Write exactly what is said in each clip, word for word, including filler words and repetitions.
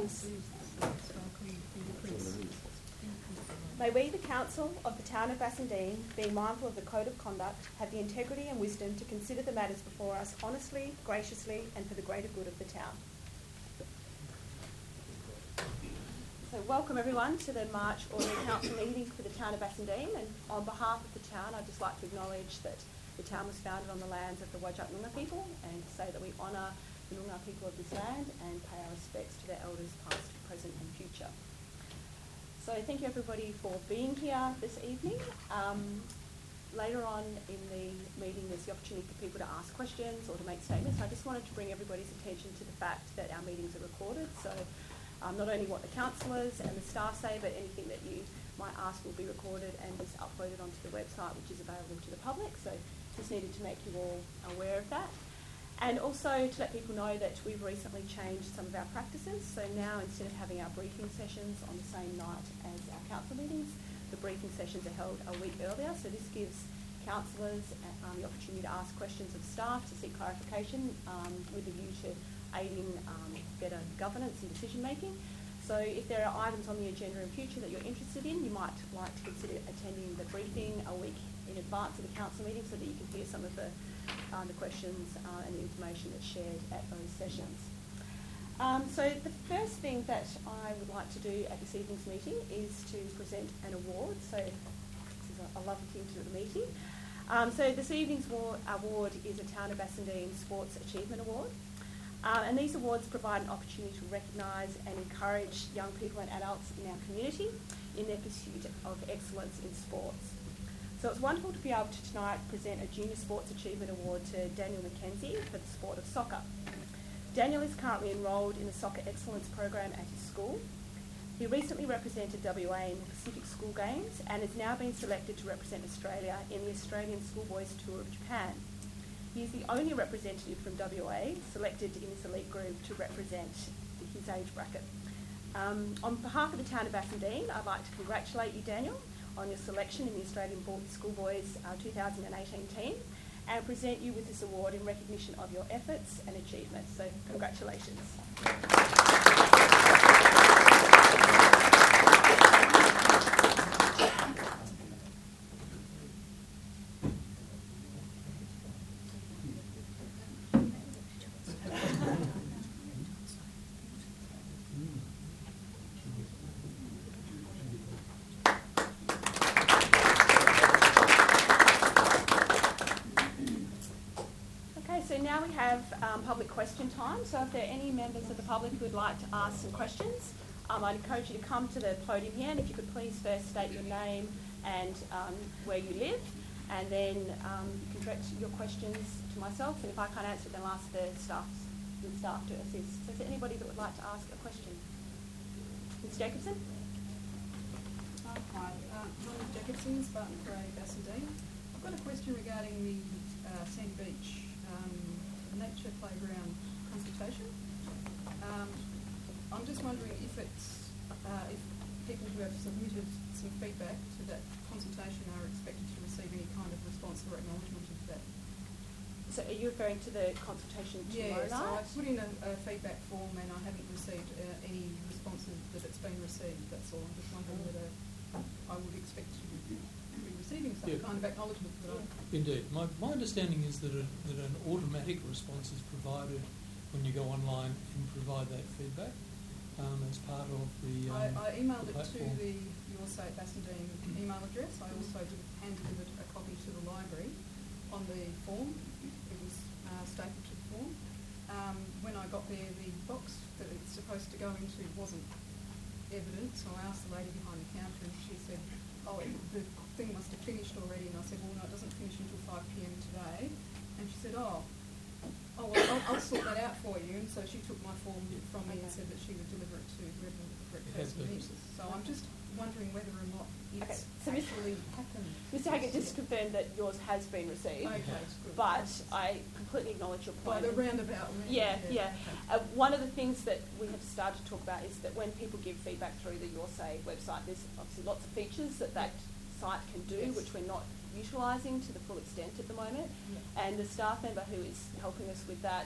rise. May we, the Council of the Town of Bassendean, being mindful of the Code of Conduct, have the integrity and wisdom to consider the matters before us honestly, graciously and for the greater good of the town. So welcome everyone to the March Ordinary Council meeting for the Town of Bassendean, and on behalf of the town I'd just like to acknowledge that the town was founded on the lands of the Whadjuk Noongar people, and say that we honour the Noongar people of this land and pay our respects to their elders past, present and future. So thank you everybody for being here this evening. Um, later on in the meeting there's the opportunity for people to ask questions or to make statements. I just wanted to bring everybody's attention to the fact that our meetings are recorded, so um, not only what the councillors and the staff say, but anything that you might ask will be recorded and is uploaded onto the website, which is available to the public. So just needed to make you all aware of that. And also to let people know that we've recently changed some of our practices. So now instead of having our briefing sessions on the same night as our council meetings, the briefing sessions are held a week earlier. So this gives councillors um, the opportunity to ask questions of staff to seek clarification um, with a view to aiding um, better governance and decision making. So if there are items on the agenda in future that you're interested in, you might like to consider attending the briefing a week in advance of the council meeting so that you can hear some of the, uh, the questions uh, and the information that's shared at those sessions. Um, so the first thing that I would like to do at this evening's meeting is to present an award. So this is a, a lovely thing to do at the meeting. Um, so this evening's award, award is a Town of Bassendean Sports Achievement Award. Uh, and these awards provide an opportunity to recognise and encourage young people and adults in our community in their pursuit of excellence in sports. So it's wonderful to be able to tonight present a Junior Sports Achievement Award to Daniel McKenzie for the sport of soccer. Daniel is currently enrolled in the Soccer Excellence Program at his school. He recently represented W A in the Pacific School Games and has now been selected to represent Australia in the Australian Schoolboys Tour of Japan. He is the only representative from W A selected in this elite group to represent his age bracket. Um, on behalf of the Town of Bassendean, I'd like to congratulate you, Daniel, on your selection in the Australian Schoolboys uh, two thousand eighteen team and present you with this award in recognition of your efforts and achievements. So congratulations. Now we have um, public question time. So if there are any members of the public who would like to ask some questions, um, I'd encourage you to come to the podium here, and if you could please first state your name and um, where you live, and then um, you can direct your questions to myself, and if I can't answer it, then I'll ask the staff, the staff to assist. So is there anybody that would like to ask a question? Miz Jacobson? Uh, hi, uh, Norman Jacobson, Spartan Parade, Bassendean. I've got a question regarding the uh, Sandy Beach Um, nature playground consultation. Um, I'm just wondering if it's uh, if people who have submitted some feedback to that consultation are expected to receive any kind of response or acknowledgement of that. So are you referring to the consultation tomorrow yeah, night? so I put in a, a feedback form and I haven't received uh, any responses that it's been received. That's all. I'm just wondering whether I would expect to be receiving some yeah. kind of acknowledgement. That I Indeed. My, my understanding is that, a, that an automatic response is provided when you go online and provide that feedback um, as part of the um, I, I emailed the it to the Your Say Bassendean email address. I also did, hand delivered a copy to the library on the form. It was uh, stapled to the form. Um, when I got there, the box that it's supposed to go into wasn't evident, so I asked the lady behind the counter and she said, oh, it, the thing must have finished already, and I said, well, no, it doesn't finish until five p m today. And she said, oh, oh well, I'll, I'll sort that out for you. And so she took my form from me and said that she would deliver it to whoever the correct person is. So I'm just wondering whether or not it's okay. so actually happened. Mister Haggett just confirmed that yours has been received, okay, good. But I completely acknowledge your point. By the roundabout. Yeah, yeah. yeah. Uh, one of the things that we have started to talk about is that when people give feedback through the Your Say website, there's obviously lots of features that that site can do, yes. which we're not utilising to the full extent at the moment. Yeah. And the staff member who is helping us with that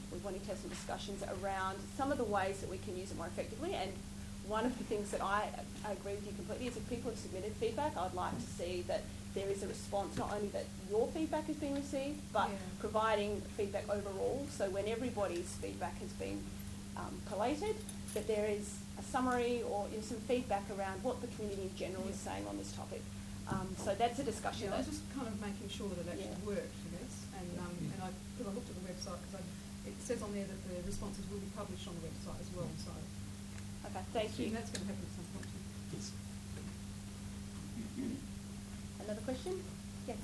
we wanted to have some discussions around some of the ways that we can use it more effectively. And one of the things that I, I agree with you completely is if people have submitted feedback, I'd like to see that there is a response, not only that your feedback has been received, but Yeah. providing feedback overall. So when everybody's feedback has been um, collated, that there is a summary or you know, some feedback around what the community in general is saying on this topic. Um, so that's a discussion. Yeah, I that was just kind of making sure that it actually Yeah. worked, I guess. And um, and I, because I looked at the website, because it says on there that the responses will be published on the website as well. So Okay, thank assume you. that's going to happen at some point too. Yes. Another question? Yes.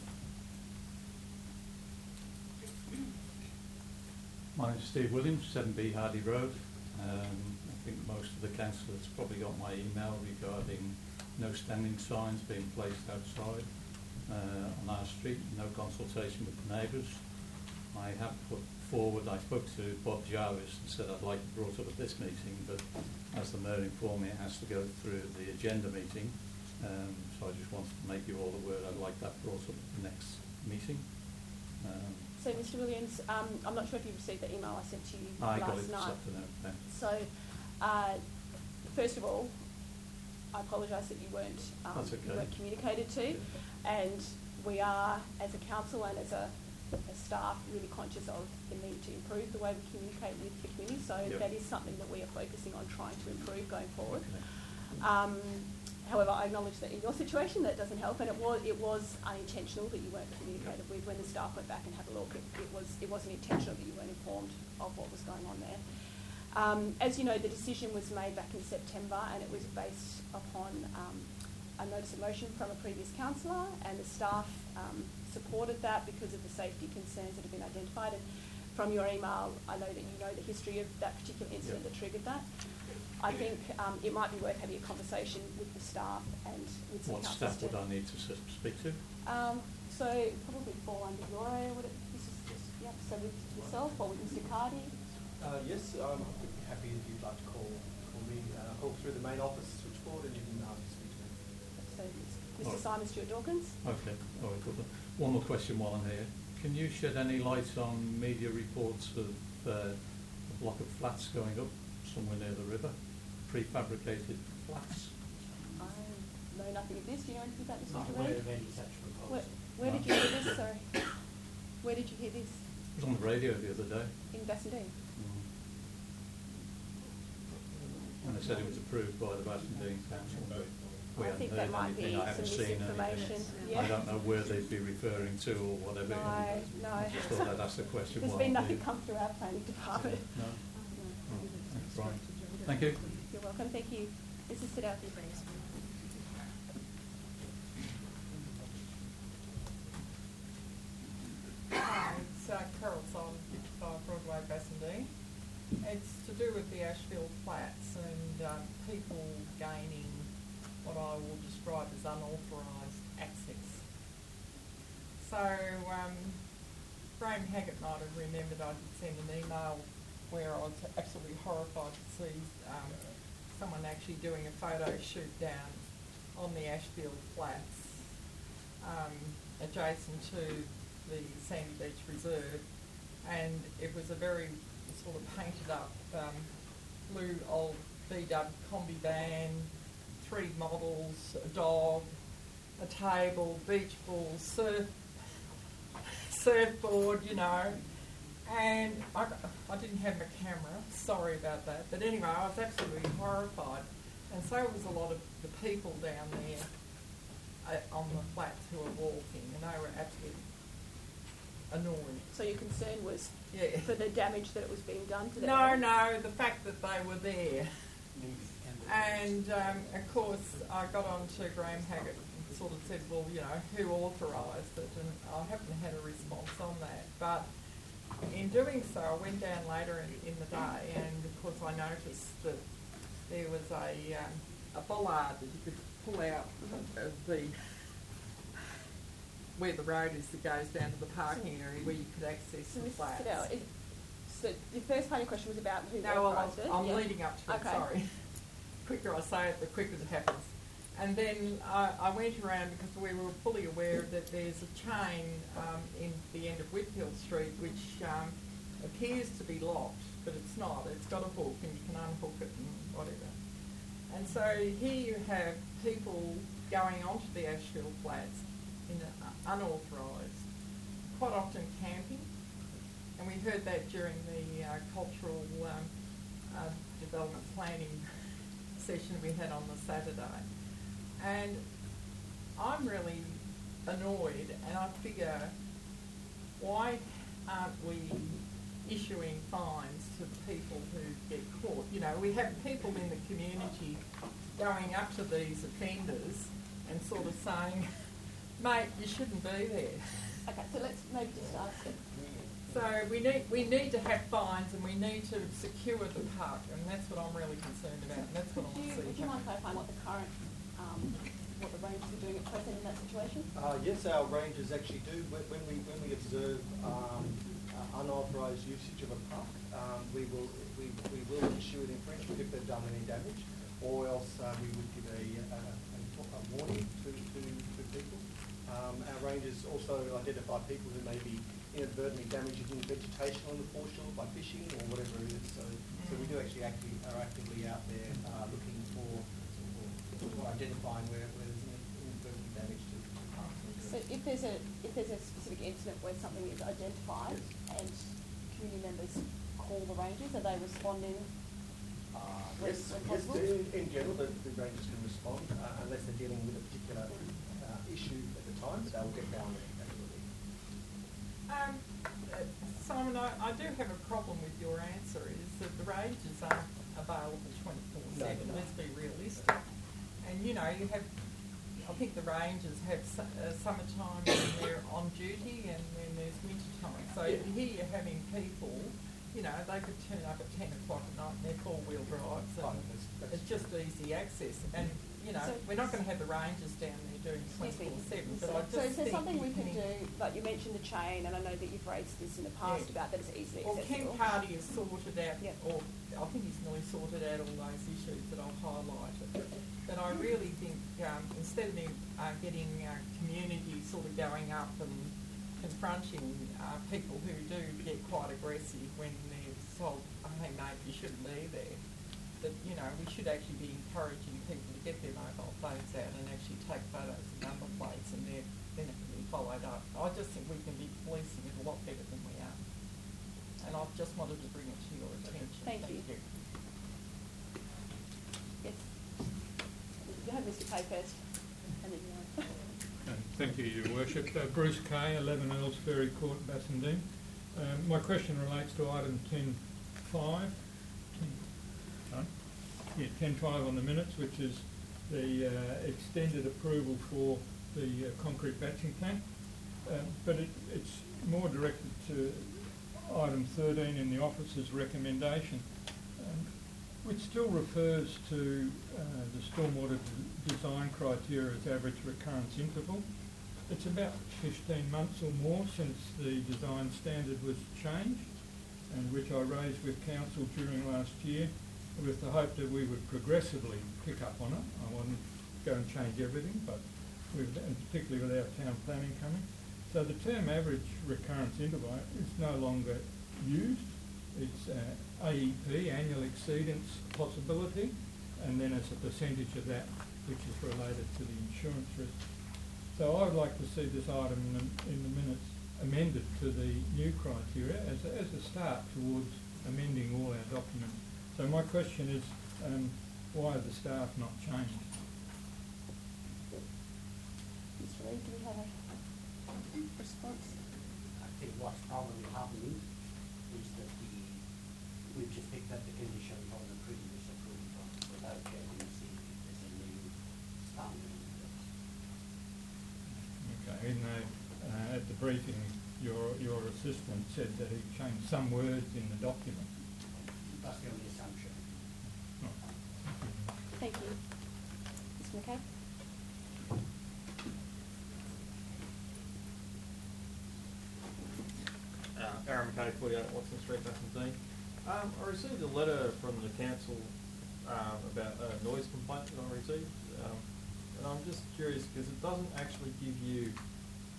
My name's Steve Williams, seven B Hardy Road. Um, I think most of the councillors probably got my email regarding no standing signs being placed outside uh, on our street, no consultation with the neighbours. I have put forward, I spoke to Bob Jarvis and said I'd like it brought up at this meeting, but as the mayor informed me, it has to go through the agenda meeting. Um, so I just wanted to make you all aware I'd like that brought up at the next meeting. Um, So, Mister Williams, um, I'm not sure if you received the email I sent to you I last got it this night. afternoon. Yeah. So, uh, first of all, I apologise that you weren't, um, That's okay. you weren't communicated to, and we are, as a council and as a, a staff, really conscious of the need to improve the way we communicate with the community. So Yep. that is something that we are focusing on trying to improve going forward. Okay. Um, however, I acknowledge that in your situation that doesn't help, and it was it was unintentional that you weren't communicated with when the staff went back and had a look. It, it was it wasn't intentional that you weren't informed of what was going on there. Um, as you know, the decision was made back in September, and it was based upon um, a notice of motion from a previous councillor, and the staff um, supported that because of the safety concerns that have been identified. And from your email, I know that you know the history of that particular incident Yep. that triggered that. I think um, it might be worth having a conversation with the staff and with some What councillors. staff would I need to s- speak to? Um, so it probably fall under your area, would it? This is just, yep, so with yourself or with Mister Cardi? Uh, yes, I'm happy if you'd like to call, call me, uh, call through the main office switchboard and you can um, speak to me. So it's Mister Alright. Simon Stewart Dawkins. Okay, all right, good. One more question while I'm here. Can you shed any light on media reports of uh, a block of flats going up somewhere near the river? Prefabricated flats? I know nothing of this. Do you know anything about this, Not Mister aware Reid? of any such proposal. Where, where did you hear this? Sorry. Where did you hear this? It was on the radio the other day. In Bassendean? And they said it was approved by the Bassendean Council. but We I haven't think heard that might be anything. I some haven't seen misinformation. anything. Yeah. I don't know where they'd be referring to or whatever. No, no. I just thought I'd ask the question. There's while been I'm nothing here. come through our planning department. No? Oh, thanks, Brian. Thank you. You're welcome. Thank you. Missus Sidowski. Hi, it's uh, Carol Simon, fifty-five Broadway, Bassendean. It's to do with the Ashfield Flats and um, people gaining what I will describe as unauthorised access. So um, Graham Haggett might have remembered I did send an email where I was absolutely horrified to see um, someone actually doing a photo shoot down on the Ashfield Flats, um, adjacent to the Sandy Beach Reserve, and it was a very sort of painted up um, blue old B W combi van, three models, a dog, a table, beach ball, surf, surfboard, you know, and I, I didn't have a camera, sorry about that, but anyway, I was absolutely horrified, and so was a lot of the people down there uh, on the flats who were walking, and they were absolutely annoyed. So your concern was Yeah. for the damage that was being done to the No, area? no, the fact that they were there. And um, of course, I got on to Graham Haggett and sort of said, well, you know, who authorised it? And I haven't had a response on that. But in doing so, I went down later in, in the day, and of course, I noticed that there was a um, a bollard that you could pull out of the where the road is that goes down to the parking area where you could access So the Missus flats. Siddell, is, so the first part of your question was about who No, well, authorised it? I'm Yeah. leading up to it, Okay. sorry. quicker I say it, the quicker it happens. And then I, I went around because we were fully aware that there's a chain um, in the end of Whitfield Street which um, appears to be locked, but it's not. It's got a hook and you can unhook it and whatever. And so here you have people going onto the Ashfield Flats in a, unauthorised, quite often camping, and we heard that during the uh, cultural um, uh, development planning session we had on the Saturday. And I'm really annoyed, and I figure, why aren't we issuing fines to people who get caught? You know, we have people in the community going up to these offenders and sort of saying, mate, you shouldn't be there. Okay, so let's maybe just ask it. So we need we need to have fines, and we need to secure the park, and that's what I'm really concerned about, and that's what I Would want you, to see. would you mind clarifying what the current, um, what the rangers are doing at present in that situation? Uh, yes, our rangers actually do. When when we when we observe um, uh, unauthorised usage of a park, um, we will we, we will issue an infringement if they've done any damage, or else uh, we would give a, a, a, a warning to, to, to people. Um, our rangers also identify people who may be inadvertently damaging vegetation on the foreshore by fishing or whatever it is. So, so we do actually actively, are actively out there uh, looking for, for, for identifying where, where there's inadvertent damage to the parks. So if there's a if there's a specific incident where something is identified and community members call the rangers, are they responding? Uh, when- yes, when yes, possible? in, in general, the, the rangers can respond uh, unless they're dealing with a particular uh, issue at the time, but they will get down there. Absolutely. Um, uh, Simon, I, I do have a problem with your answer, is that the rangers aren't available twenty-four seven, No, no. let's be realistic. And, you know, you have, I think the rangers have su- uh, summertime when they're on duty and then there's winter time. So Yeah. here you're having people, you know, they could turn up at ten o'clock at night in their four-wheel drives Oh, and that's, that's it's just easy access. And, you know, So- we're not going to have the rangers down there doing Excuse me. twenty-four seven, but So, I just so is there think something we you can can- do, like you mentioned the chain, and I know that you've raised this in the past Yeah. about that it's easily Well, Ken accessible. Cardy has sorted out, Yep. or I think he's nearly sorted out all those issues that I've highlighted. But I really think um, instead of him, uh, getting uh, community sort of going up and confronting uh, people who do get quite aggressive when they're told, hey mate, you shouldn't be there, that, you know, we should actually be encouraging people to get their mobile phones out and actually take photos of number plates, and they're, then it can be followed up. I just think we can be policing it a lot better than we are. And I've just wanted to bring it to your attention. Thank you. Yes. You have Mister Kay first, and then you. Uh, Thank you, Your Worship. Uh, Bruce Kay, eleven Earls Ferry Court, Bassendean. Um, my question relates to item ten five. ten, yeah, ten five on the minutes, which is the uh, extended approval for the uh, concrete batching plant. Um, but it, it's more directed to item thirteen in the officer's recommendation, um, which still refers to uh, the stormwater d- design criteria as average recurrence interval. It's about fifteen months or more since the design standard was changed, and which I raised with council during last year with the hope that we would progressively pick up on it. I wouldn't go and change everything, but with, and particularly with our town planning coming. So the term average recurrence interval is no longer used. It's uh, A E P, annual exceedance possibility, and then as a percentage of that which is related to the insurance risk. So I would like to see this item in the, in the minutes amended to the new criteria as a, as a start towards amending all our documents. So my question is, um, why have the staff not changed? Mister Reid, do you have a response? I think what's probably happening is that the, we've just picked up the conditions on the previous approval without checking to see if there's a new standard in place. Okay, even though uh, at the briefing your your assistant said that he changed some words in the document. That's the only assumption. Oh, thank you. Thank you. Mister McKay? Uh, Aaron McKay, forty-eight Watson Street, Bassendean. Um, I received a letter from the council um, about a noise complaint that I received, um, and I'm just curious because it doesn't actually give you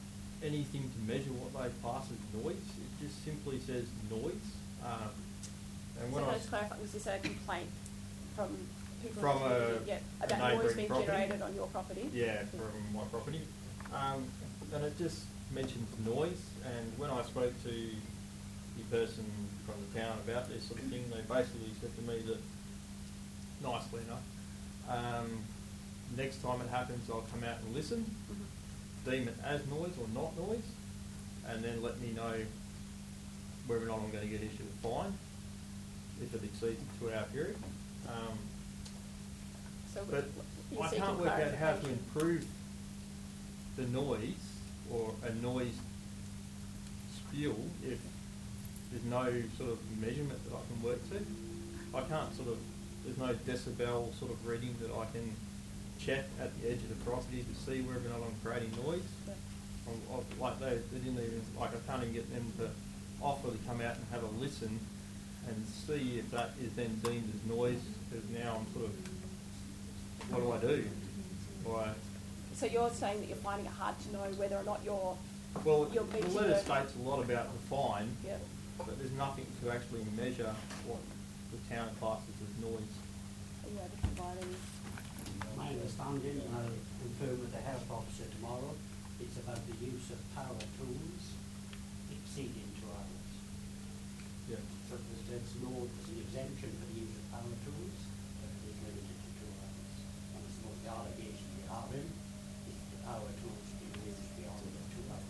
anything to measure what they class as noise. It just simply says noise. Um, and So when can I I just clarify, was this a complaint from people From in the community? a- Yeah, a about noise neighbouring being property? generated on your property? Yeah, from my property. Um, and it just mentions noise, and when I spoke to the person from the town about this sort of thing, they basically said to me that, nicely enough, um, next time it happens, I'll come out and listen, Mhm. deem it as noise or not noise, and then let me know whether or not I'm going to get issued a fine if it exceeds the two-hour period. Um, So But you're I seeking can't work out how to clarification. improve the noise or a noise spiel if there's no sort of measurement that I can work to. I can't sort of, there's no decibel sort of reading that I can check at the edge of the property to see whether or not I'm creating noise. Yeah. I'm, I've- like they, they didn't even, like I can't even get them to offer to come out and have a listen and see if that is then deemed as noise, because now I'm sort of, what do I do? Why? So you're saying that you're finding it hard to know whether or not you're, Well, you're the meeting letter the- states a lot about the fine, yeah, but there's nothing to actually measure what the town classes as noise. are you able to provide any? My understanding, and I'll confirm with the health officer tomorrow, it's about the use of power tools exceeding two hours. Yeah. So there's, there's no, there's an exemption for the use of power tools, but it is limited to two hours. And I suppose the allegation we have in is the power tools being used beyond the two hours.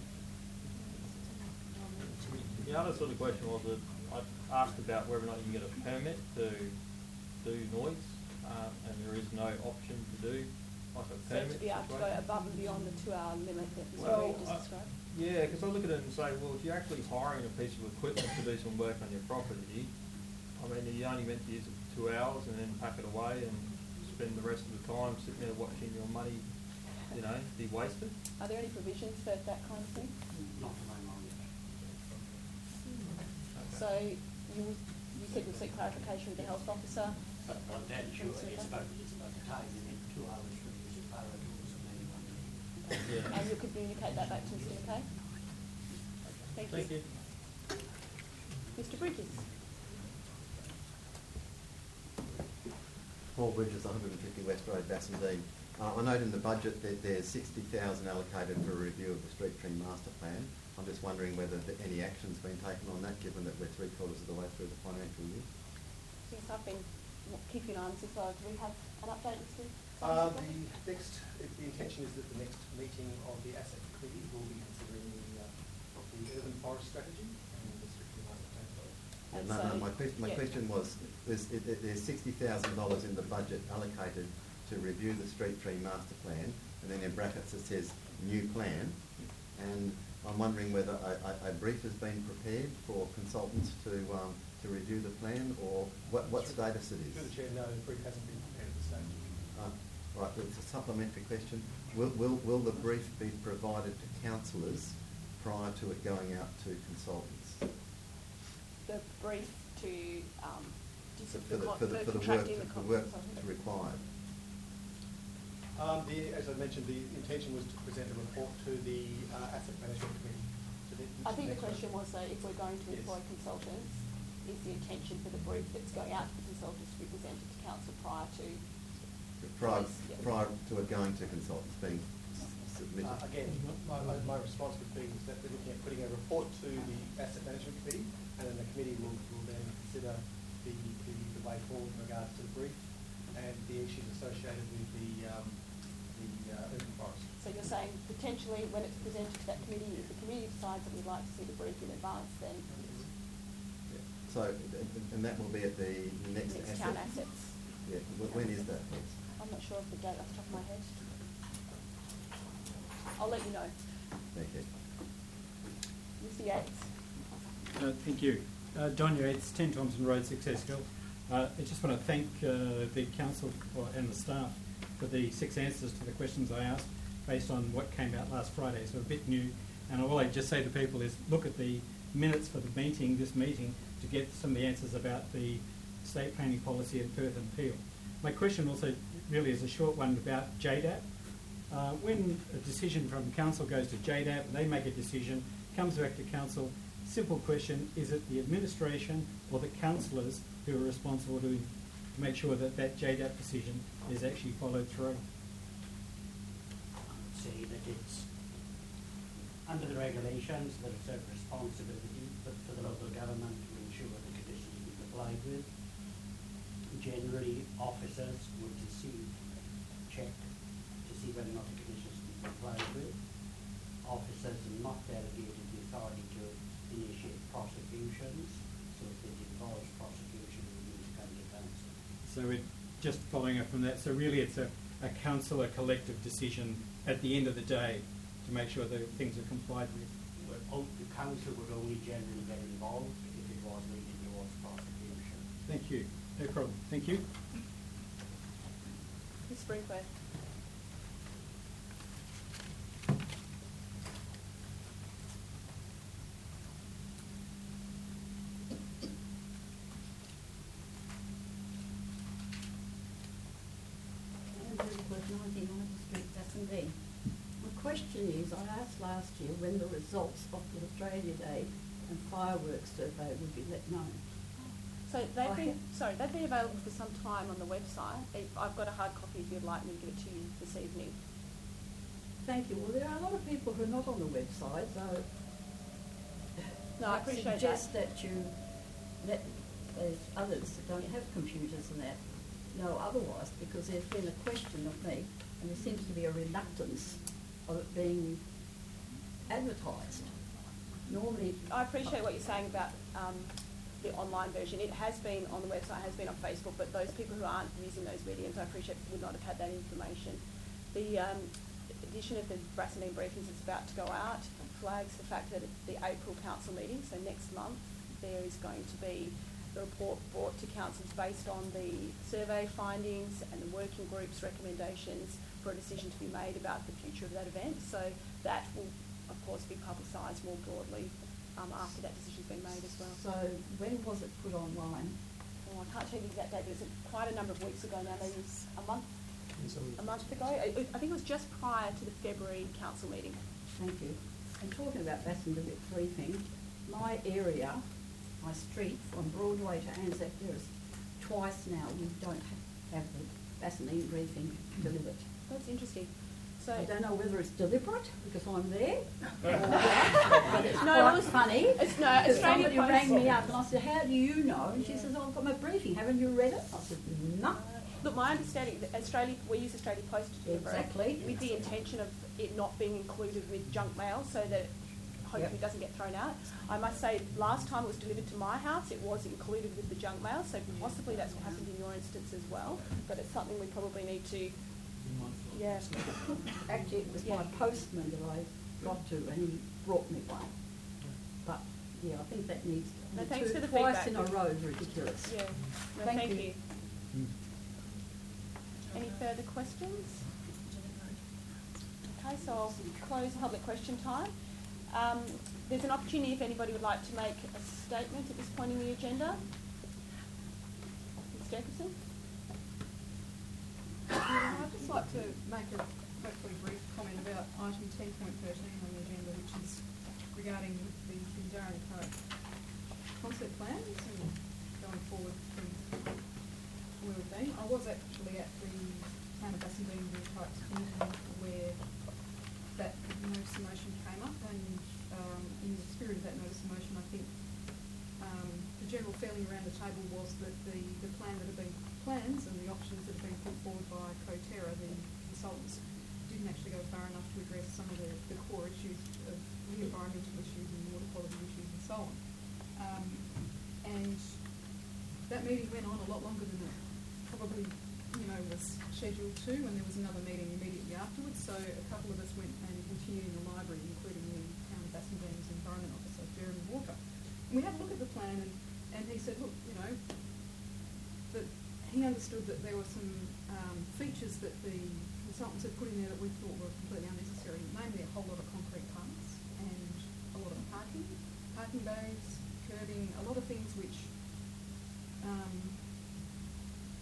The other sort of question was that I asked about whether or not you can get a permit to do noise, um, and there is no option to do like a So permit to be able to go situation. above and beyond the two-hour limit that Mister Well, Reid just I- described? Yeah, because I look at it and say, well, if you're actually hiring a piece of equipment to do some work on your property, I mean, you only meant to use it for two hours and then pack it away and spend the rest of the time sitting there watching your money, you know, be wasted. Are there any provisions for that kind of thing? Not to my knowledge. So you, you said you'll seek clarification with the health officer? But I'm dead sure it's about, it's about the time in two hours for the use of power tools of anyone. Yeah. And you'll communicate that back to Mister McKay? Thank you. Thank you. Mister Bridges? Paul Bridges, one hundred fifty West Road, Bassendean. Uh, I note in the budget that there's sixty thousand allocated for a review of the street tree master plan. I'm just wondering whether the, any action's been taken on that, given that we're three quarters of the way through the financial year. Yes, I've been keeping an eye on this as well. Do we have an update, Mister Uh, the next, the intention is that the next meeting of the asset committee will be considering the, uh, the urban forest strategy and the street tree master plan. And no, no, so- my, question, my yeah. question was, there's, it, it- there's sixty thousand dollars in the budget allocated to review the street tree master plan, and then in brackets it says new plan, and I'm wondering whether a, a, a brief has been prepared for consultants to, um, to review the plan, or what, what status it Through the is. chair, no, the brief hasn't been prepared at this stage. Uh, Right, it's a supplementary question. Will, will, will the brief be provided to councillors prior to it going out to consultants? The brief to, um, just For the, the, con- for the, the for the work, contracting the the con- work consultant? required? Um, the, as I mentioned, the intention was to present a report to the uh, asset management committee. to the- I to think the next question month. was that if we're going to Yes. employ consultants, is the intention for the brief that's going out to the consultants to be presented to council prior to? Prior, Yes, yeah. prior to it going to consultants, being s- submitted? Uh, again, my, my, my response would be is that we're looking at putting a report to the asset management committee, and then the committee will, will then consider the, the, the way forward in regards to the brief and the issues associated with the, um, the uh, urban forest. So you're saying potentially when it's presented to that committee, if the committee decides that we'd like to see the brief in advance, then So, and and that will be at the next next asset? town assets. Yeah, wh- when is that, please? I'm not sure of the date off the top of my head. I'll let you know. Thank you. Mister Yates? Uh, Thank you. Uh, Don Yates, ten Thompson Road, Success Hill. Uh, I just want to thank uh, the council for, and the staff for the six answers to the questions I asked based on what came out last Friday, so a bit new. And all I just say to people is look at the minutes for the meeting, this meeting, to get some of the answers about the state planning policy at Perth and Peel. My question also really is a short one about J D A P. Uh, when a decision from council goes to J D A P, they make a decision, comes back to council. Simple question: is it the administration or the councillors who are responsible to, to make sure that that J D A P decision is actually followed through? I would say that it's under the regulations, there is a responsibility for, for the local government to ensure the conditions be complied with. Generally, officers would receive, check to see whether or not the conditions be complied with. Officers are not delegated the authority to initiate prosecutions, so if it involves prosecution, it needs to come to council. So we're just following up from that. So really, it's a, a council, a collective decision at the end of the day to make sure that things are complied with. Well, the council would only generally get involved if it was leading towards prosecution. Thank you. No problem. Thank you. Miz Brinkworth. nineteen Michael Street, Bassendean. My question is, I asked last year when the results of the Australia Day and fireworks survey would be let known. So they've I been, ha- sorry, they've been available for some time on the website. If- I've got a hard copy if you'd like me to give it to you this evening. Thank you. Well, there are a lot of people who are not on the website, so No, I appreciate that. suggest that you let those others that don't have computers and that know otherwise, because there's been a question of me, and there seems to be a reluctance of it being advertised. Normally, I appreciate what you're saying about um, the online version. It has been on the website, has been on Facebook, but those people who aren't using those mediums, I appreciate, would not have had that information. The um, edition of the Bassendean briefings that's about to go out flags the fact that at the April council meeting, so next month, there is going to be a report brought to councils based on the survey findings and the working group's recommendations for a decision to be made about the future of that event. So that will, of course, be publicised more broadly um, after that decision's been made as well. so when was it put online? Oh, I can't tell you the exact date, but it's quite a number of weeks ago now, maybe a month, a month ago. I, I think it was just prior to the February council meeting. Thank you. And talking about Bassendean briefing, my area, my street from Broadway to Anzac Terrace, twice now we don't ha- have the Bassendean briefing delivered. That's interesting. So I don't know whether it's deliberate because I'm there, or what, but it's No, quite it was- funny. it's no, because Australia somebody Post- rang me up and I said, "How do you know?" And she says, "Oh, I've got my briefing. Haven't you read it?" I said, "No." Look, my understanding that Australia, we use Australia Post to deliver it, Exactly. with the intention of it not being included with junk mail, so that hopefully it doesn't get thrown out. I must say, last time it was delivered to my house, it was included with the junk mail, so possibly that's what happened in your instance as well. But it's something we probably need to, yeah. Actually, it was Yeah. my postman that I got to, and he brought me one. But yeah, I think that needs No, the thanks two- for the twice feedback. in a row is ridiculous. Yeah. No, Thank thank you. you. Any further questions? Okay, so I'll close public question time. Um, there's an opportunity if anybody would like to make a statement at this point in the agenda. Miz Jacobson? I'd just like to make a hopefully brief comment about item ten point thirteen on the agenda, which is regarding the Darren Park concept plans and going forward from where we've been. I was actually at the Town of Bassendean Parks meeting where that notice of motion came up, and um, in the spirit of that notice of motion, I think um, the general feeling around the table was that the, the plan that had been plans and the options that have been put forward by CoTerra, the consultants, didn't actually go far enough to address some of the, the core issues of the environmental issues and water quality issues and so on. Um, and that meeting went on a lot longer than it probably, you know, was scheduled to, and there was another meeting immediately afterwards. So a couple of us went and continued in the library, including the Town of Bassendean's Environment Officer, Jeremy Walker. And we had a look at the plan, and, and he said, look, you know, that he understood that there were some um, features that the consultants had put in there that we thought were completely unnecessary, namely a whole lot of concrete paths and a lot of parking, parking bays, curbing, a lot of things which, um,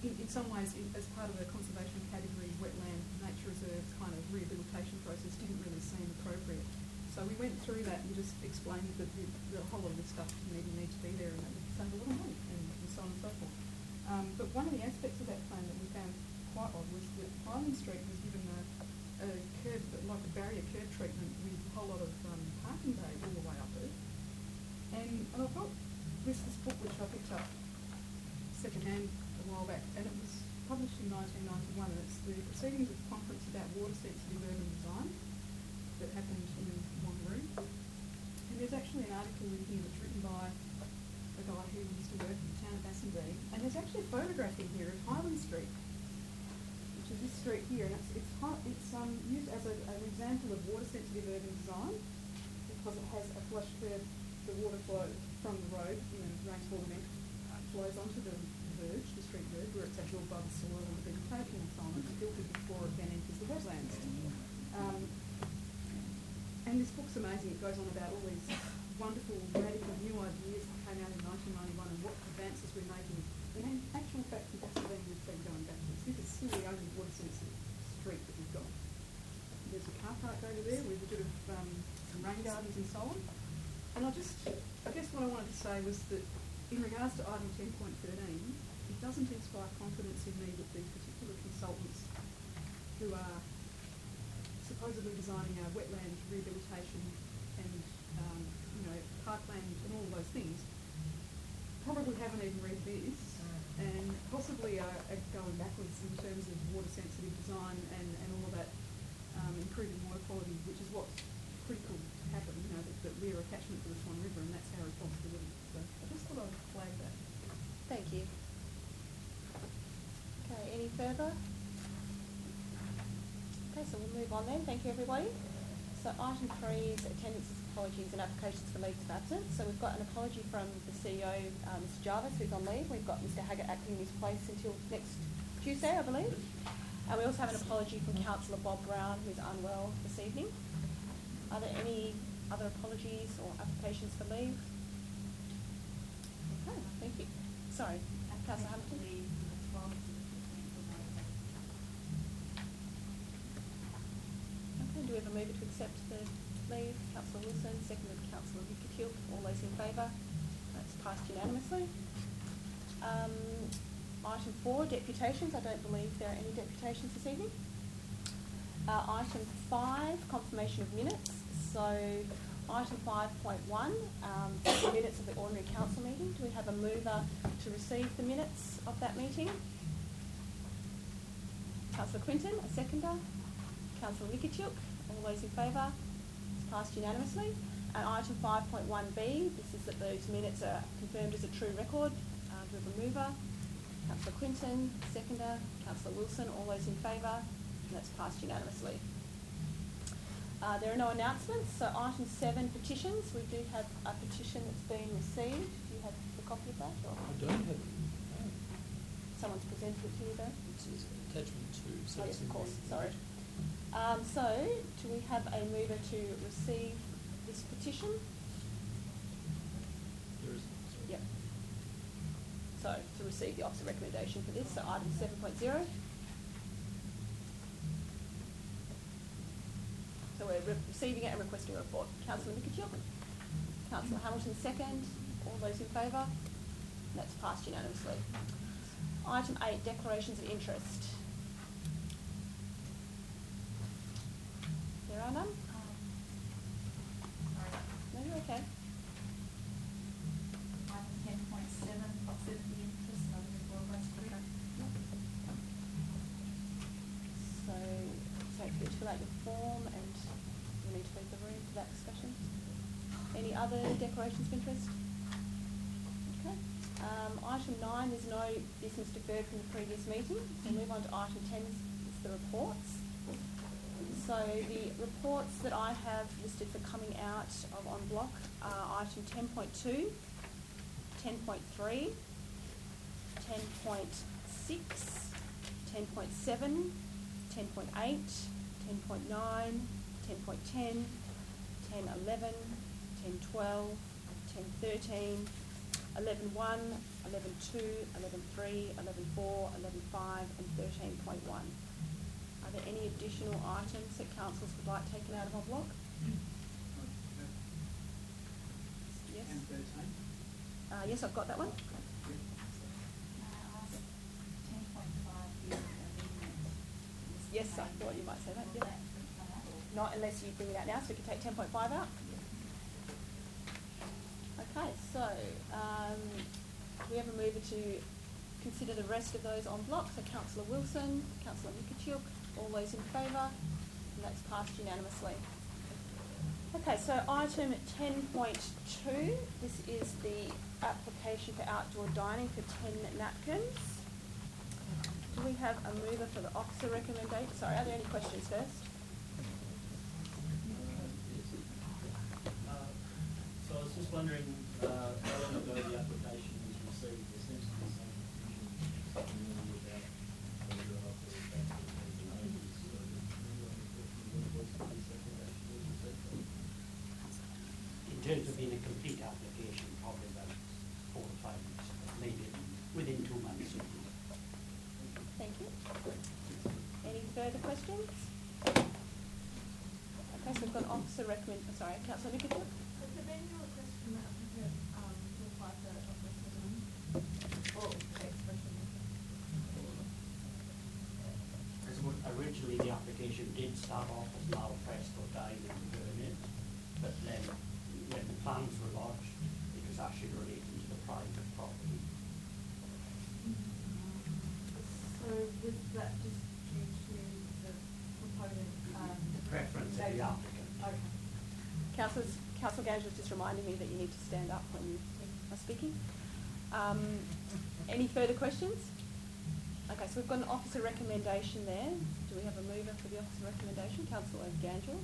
in, in some ways, in, as part of a conservation category, wetland nature reserves kind of rehabilitation process didn't really seem appropriate. So we went through that and just explained that the, the whole lot of this stuff didn't even need to be there and that would save a lot of money and, and so on and so forth. Um, but one of the aspects of that plan that we found quite odd was that Highland Street was given a, a curb, like a barrier curb treatment with a whole lot of um, parking bays all the way up it. And, and I've got this, this book which I picked up secondhand a while back, and it was published in nineteen ninety-one, and it's the Proceedings of Conference about Water Sensitive Urban Design that happened in one room. And there's actually an article in here that's written by a guy who used to work in the town of Bassendean, and there's actually a photograph in here of Highland Street, which is this street here, and it's it's, hi- it's um, used as a, an example of water sensitive urban design because it has a flush curve. The water flow from the road, you know, rainfall event, flows onto the verge, the street verge, where it's absorbed by the soil and the vegetation and so on. It's filtered before it then enters the wetlands. Um, and this book's amazing. It goes on about all these wonderful, radical new ideas that came out in nineteen ninety-one and what advances we're making. In actual fact, in Bassendean, we've been going backwards. This is still the only water-sensitive street that we've got. There's a car park over there with a bit of um, some rain gardens and so on. And I just, I guess what I wanted to say was that in regards to item ten point thirteen, it doesn't inspire confidence in me that these particular consultants who are supposedly designing our wetland rehabilitation and, um, you know, parkland and all of those things, probably haven't even read this and possibly are, are going backwards in terms of water sensitive design and, and all of that, um, improving water quality, which is what's critical to happen, you know, that, that we're a catchment for the Swan River and that's our responsibility. So I just thought I'd flag that. Thank you. Okay, any further? Okay, so we'll move on then. Thank you, everybody. So item three is attendances, apologies and applications for leaves of absence. So we've got an apology from the C E O, uh, Mister Jarvis, who's on leave. We've got Mister Haggart acting in his place until next Tuesday, I believe. And we also have an apology from Councillor Bob Brown, who's unwell this evening. Are there any other apologies or applications for leave? Okay, thank you. Sorry, Councillor Hamilton. Okay, do we have a mover to accept the leave? Councillor Wilson, seconded Councillor Nicotille. All those in favour? That's passed unanimously. Um, item four, deputations. I don't believe there are any deputations this evening. Uh, item five, confirmation of minutes. So item five point one, um, the minutes of the ordinary council meeting. Do we have a mover to receive the minutes of that meeting? Councillor Quinton, a seconder. Councillor Nicotille. All those in favour? It's passed unanimously. And item five point one B, this is that those minutes are confirmed as a true record. Uh, do we have a mover? Councillor Quinton, seconder. Councillor Wilson, all those in favour? And that's passed unanimously. Uh, there are no announcements. So item seven, petitions. We do have a petition that's been received. Do you have a copy of that? Or? I don't have it. No. Someone's presented it to you though? It's it's attachment two. So Oh it's yes, of in course. the- Sorry. Um, so, do we have a mover to receive this petition? There is. Sorry. Yep. So, to receive the officer recommendation for this, so item seven point zero. So we're re- receiving it and requesting a report. Councillor Nicotille. Councillor Hamilton second. All those in favour? That's passed unanimously. Item eight, declarations of interest. There are none? No, you're okay. Item ten point seven, observe the interest of the Broadway Street. So, so if you fill out your form and you need to leave the room for that discussion. Any other declarations of interest? Okay. Um, item nine, there's no business deferred from the previous meeting. So we'll move on to item ten, is, is the reports. So the reports that I have listed for coming out of on block are item ten point two, ten point three, ten point six, ten point seven, ten point eight, ten point nine, ten point ten, ten eleven, ten twelve, ten thirteen, eleven one, eleven two, eleven three, eleven four, eleven five and thirteen point one. Are there any additional items that councillors would like taken out of en bloc? Yes? And thirteen? Uh, yes, I've got that one. ten point five is amendment. Yes, I thought you might say that, yeah. Not unless you bring it out now, so we can take ten point five out. Okay, so um, we have a mover to consider the rest of those en bloc. So Councillor Wilson, Councillor Mikachuk, all those in favour, and that's passed unanimously. Okay, so item ten point two, this is the application for outdoor dining for ten napkins. Do we have a mover for the officer recommendation? Sorry, are there any questions first? Uh, so I was just wondering uh, how long ago the application was received. There seems to be some confusion about whether or not the notice. So what was this application was received? In terms of being a complete application, probably about four or five weeks, maybe within two months. Thank you. Any further questions? Okay, so we've got officer recommend, oh, sorry, Councillor Nickerson. Has there been a request from the applicant um, to apply for office resident or expression? As what originally the application did start off as now Presto dining permit, but then when the plans were lodged, it was actually relating to the private property. So was that just due to the proponent? Um, The preference of the applicant. Okay. Councillors, Councillor Gage was just reminding me that you need to stand up when you are speaking. Um, any further questions? Okay, so we've got an officer recommendation there. Do we have a mover for the officer recommendation? Councillor Gangel.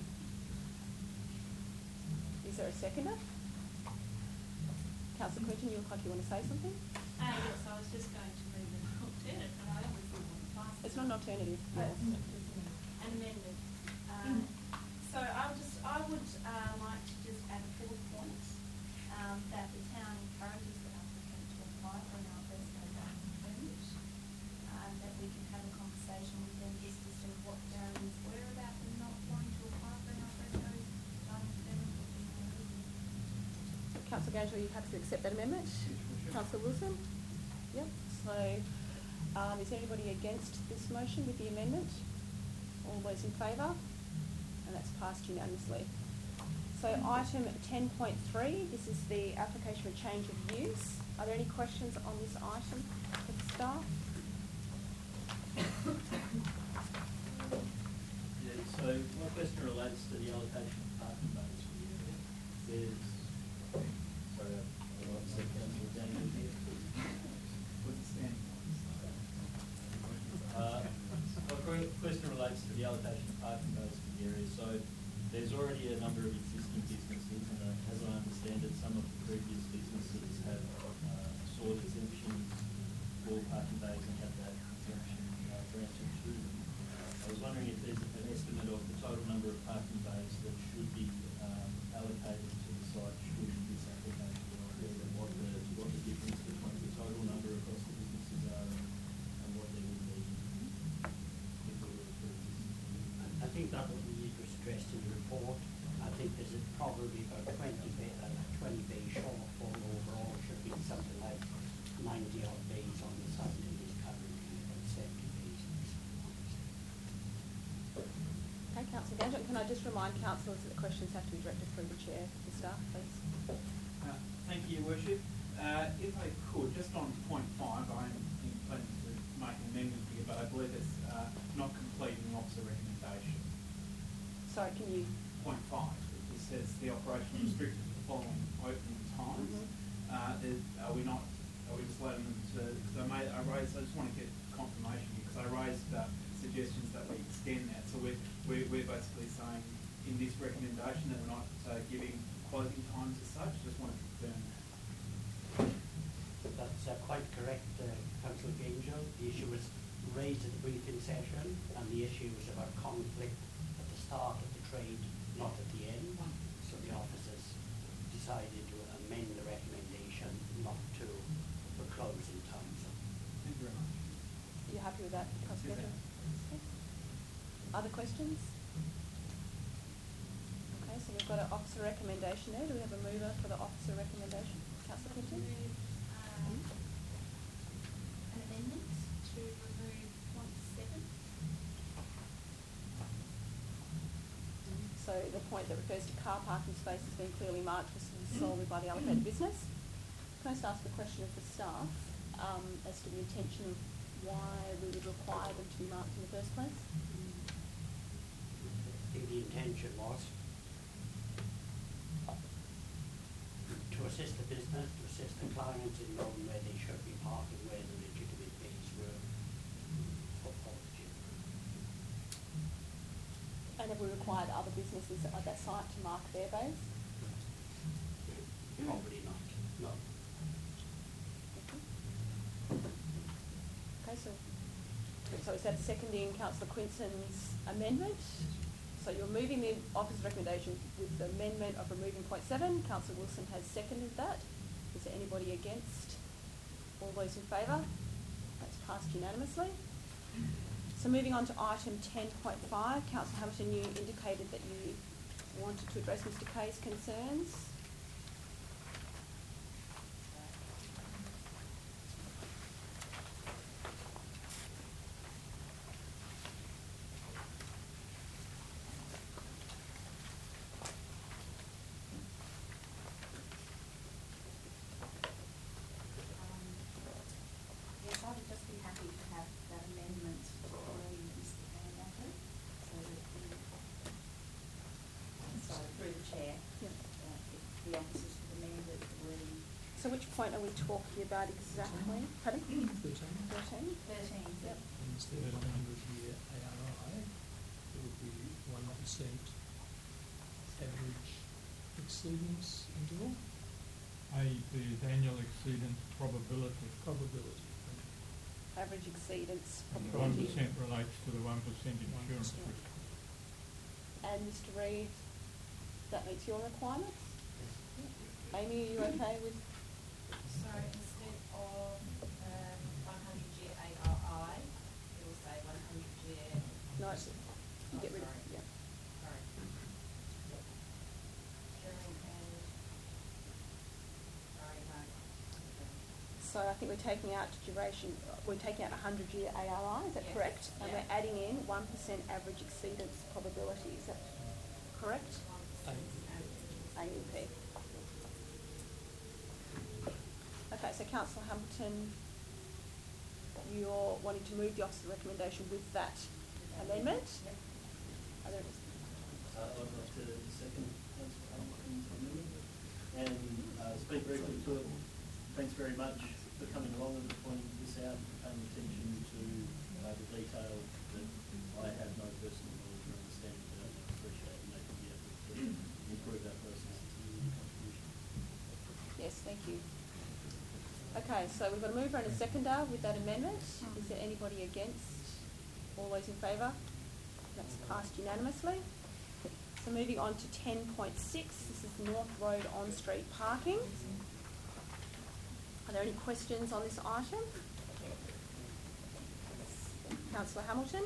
Is there a seconder? Councillor Quinton, you look like you want to say something? Uh, yes, I was just going to move an alternate, but I obviously want to pass. It's not an alternative. But Yes. an amendment. Uh, so I'll just, I would uh, like to just add a full point um, that the town encourages the applicant to apply for an outburst dining permit. Uh, that we can have a conversation with them just as to what Darren's were about them not wanting to apply for an outburst dining permit. Councillor Gage, are you happy to accept that amendment? Councillor Wilson? Yep. So, um, is anybody against this motion with the amendment? All those in favour? And that's passed unanimously. So item ten point three, this is the application for change of use. Are there any questions on this item for the staff? Yeah, so my question relates to the allocation of parking bays. There's, sorry, I won't say Councillor Daniel here. Uh, my que- question relates to the allocation of parking bays for the area. So there's already a number of existing businesses, and uh, as I understand it, some of the previous businesses have uh, sought exemptions for parking bays and have that exemption uh, granted to them. I was wondering if there's an estimate of the total number of parking bays that should be um, allocated to the site should this application go ahead, and what the, what the difference between the total number across the businesses are and, and what they would be if we were to exist. I think that would need to stress in the report. I think there's probably about twenty bay, uh, twenty bay shortfall overall, should be something like ninety odd bays on the site, and is currently about seventy bays on the site. Okay, Councillor Gage, can I just remind councillors that the questions have to be directed through the chair to the staff, please? Uh, Thank you, Your Worship. Uh, if I could, just on point five, I am planning to make an amendment here, but I believe it's uh, not completing the officer recommendation. Sorry, can you? Point five, it just says the operation is restricted to the following opening times. Mhm. Uh, there- are we not, are we just letting them to, because I made, I raised, I just want to get confirmation here, because I raised uh, suggestions that we extend that. So we're, we're, we're basically saying in this recommendation that we're not uh, giving closing times as such. Just want to confirm that. That's uh, quite correct, uh, Councillor Gangel. The issue was raised at the briefing session, and the issue was about conflict at the start of the trade, not at the end. So the officers decided to amend the recommendation not to close in time, so. Thank you very much. Are you happy with that, Councillor Yes, Pedro? Other questions? Okay, so we've got an officer recommendation there. Do we have a mover for the officer recommendation? Councillor Clinton? Move, um, an amendment to remove point seven. So the point that refers to car parking spaces being clearly marked was solely by the allocated business. Can I just ask a question of the staff um, as to the intention of why we would require them to be marked in the first place? I think the intention was to assist the business, to assist the clients in knowing where they should be parking, where the legitimate bays were for parking. And have we required other businesses at that site to mark their bays? Probably not, no. Okay, so, so is that seconding Councillor Quinson's amendment? So you're moving the officer's recommendation with the amendment of removing point seven. Councillor Wilson has seconded that. Is there anybody against? All those in favour? That's passed unanimously. So moving on to item ten point five, Councillor Hamilton, you indicated that you wanted to address Mr Kay's concerns. Yes, I would just be happy to have that amendment already, Mister Candidato, so that the, sorry, through the chair, Yeah. uh, if the officers could amend it already. So which point are we talking about exactly? Pardon? Thirteen. Thirteen? Thirteen, Yep. Instead of a hundred year A R I, it would be one percent average exceedance interval. A, the annual exceedance probability. Probability. Average exceedance And one probability. percent relates to the one percent insurance percent. risk. And Mister Reid, that meets your requirements? Amy, are you okay with? So instead of um, one hundred year A R I, it will say one hundred year. No, you get rid of, sorry. yeah. Sorry. During and, sorry, no. So I think we're taking out duration, we're taking out a hundred year A R I, is that Yes, correct? And yeah. we're adding in one percent average exceedance probability, is that correct? A. A U P. Okay, so Councillor Hamilton, you're wanting to move the officer recommendation with that amendment? Yep. Are there, Uh, I'd like to second Councillor Hamilton's amendment and uh, speak briefly to it. Thanks very much for coming along and pointing this out and paying attention to uh, the detail that I have no personal knowledge or understanding about. I appreciate you making the effort to improve that process. It's a really contribution. yes, thank you. Okay, so we've got a mover and a seconder with that amendment. Is there anybody against? All those in favour? That's passed unanimously. So moving on to ten point six, this is North Road on-street parking. Are there any questions on this item? Councillor Hamilton?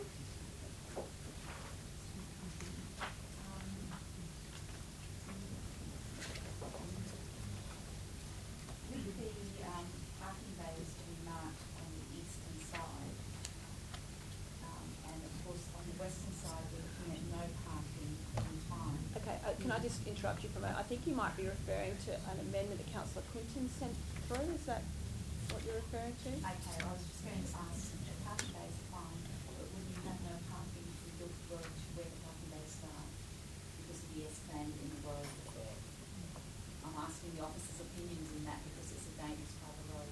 With the um, parking bays to be marked on the eastern side, um, and of course on the western side we're looking at no parking in time. Okay, uh, can I just interrupt you for a moment? I think you might be referring to an amendment that Councillor Quinton sent through. Is that what you're referring to? Okay, I was just going to ask, the parking bays are fine, but when you have no parking from Guildford Road to where the parking bays start, because of the S-plan in the road there. I'm asking the officers' opinions in that because it's a dangerous part of the road.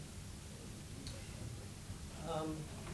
Um,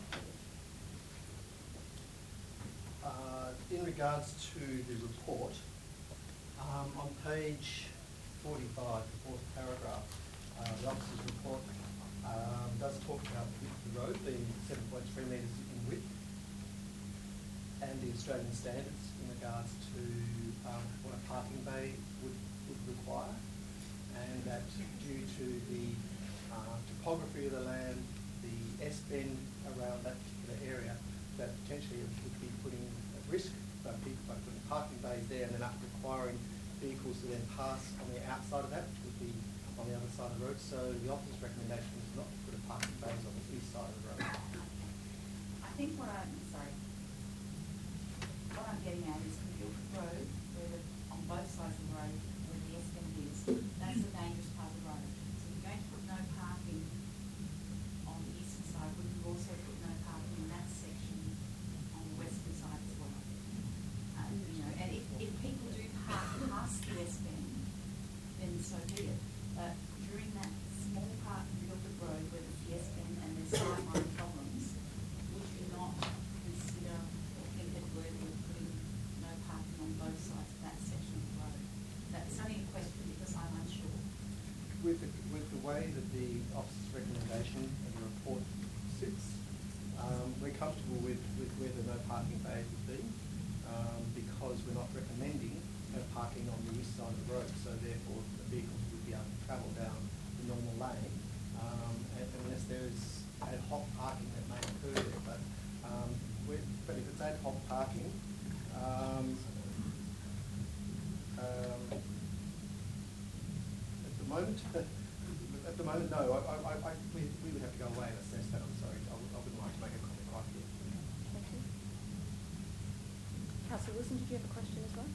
uh, in regards to the report, um, on page forty-five, the fourth paragraph, uh, the officer's report um, does talk about the width of the road being seven point three metres in width and the Australian standards in regards to um, what a parking bay would, would require, and that due to the uh, topography of the land, the S-bend around that particular area, that potentially it would be putting at risk by people by putting parking bays there and then up requiring vehicles to then pass on the outside of that, which would be on the other side of the road. So the officer's recommendation is not to put a parking bays on the east side of the road. I think what I'm, sorry, what I'm getting at is the Guildford Road, where the, on both sides of the road, where the S-bend is, that's the dangerous part of the road. So you're going to put no parking on the eastern side, would you also put no parking in that section on the western side as well? Um, you know, and if, if people do park past the S-bend, then so be it. But during that small part of Guildford Road where there's the S-bend and there's sideline problems, would you not consider or think it worthy of putting no parking on both sides of that section of the road? That's only a question because I'm unsure. With the, with the way that the officer's recommendation and the report sits, um, we're comfortable with, with where the no parking bay would be, um, because we're not recommending no parking on the east side of the road, so therefore the vehicles would be able to travel down the normal lane, um, unless there's ad hoc parking that may occur there. But, um, we're, but if it's ad hoc parking, um, um, at the moment, at the moment, no. I, I, I, we, we would have to go away and assess that. I'm sorry. I, I wouldn't like to make a comment right here. Thank you. Councillor Wilson, did you have a question as well?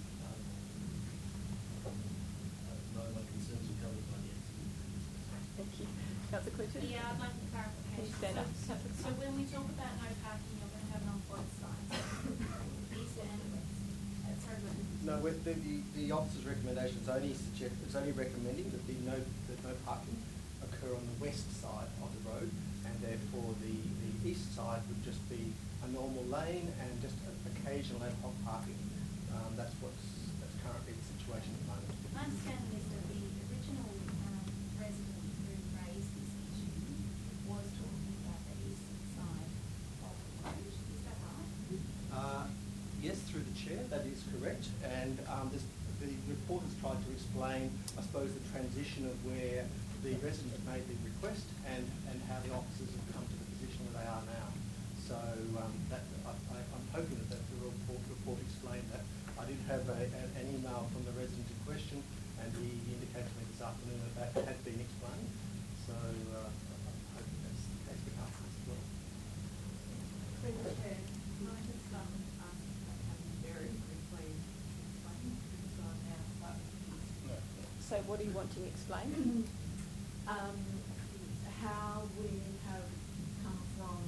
No, my concerns are covered by the answer. Thank you. Councillor Clinton? Yeah, I'd like a Can clarification. you stand up? So, so when we talk about no parking, you're going to have it on both sides, east and west. That's our good. No, with the, the, the officer's recommendation is only suggest, it's only recommending that the no that no parking occur on the west side of the road, and therefore the, the east side would just be a normal lane and just occasional ad hoc parking. Um, that's what's that's currently the situation at the moment. My understanding is that the original um, resident who raised this issue was talking about the eastern side of the road. Is that right? Uh, yes, through the chair, that is correct. And um, this, the report has tried to explain, I suppose, the transition of where the resident made the request and, and how the officers have come to the position where they are now. So um, that, I, I, I'm hoping that, that the report, report explained that. I did have a, a, an email from the resident in question, and he indicated to me this afternoon that that had been explained. So uh, I'm hoping that's the case with council as well. Through the chair, can I just um, ask um, very quickly explain because I'm now but So what do you want to explain? um, how we have come from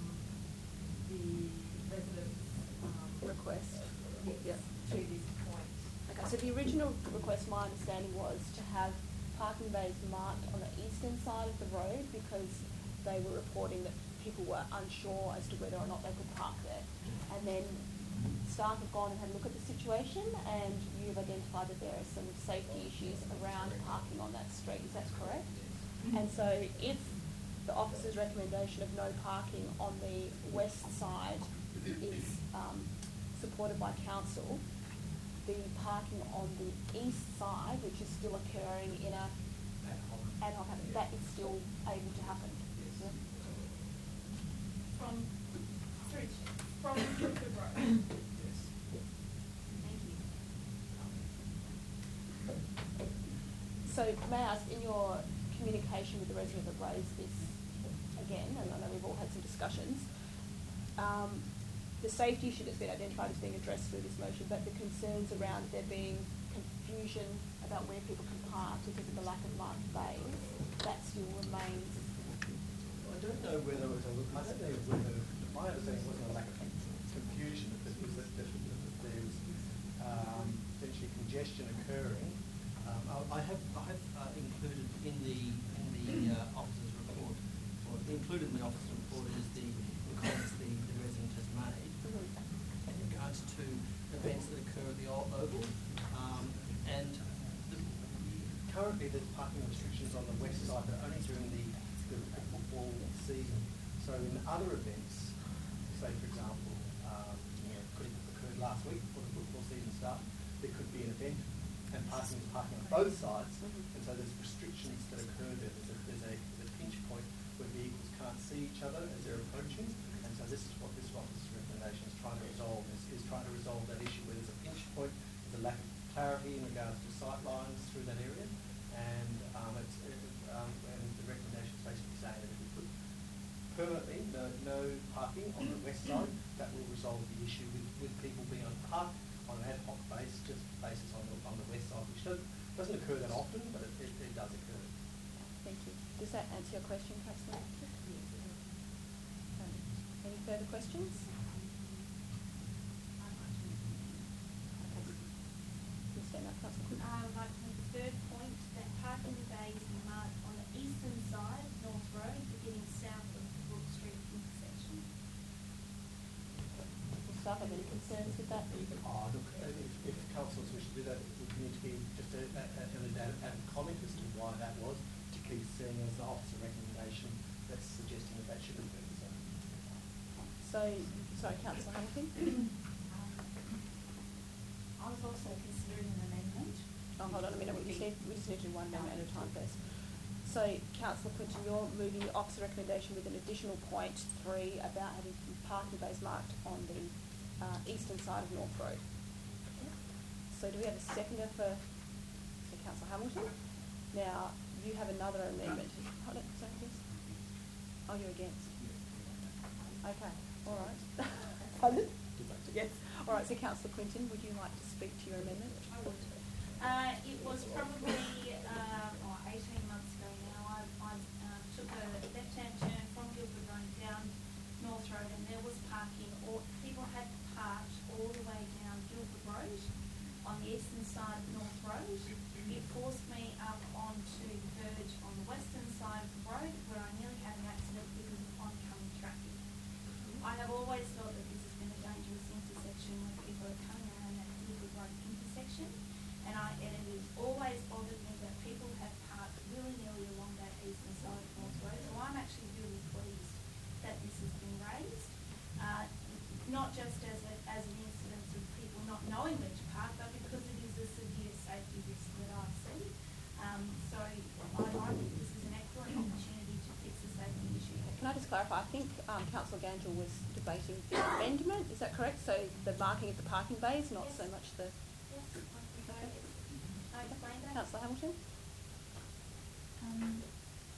the residents' um, Request. yes, Yep. to this point. Okay, so the original request, my understanding was to have parking bays marked on the eastern side of the road because they were reporting that people were unsure as to whether or not they could park there. And then staff have gone and had a look at the situation, and you've identified that there are some safety issues around parking on that street. Is that correct? And so if the officer's recommendation of no parking on the west side is um, supported by council, the parking on the east side, which is still occurring in a ad hoc, that is still able to happen. Yeah? From, through, from Guildford Road. Thank you. So may I ask, in your communication with the resident that raised this again, and I know we've all had some discussions, um, the safety issue that's been identified is being addressed through this motion, but the concerns around there being confusion about where people can park because of the lack of marked bays, that still remains. I don't know whether it was a, I don't know whether, my understanding wasn't a lack of confusion, but it was that, that, that there was um, essentially congestion occurring. Um, I, I have, I have uh, included in the, in the uh, officer's report, or included in the officer's report is the comments the, the resident has made in regards to events that occur at the Old Oval. Um, and the, currently there's parking restrictions on the west side, but only during the, the, the football season. So in other events, say for example, um, you know, could have occurred last week before the football season started, there could be an event and parking is parking on both sides, and so there's restrictions that occur there. There's a, there's a, there's a pinch point with people being able to park on an ad hoc basis, just basis on the, on the west side, which doesn't, doesn't occur that often, but it, it, it does occur. Thank you. Does that answer your question, Councillor? Um, any further questions? You stand up, Councillor Quinn. I would like to make the third point that parking bays are marked on the eastern side, North Road, beginning south of the Brook Street intersection. Will staff have any concerns with that? Oh, look, uh, if, if councillors wish to do that, we need to give just a, a, a, an added, added comment as to why that was, particularly seeing as the officer recommendation that's suggesting that that shouldn't be. So, So, sorry, Councillor Hamilton. Um, I was also considering an amendment. Oh, hold on a minute. We just need, we just need to do one amendment at a time first. So, Councillor Quinton, you're moving the officer recommendation with an additional point three about having parking bays marked on the uh, eastern side of North Road. So, do we have a seconder for, for Councillor Hamilton? Now, you have another amendment. Hold on, sorry, please. Oh, you're against. Okay, all right. Pardon? Yes. All right, so Councillor Quinton, would you like to speak to your amendment? I would. Uh, it was probably uh, oh, eighteen months ago now. I, I uh, took a left-hand turn from Guildford Road down North Road, and there was parking. Or people had parked all the way down Guildford Road on the eastern side of North Road. It forced me up onto the verge on the western side of the road, where I nearly had an accident because of oncoming traffic. I have always thought that this has been a dangerous intersection where people are coming around that Guildford Road intersection. And, I, and it has always bothered me that people have parked willy-nilly along that eastern side of North Road. So I'm actually really pleased that this has been raised, uh, not just as, a, as an incidence of people not knowing where to park, but because it is a severe safety risk that I see. Um, so I, I think this is an excellent opportunity to fix a safety issue. Can I just clarify? I think um, Councillor Gangel was debating the amendment. Is that correct? So the marking of the parking bays, not Yes. so much the. Yes, I can I explain that? Councillor Hamilton. Um,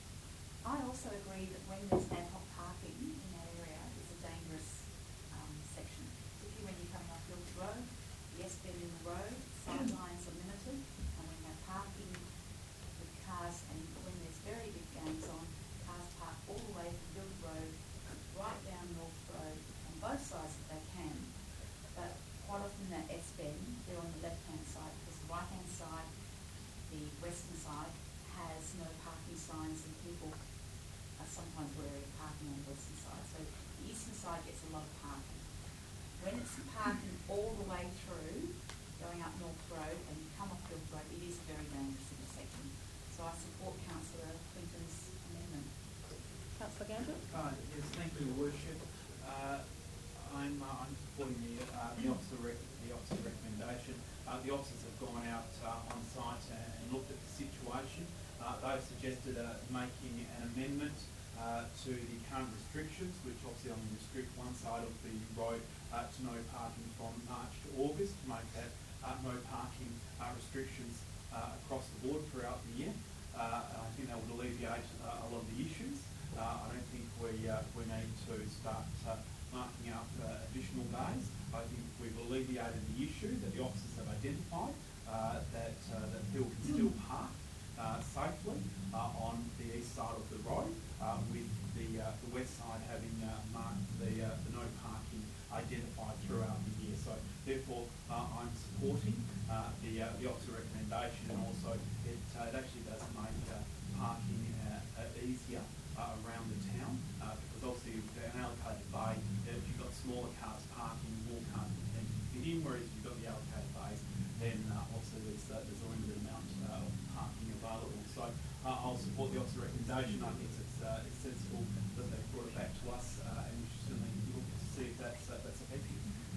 I also agree that when there's ad hoc parking in that area, it's a dangerous um, section. Particularly when you're coming off Guildford Road, the S-bend in the road, sidelines are limited, and when you're parking with cars, and when there's very big games on, cars park all the way from Guildford Road right down North Road on both sides if they can. But quite often that S-bend, they're on the left-hand side, because the right-hand side, the western side, has no parking signs, and people are sometimes wary of parking on the western side. So the eastern side gets a lot of parking. When it's parking all the way through, going up North Road, and you come off Guildford Road, it is a very dangerous intersection. So I support Councillor Clinton's amendment. Councillor Gangel. Uh, yes, thank you, Your Worship. Uh, I'm, uh, I'm supporting the, uh, the officer rec- the officer recommendation. Uh, the officers have gone out uh, on site and looked at the situation. Uh, they've suggested uh, making an amendment uh, to the current restrictions, which obviously only restrict one side of the road uh, to no parking from March to August, to make that uh, no parking uh, restrictions uh, across the board throughout the year. Uh, I think that would alleviate uh, a lot of the issues. Uh, I don't think we uh, we need to start uh, marking up uh, additional days. I think we've alleviated the issue that the officers have identified, uh, that uh, that people can still park uh, safely uh, on the east side of the road, uh, with the uh, the west side having uh, marked the uh, the no parking identified throughout the year. So therefore, uh, I'm supporting uh, the uh, the officer recommendation, and also it uh, it actually does make uh, parking uh, uh, easier uh, around the town, uh, because obviously with an allocated bay, if you've got smaller cars parking, more cars can tend to fit in, whereas if you've got the allocated bays, then uh, obviously there's, uh, there's a limited amount uh, of parking available. So uh, I'll support the officer recommendation. I think it's, uh, it's sensible that they've brought it back to us, uh, and we should certainly look to see if that's, uh, that's effective.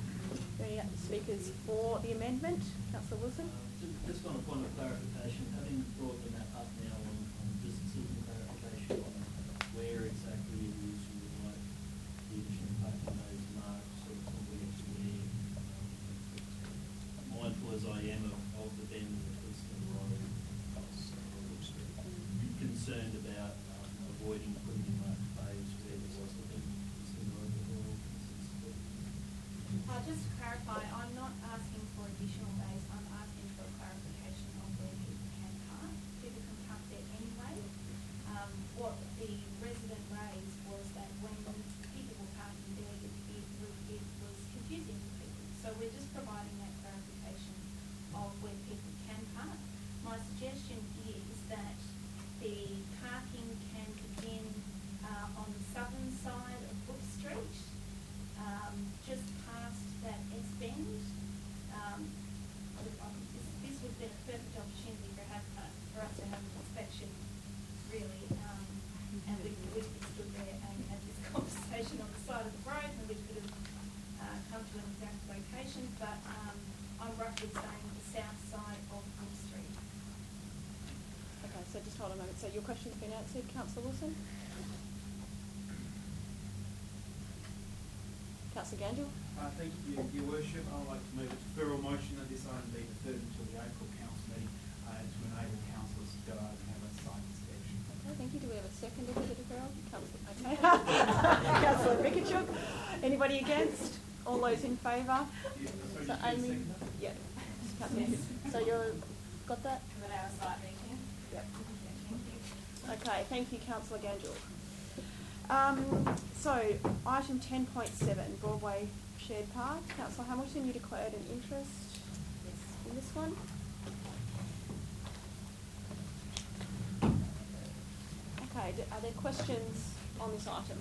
Any other speakers for the amendment? Councillor Wilson. Just, just on a point of clarification, having brought the map up now, on, on just seeking clarification on where exactly it is you would like the additional parking bays marked, sort of where to where. Um, mindful as I am of, of the bend and the twist of the road, I was uh, concerned about um, avoiding putting in marked bays where there was the bend and twist of the road. Uh, just to clarify, we're just providing that clarification of where people can park. My suggestion is that the parking can begin uh, on the southern side of Brook Street, um, just past that S bend. Um, this, this would be a perfect opportunity for, have, uh, for us to have an inspection, really, um, and we, we could stood there and have this conversation on the side of the road, and we could have uh, come to an exact location, but um, I'm roughly saying the south side of Brook Street. Okay, so just hold on a moment. So your question's been answered, Councillor Wilson? Councillor Gandil? Uh, thank you, Your Worship. I'd like to move a deferral motion that this item be deferred until the April Council meeting uh, to enable councillors to go out and have a site inspection. Okay, thank you. Do we have a seconder for the deferral? Councillor, okay. Councillor Rickerchuk. Anybody against? All those in favour? Yeah, sorry, So did you Amy, second that? yeah. Councillor, so you're got that? For our site meeting. Yep. Thank you. Okay, thank you, Councillor Gandil. Um, so, item ten point seven, Broadway Shared Park. Councillor Hamilton, you declared an interest in this one. Okay, d- are there questions on this item?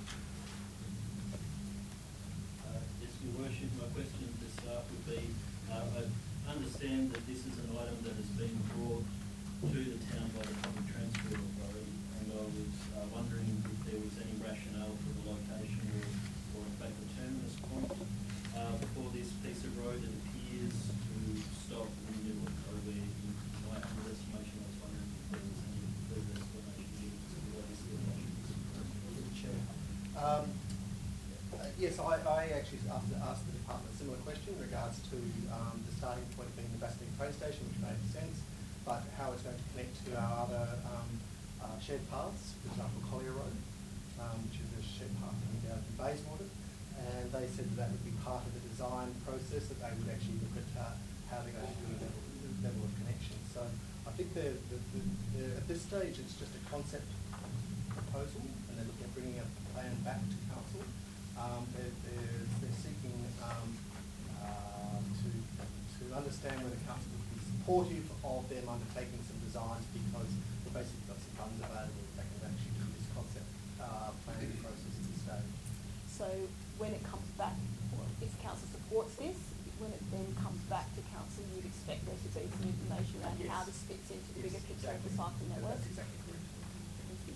Uh, Yes, Your Worship, my question to start would be, uh, I understand that this is an item that has been brought to the town by the Public Transport Authority, and I was uh, wondering if there was any rationale for the location or, or in fact the terminus point uh, for this piece of road that appears to stop in the middle of where, in my humble estimation, I was wondering if there was any further explanation given as to why this location is. Chair. Um, uh, yes, I, I actually asked, asked the department a similar question in regards to um, the starting point being the Basildon train station, which made sense, but how it's going to connect to our other um, uh, shared paths, for example, Collier Road, um, which is a shared path coming down from Bayswater, and they said that, that would be part of the design process, that they would actually look at uh, how they're going to do the level, the level of connection. So I think the, the, the, the, at this stage it's just a concept proposal, and they're looking at bringing a plan back to council. Um, they're, they're, they're seeking um, uh, to, to understand whether council would be supportive of them undertaking some designs, because they've basically got some funds available that can actually do this concept uh, planning process at this stage. So when it comes back, or if council supports this, when it then comes back to council, you'd expect there to be some information around Yes. how this fits into the Yes, bigger picture of the exactly. cycling network? That's exactly correct. Thank you.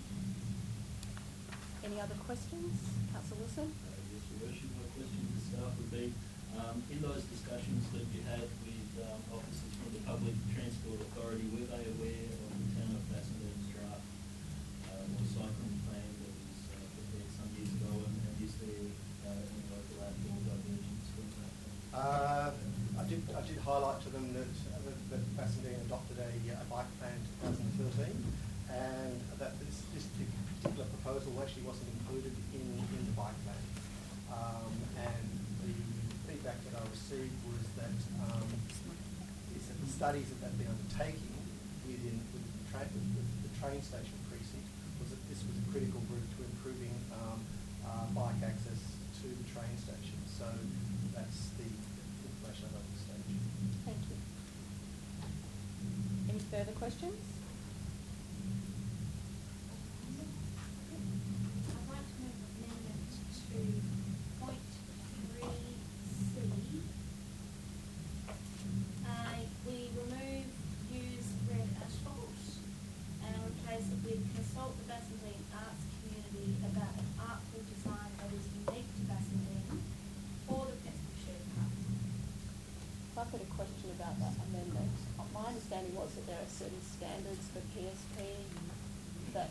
Any other questions? Councillor Wilson? Uh, Yes, Your Worship, my question to staff would be, um, in those discussions that you had with um, officers from the Public Transport Authority, were they aware of the town of Bassendean's draft uh, or cycling plan that was uh, prepared some years ago, and, and is there uh, any overlap or divergence from that? Uh, I did I did highlight to them that uh, that, that Bassendean adopted a, uh, a bike plan in twenty thirteen, and that this, this particular proposal actually wasn't included in, in the bike plan. Um, and the feedback that I received was that um, is that the studies that they've been undertaking within, within the, train, the, the train station precinct was that this was a critical route to improving um, uh, bike access to the train station. So that's the information about the stage. Thank you. Any further questions? I'd like to move amendment to point three C. Uh, we remove use red asphalt and replace it with consult the Bassendean arts community about an artful design that is unique to Bassendean for the Festival Shared Park. I've got a question about that amendment. Uh, My understanding was that there are certain standards for P S P that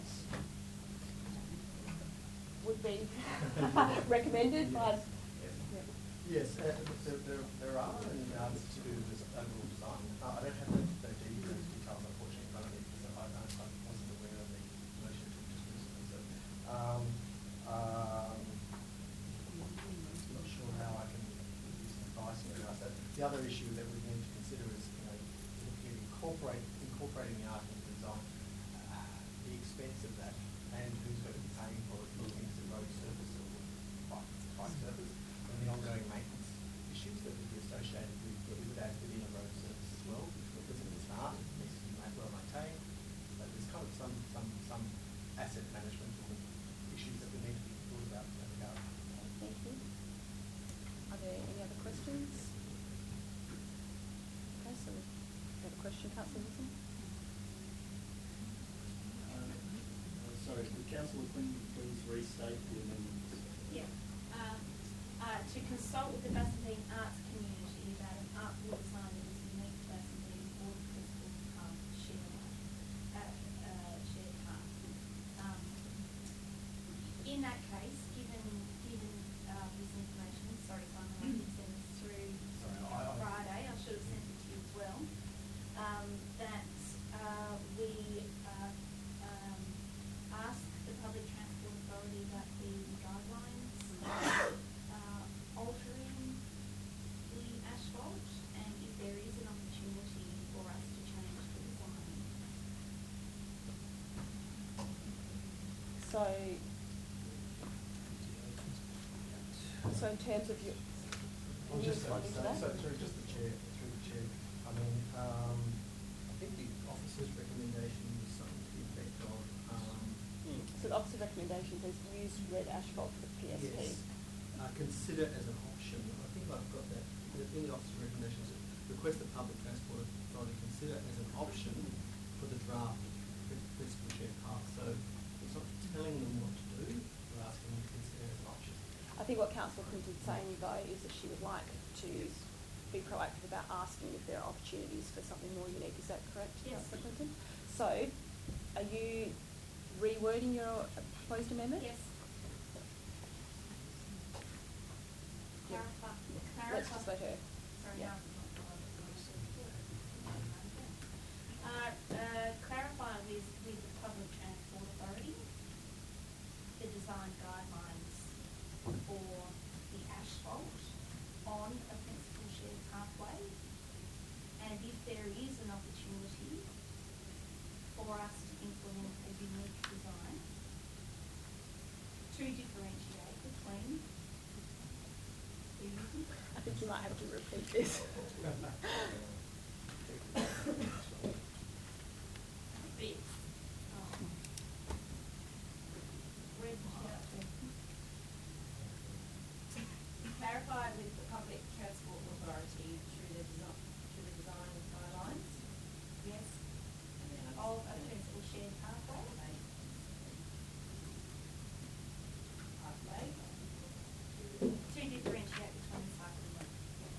would be recommended by. Yes, uh, there, there, there are, and uh, this is to do with this overall design. Uh, I don't have the, the de- those details unfortunately in front of me, because I, I, I wasn't aware of the motion to just recently. So, um, um, I'm not sure how I can give some advice in regards to that. The other issue that we need to consider is, you know, looking at incorporate, incorporating the art into the design, uh, the expense of that, and who's going to be paying for it, looking at the road surface or bike, bike surface, and the ongoing maintenance issues that would be associated associated with, with that within a road service as well, because it is art, it needs to be made well maintained, but there's kind of some, some, some asset management issues that we need to be thought about in that regard. Thank you. Are there any other questions? Okay, so we have a question, Councillor Wilson. Um, uh, sorry, could Councillor Quinn please restate the amendments? Yeah. Um, uh, to consult with the Bassendean arts community about an art wall design that is unique to Bassendean or the Crystal Park shared, uh, uh, shared park. Um, in that case, given given uh, this information, sorry Simon, I didn't send this through Sorry, on I- I- Friday, I should have sent it to you as well, um, that uh, we uh, um, ask the Public Transport Authority about the guidelines uh, altering the asphalt, and if there is an opportunity for us to change the design. So, so in terms of your, I'll are you just say, responding to so, that? so through just the chair, through the chair, I mean, um, I think the officer's recommendation was something to the effect of, um, So the opposite recommendation says use red asphalt for the P S P. yes, uh, consider as an option. I think I've got that in the officer's recommendations. Request the Public Transport Authority consider as an option for the draft principal shared path. So it's not telling them what to do, we're asking them to consider as an option. I think what Councillor Clinton's saying though is that she would like to be proactive about asking if there are opportunities for something more unique. Is that correct, Yes. Councillor Clinton? So, are you rewording your proposed amendment? Yes. Yeah. Clarify. Let's Clarify. just let her. Sorry, Yeah. no. Uh, uh, clarify with, with the Public Transport Authority the design guidelines for the asphalt on a principal shared pathway, and if there is an opportunity for us to implement a unique design to differentiate between the I think you might have to repeat this. bits. Um, red, clarify with the Public Transport Authority through the design, through the design guidelines, yes, of a principal shared pathway. Pathway. To differentiate between cycling and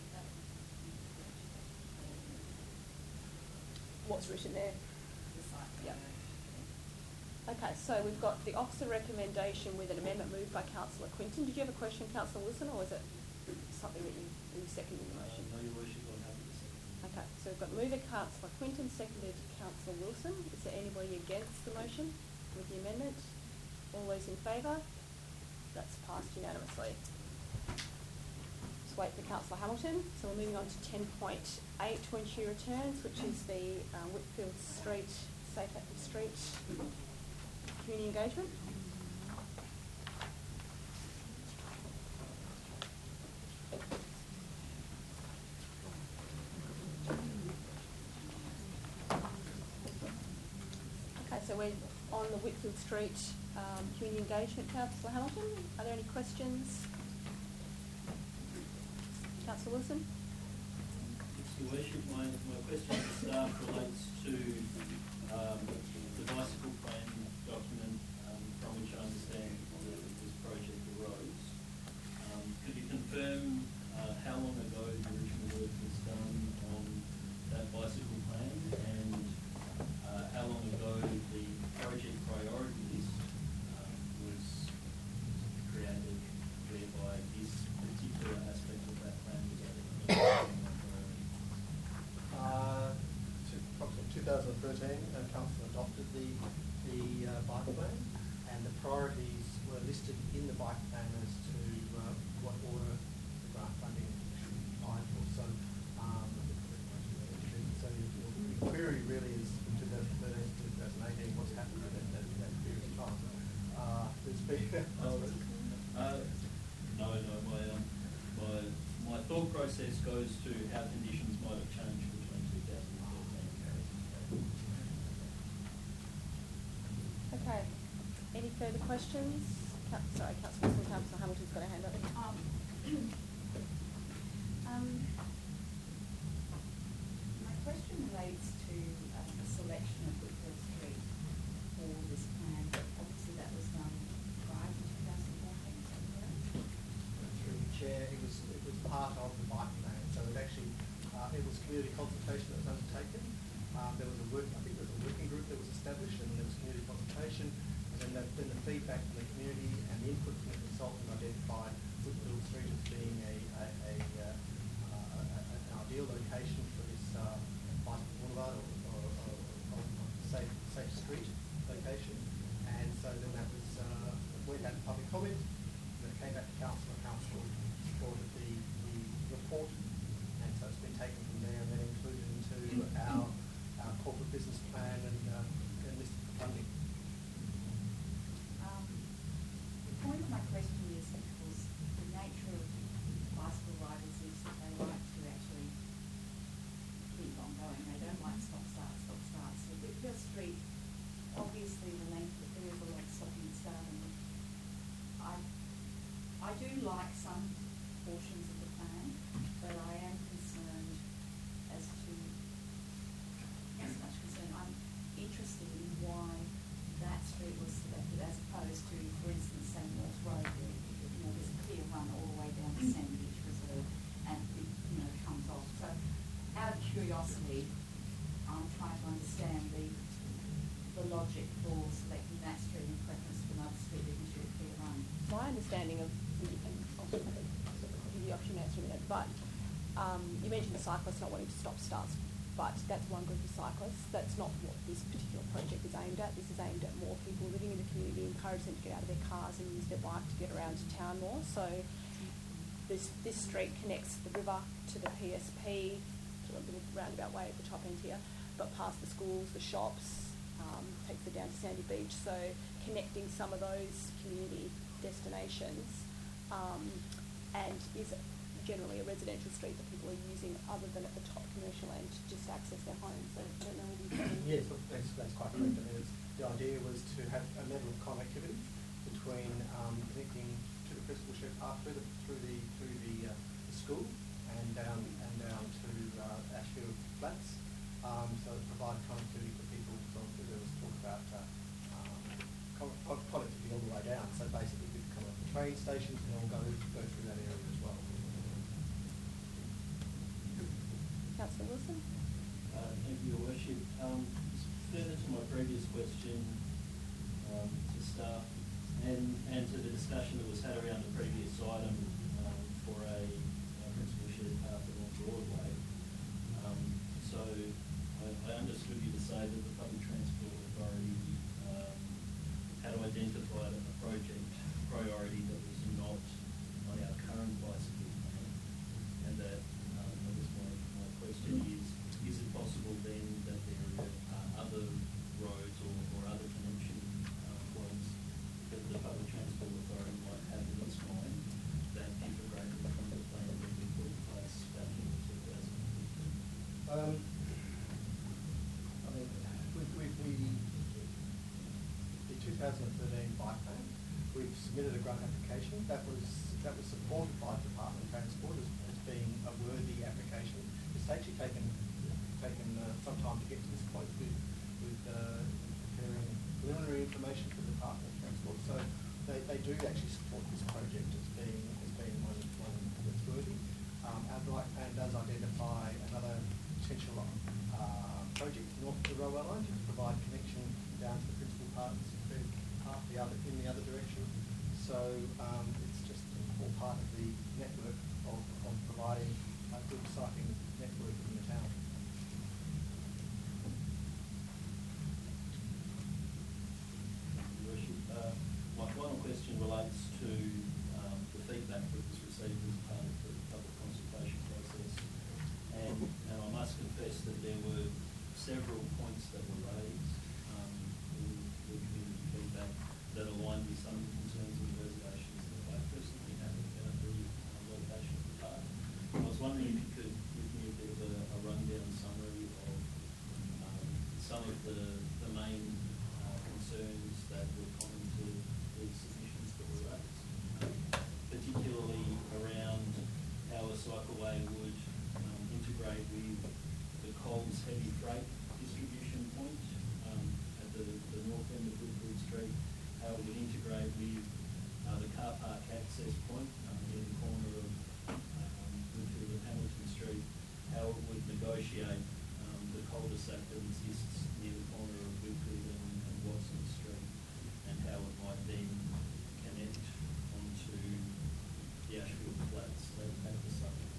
What's written there? the cycling. Yeah. Okay, so we've got the officer recommendation with an amendment moved by Councillor Quinton. Did you have a question, Councillor Wilson, or is it something that you, you seconded the motion? Uh, no, Your Worship, I'm happy to second. Okay, so we've got mover Councillor Quinton, seconded Councillor Wilson. Is there anybody against the motion with the amendment? All those in favour? That's passed unanimously. Let's wait for Councillor Hamilton. So we're moving on to ten point eight when she returns, which is the uh, Whitfield Street, Safe Active Street community engagement. Okay, so we're on the Whitfield Street um, community engagement. Councillor Hamilton, are there any questions? Councillor Wilson? Your Worship, my, my question to staff relates to um, the bicycle plan document um, from which I understand the, this project arose. Um, could you confirm uh, how long ago the original work was done on that bicycle plan, and uh, how long ago the project priority list um, was created, whereby this particular aspect of that plan was added? Uh, to, approximately two thousand thirteen, uh, Council adopted the, the uh, bike plan, and the priorities were listed in the bike plan as to uh, what order the grant funding should be applied for. So, um, so your, your query really is from two thousand thirteen to two thousand eighteen, what's happened in that, that, that period of time. Uh, there's been... uh, no, no, my, um, my, my thought process process goes to how conditions might have changed between two thousand thirteen. Okay. Any further questions? Coun- sorry, Councillor Wilson, Councillor Hamilton's got a hand up. Um, um, my question relates to um, the selection of Whitfield Street for this plan. Obviously, that was done prior to two thousand fourteen, is that correct? Through the chair, it was it was part of the bike plan. So it actually uh, it was community consultation that was undertaken. Um, there was a work, I think there was a working group that was established, and there was community consultation. And then the, then the feedback from the community and the input from the consultant identified Whitfield Street as being a, a, a, uh, uh, an ideal location for this uh, bicycle boulevard or, or, or, or safe, safe street location. And so then that was, uh, went out to public comment, and then it came back to council, and council supported the, the report. And so it's been taken from there and then included into our, our corporate business plan and, um, and listed for funding. Um, the point of my question is because the nature of bicycle riders is that they like to actually keep on going. They don't like stop start, stop start. So Whitfield Street, obviously the length, there is a lot of stopping and starting. I, I do like some portions of the plan, but I am concerned as to, as much concern, I'm interested in why that street was selected as opposed to, for instance, say North Road, where you know there's a clear run all the way down to Sandy Beach Reserve, and it you know comes off. So, out of curiosity, I'm trying to understand the the logic for selecting that street in preference to another street that gives you a clear run. My understanding of the, and I'll give you the option to answer in a minute, but um, you mentioned the cyclists not wanting to stop starts, but that's one group of cyclists. That's not what this particular project is aimed at. This is aimed at more people living in the community, encourage them to get out of their cars and use their bike to get around to town more. So this this street connects the river to the P S P, to a little roundabout way at the top end here, but past the schools, the shops, um, takes it down to Sandy Beach. So connecting some of those community destinations um, and is generally a residential street that people are using other than at the top commercial end to just access their homes. So I don't know if you can... Yes, look, that's, that's quite correct. I mean, it's, the idea was to have a level of connectivity between um, connecting to the Principal Shed Park through the through the through the, uh, the school and down and down to uh, Ashfield Flats. Um, so it provided connectivity for people. So there was talk about uh, um, con- con- connectivity all the way down. So basically, we could come up the train stations and all go go through that area as well. Councillor Wilson? Uh, thank you, Your Worship. Um, further to my previous question um, to staff and, and to the discussion that was had around the previous item um, for a, a principal shared path along Broadway. Um, so I, I understood you to say that the Public Transport Authority um, had identified a project priority that was not on our current bicycle plan, and that um, I guess my, my question is, is it possible then that there are other roads or, or other connection uh, points that the Public Transport Authority might have in its mind that differ greatly from the plan that we put in place back in two thousand fifteen? Um, I mean, we, we, we, the two thousand thirteen bike plan, we've submitted a grant application that was that was supported by the Department of Transport as, as being a worthy application. It's actually taken taken uh, some time to get to this point with with uh, preparing preliminary information for the Department of Transport. So they, they do actually support this project as being as being one, one that's worthy. Um, our bike plan does identify another potential uh, project north of the railway line to provide connection down to the principal parts, part the other in the other direction. So um, it's just all part of the network of, of providing a good cycling network in the town. Your Worship, uh, my final question relates to um, the feedback that was received as part of the public consultation process. And, and I must confess that there were several points that were raised um, in the community feedback that aligned with some of the concerns and reservations that I personally have about the uh, location of the park. I was wondering negotiate um, the cul-de-sac that exists near the corner of Wilfrid and, and Watson Street, and how it might then connect onto the Ashfield Flats at, at the summit.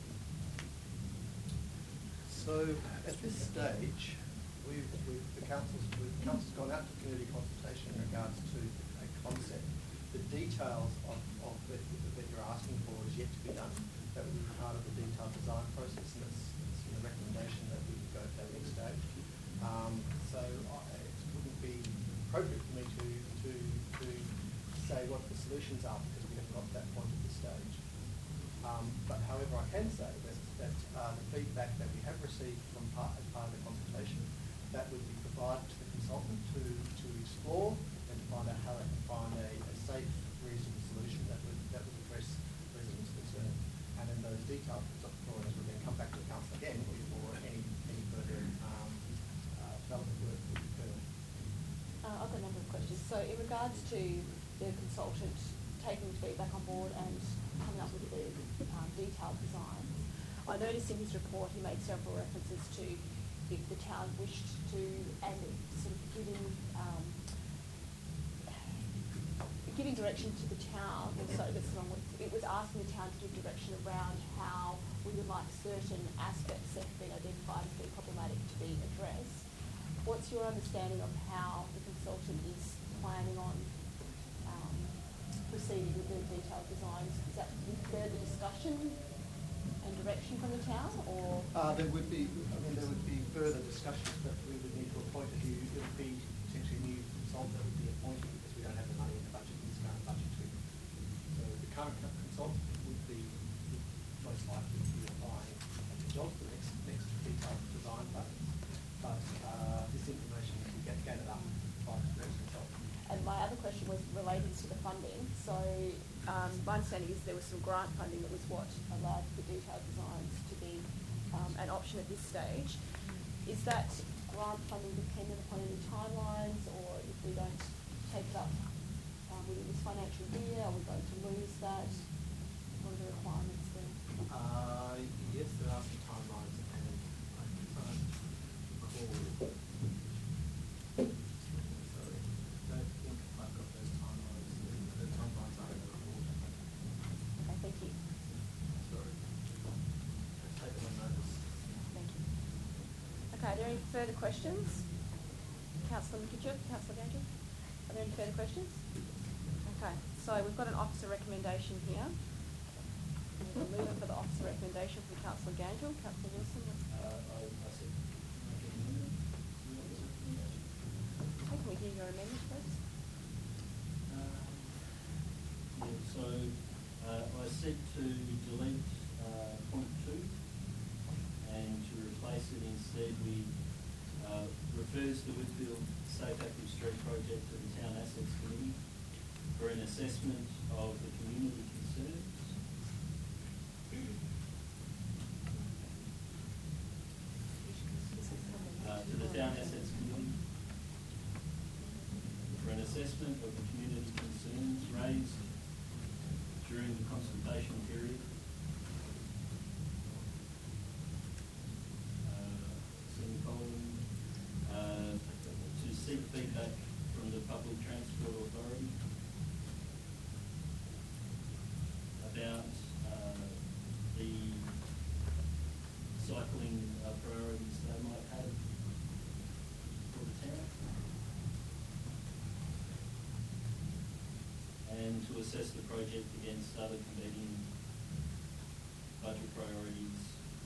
So at this stage, we've, we've the council's we've, the council's gone out to community consultation in regards to a concept. The details of, of that, that you're asking for is yet to be done. That would be part of the detailed design process, and it's, it's the recommendation that we go to that next stage. Um, so I, it wouldn't be appropriate for me to, to to say what the solutions are because we haven't got to that point at this stage. Um, but however, I can say that, that uh, the feedback that we have received from part, as part of the consultation, that would be provided to the consultant to, to explore and to find out how they can find a, a safe, reasonable solution that would, that would address residents' concern. And then those detailed drawings would then come back to the council again before any, any further um, uh, development work would occur. Uh, I've got a number of questions. So in regards to the consultant taking feedback on board and coming up with the um, detailed designs, I noticed in his report he made several references to if the town wished to, and sort of giving um, giving direction to the town. So that's wrong with it was asking the town to give direction around how we would like certain aspects that have been identified as being problematic to be addressed. What's your understanding of how the consultant is planning on um, proceeding with the detailed designs? Is that with further discussion and direction from the town, or? Uh, there would be, I mean, there would be further discussions, but we would need to appoint a new, it would be potentially a new consultant that would be appointed because we don't have the money in the budget, in this current budget to. So the current consultant would be, would most likely be applying the job for the next, next detailed design phase. But uh, this information will be gathered up by the next consultant. And my other question was related to the funding. So um, my understanding is there was some grant funding that was what allowed the detailed designs to be um, an option at this stage. Is that grant funding dependent upon any timelines, or if we don't take it up um, within this financial year, are we going to lose that? What are the requirements there? Uh, yes, there are some timelines, and I can't recall. Sorry, I don't think I've got those timelines. The timelines are in the report. Okay, thank you. Sorry. I've taken my notice. Thank you. Okay, are there any further questions? Councillor Mikitchook, Councillor Gangel? Are there any further questions? Okay, so we've got an officer recommendation here. We'll move on for the officer recommendation from Councillor Gangel. Councillor Wilson? Uh, I, I said, Hey, can we hear your amendment, please? Uh, yeah, so uh, I said to delete uh, point two and to replace it instead we uh, refers the Whitfield Safe Active Street project to the Town Assets Committee for an assessment of the community concerns. Uh, to the Town Assets Committee for an assessment of the community concerns raised during the consultation period. Uh, semicolon, uh, to seek feedback from the Public Transport Authority about uh, the cycling uh, priorities they might have for the town, and to assess the project against other competing budget priorities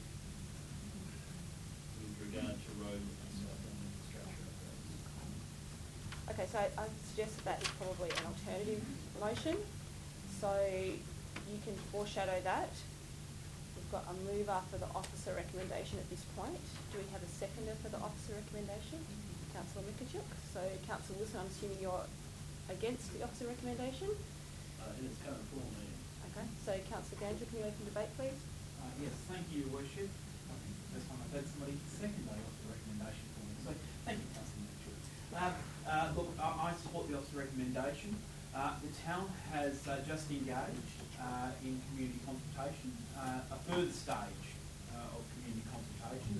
with regard to road and cycling infrastructure upgrades. Okay, so I, I suggest that that is probably an alternative motion. So you can foreshadow that. We've got a mover for the officer recommendation at this point. Do we have a seconder for the officer recommendation? Councillor Mikitchook. So Councillor Wilson, I'm assuming you're against the officer recommendation? Uh, in its current form, yeah. Okay, so Councillor Gangel, can you open debate, please? Uh, yes, thank you, Your Worship. I think it's the first time I've heard somebody second the officer recommendation for me. So thank you, Councillor Mitchell. Uh, uh, look, I, I support the officer recommendation. Uh, the town has uh, just engaged uh, in community consultation, uh, a further stage uh, of community consultation,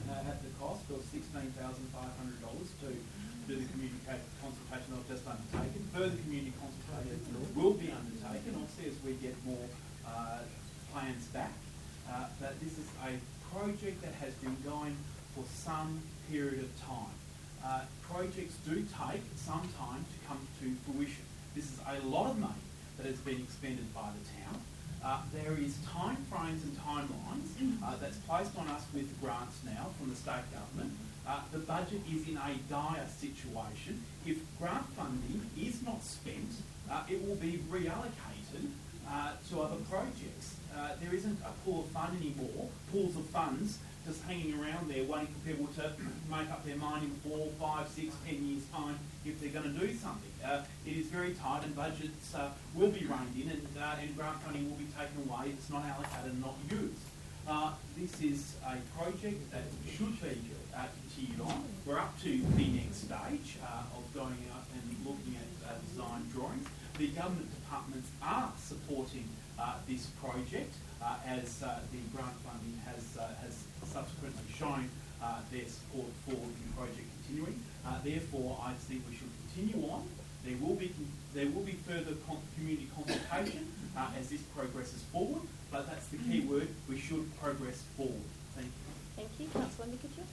cost sixteen thousand five hundred dollars to do the community ca- consultation that I've just undertaken. Further community consultation will be undertaken, obviously, as we get more uh, plans back. Uh, but this is a project that has been going for some period of time. Uh, projects do take some time to come to fruition. This is a lot of money that has been expended by the town. Uh, there is time frames and timelines uh, that's placed on us with grants now from the state government. Uh, the budget is in a dire situation. If grant funding is not spent, uh, it will be reallocated uh, to other projects. Uh, there isn't a pool of fund anymore, pools of funds just hanging around there waiting for people to make up their mind in four, five, six, ten years' time if they're going to do something. Uh, it is very tight, and budgets uh, will be reined in, and, uh, and grant funding will be taken away if it's not allocated and not used. Uh, this is a project that should be uh, continued on. We're up to the next stage uh, of going out and looking at uh, design drawings. The government departments are supporting uh, this project uh, as uh, the grant funding has, uh, has subsequently shown uh, their support for the project continuing. Uh, therefore, I think we should continue on. There will be there will be further con community consultation uh, as this progresses forward, but that's the key word. We should progress forward. Thank you. Thank you, Councillor Nicotine.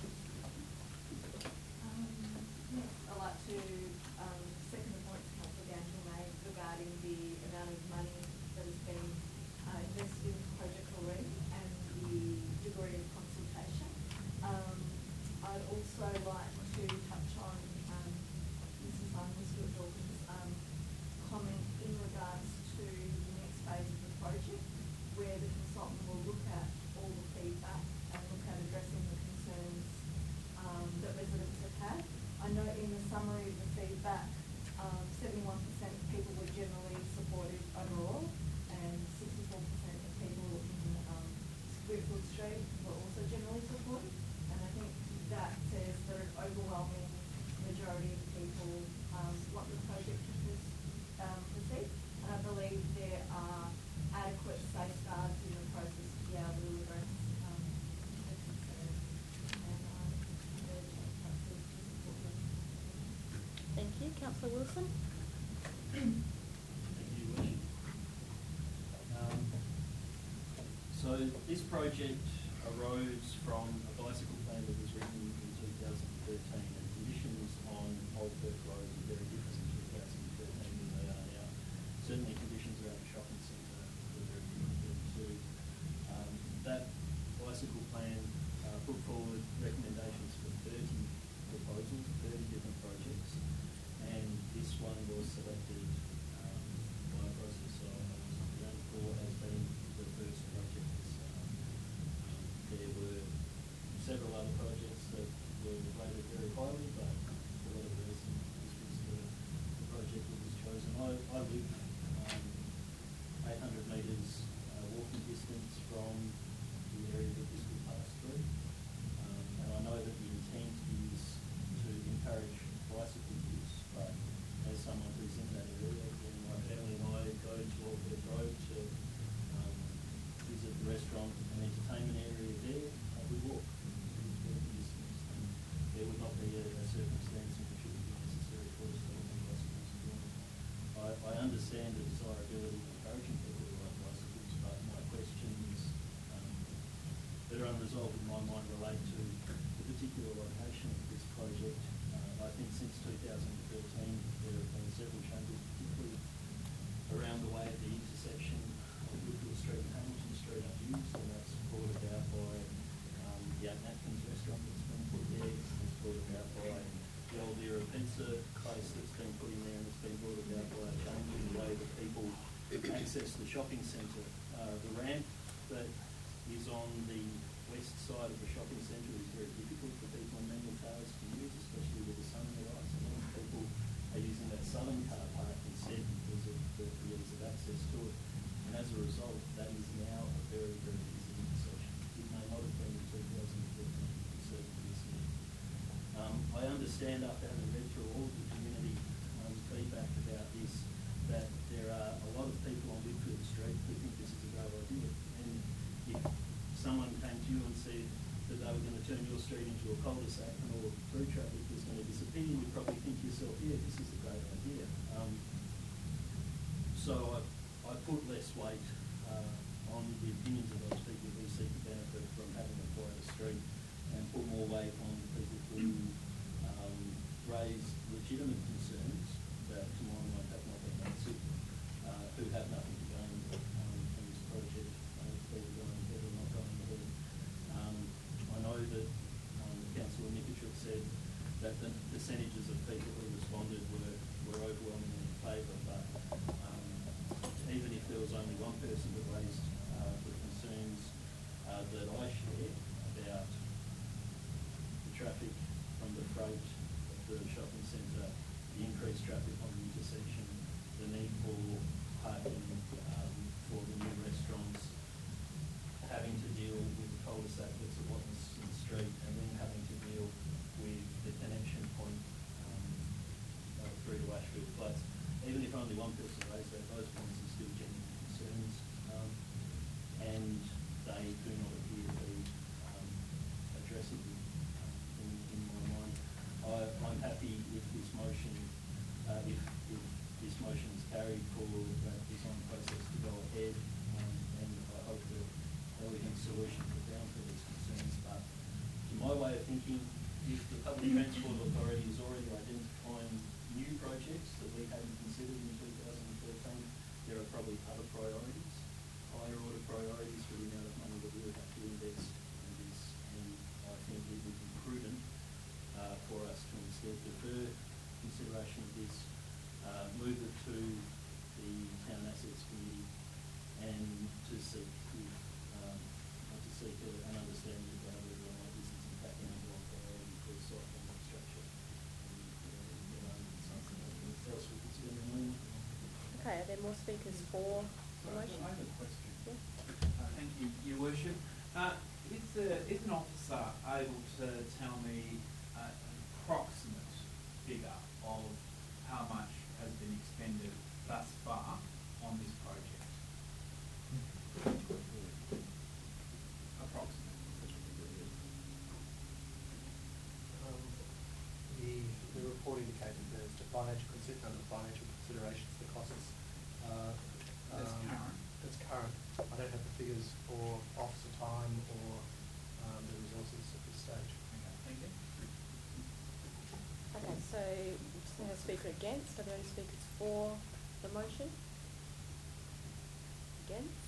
Um, yes, I'd like to um, second the points Councillor Gantel made regarding the amount of money that has been uh, invested in the project already and the degree of consultation. Um, I'd also like to touch on um, Missus Stewart-Dawkins' um, comment in regards to the next phase of the project, where the consultant will look at all the feedback and look at addressing the concerns um, that residents have had. I know in the summary of the feedback, um, seventy-one percent of people were generally supportive overall, and sixty-four percent of people in um, Springfield Street were also generally supportive. And I think that says that an overwhelming majority of people um, want the project to um, proceed. And I believe there are adequate safeguards in the process to be able to address um, the concerns. And I urge councillors to support them. Thank you, Councillor Wilson. Thank you, Worship. Um, so this project arose from a bicycle plan that was written in two thousand thirteen, and conditions on Old Perth Road are very different in two thousand thirteen than they are now. Certainly conditions around the shopping centre are very different then too. Um, that bicycle plan uh, put forward recommendations for thirty proposals, thirty different projects, and this one was selected um, by a process I was around for as being the first project. Um, there were several other projects that were rated very highly, but for whatever reason, this was the, the project that was chosen. I, I live um, eight hundred metres uh, walking distance from the area that this will pass through, um, and I know that the intent is to encourage bicycle use, but as someone who's in that area, when my family and I go to Old Perth Road to um, visit the restaurant and entertainment area there, uh, we walk. There would not be a, a circumstance in which it would be necessary for us to own bicycles to do it. I, I understand the desirability of encouraging people to ride bicycles, but my questions um, that are unresolved in my mind relate to the particular location of this project. Uh, I think since two thousand thirteen there have been several changes, particularly around the way the intersection of Woodville Street and Hamilton Street are used, and that's brought about by um, the Eight Napkins restaurant that's been put there. It's brought about by the old era pizza place that's been put in there, and it's been brought about by changing the way that people access the shopping centre. Uh, the ramp that is on the west side of the shopping centre is very difficult for people in manual cars to use, especially with the sun in their eyes. A lot of people are using that southern car park instead because of the, the ease of access to it. And as a result, that is now a very, very busy intersection. It may not have been in two thousand thirteen, it certainly is now. Um, I understand, after having read through all of the community um, feedback about this, that there are a lot of people on Whitfield Street who think this is a great idea. And if someone came to you and said that they were going to turn your street into a cul-de-sac and all of the through traffic is going to disappear, you probably think to yourself, yeah, this is a great idea. Um, so I, I put less weight uh, on the opinions of those people who seek to benefit from having a quieter street, and put more weight on people who um, raise legitimate concerns that, to my mind, have not been answered, uh, who have nothing to gain um, from this project, uh, either going ahead or not going ahead. Um, I know that um, Councillor Nikichuk said that the percentages of people who responded were, were overwhelmingly in favour, but um, even if there was only one person who raised uh, the concerns uh, that I share about the traffic from the freight of the shopping centre, the increased traffic on the intersection, the need for parking um, for the new restaurants, having to deal with the cul-de-sac that's at Watkinson Street, and then having to deal with the connection point um, uh, through to Ashfield Flats. Even if only one person raised that, those points are still genuine concerns, um, and they do not appear to be um, addressable uh, in, in my mind. I, I'm happy if this motion, uh, if, if this motion is carried for that design process to go ahead, um, and I hope that elegant solution put down for these concerns. But to my way of thinking, if the Public Transport Authority is already identifying new projects that we hadn't considered in two thousand thirteen, there are probably other priorities, higher order priorities for the amount of money that we would have to invest in this, and I think it would be prudent uh, for us to instead defer consideration of this, uh, move it to the Town Assets Committee, and to seek if, um, to seek a, an understanding about whether or not this is in fact an overall priority for site and infrastructure. And, you know, something else we consider in Lynn. Okay, are there more speakers for the Sorry, motion? I have a question. Yeah. Uh, thank you, Your Worship. Uh, is, the, is an officer able to tell me uh, an approximate figure of how much has been expended thus far on this project? Approximate. Um, the, the report indicated there's the financial consider under financial considerations, the costs. Uh, That's um, current. That's current. I don't have the figures for officer time or um, the resources at this stage. Okay, thank you. Okay, so just a speaker against. Are there any speakers for the motion? Against?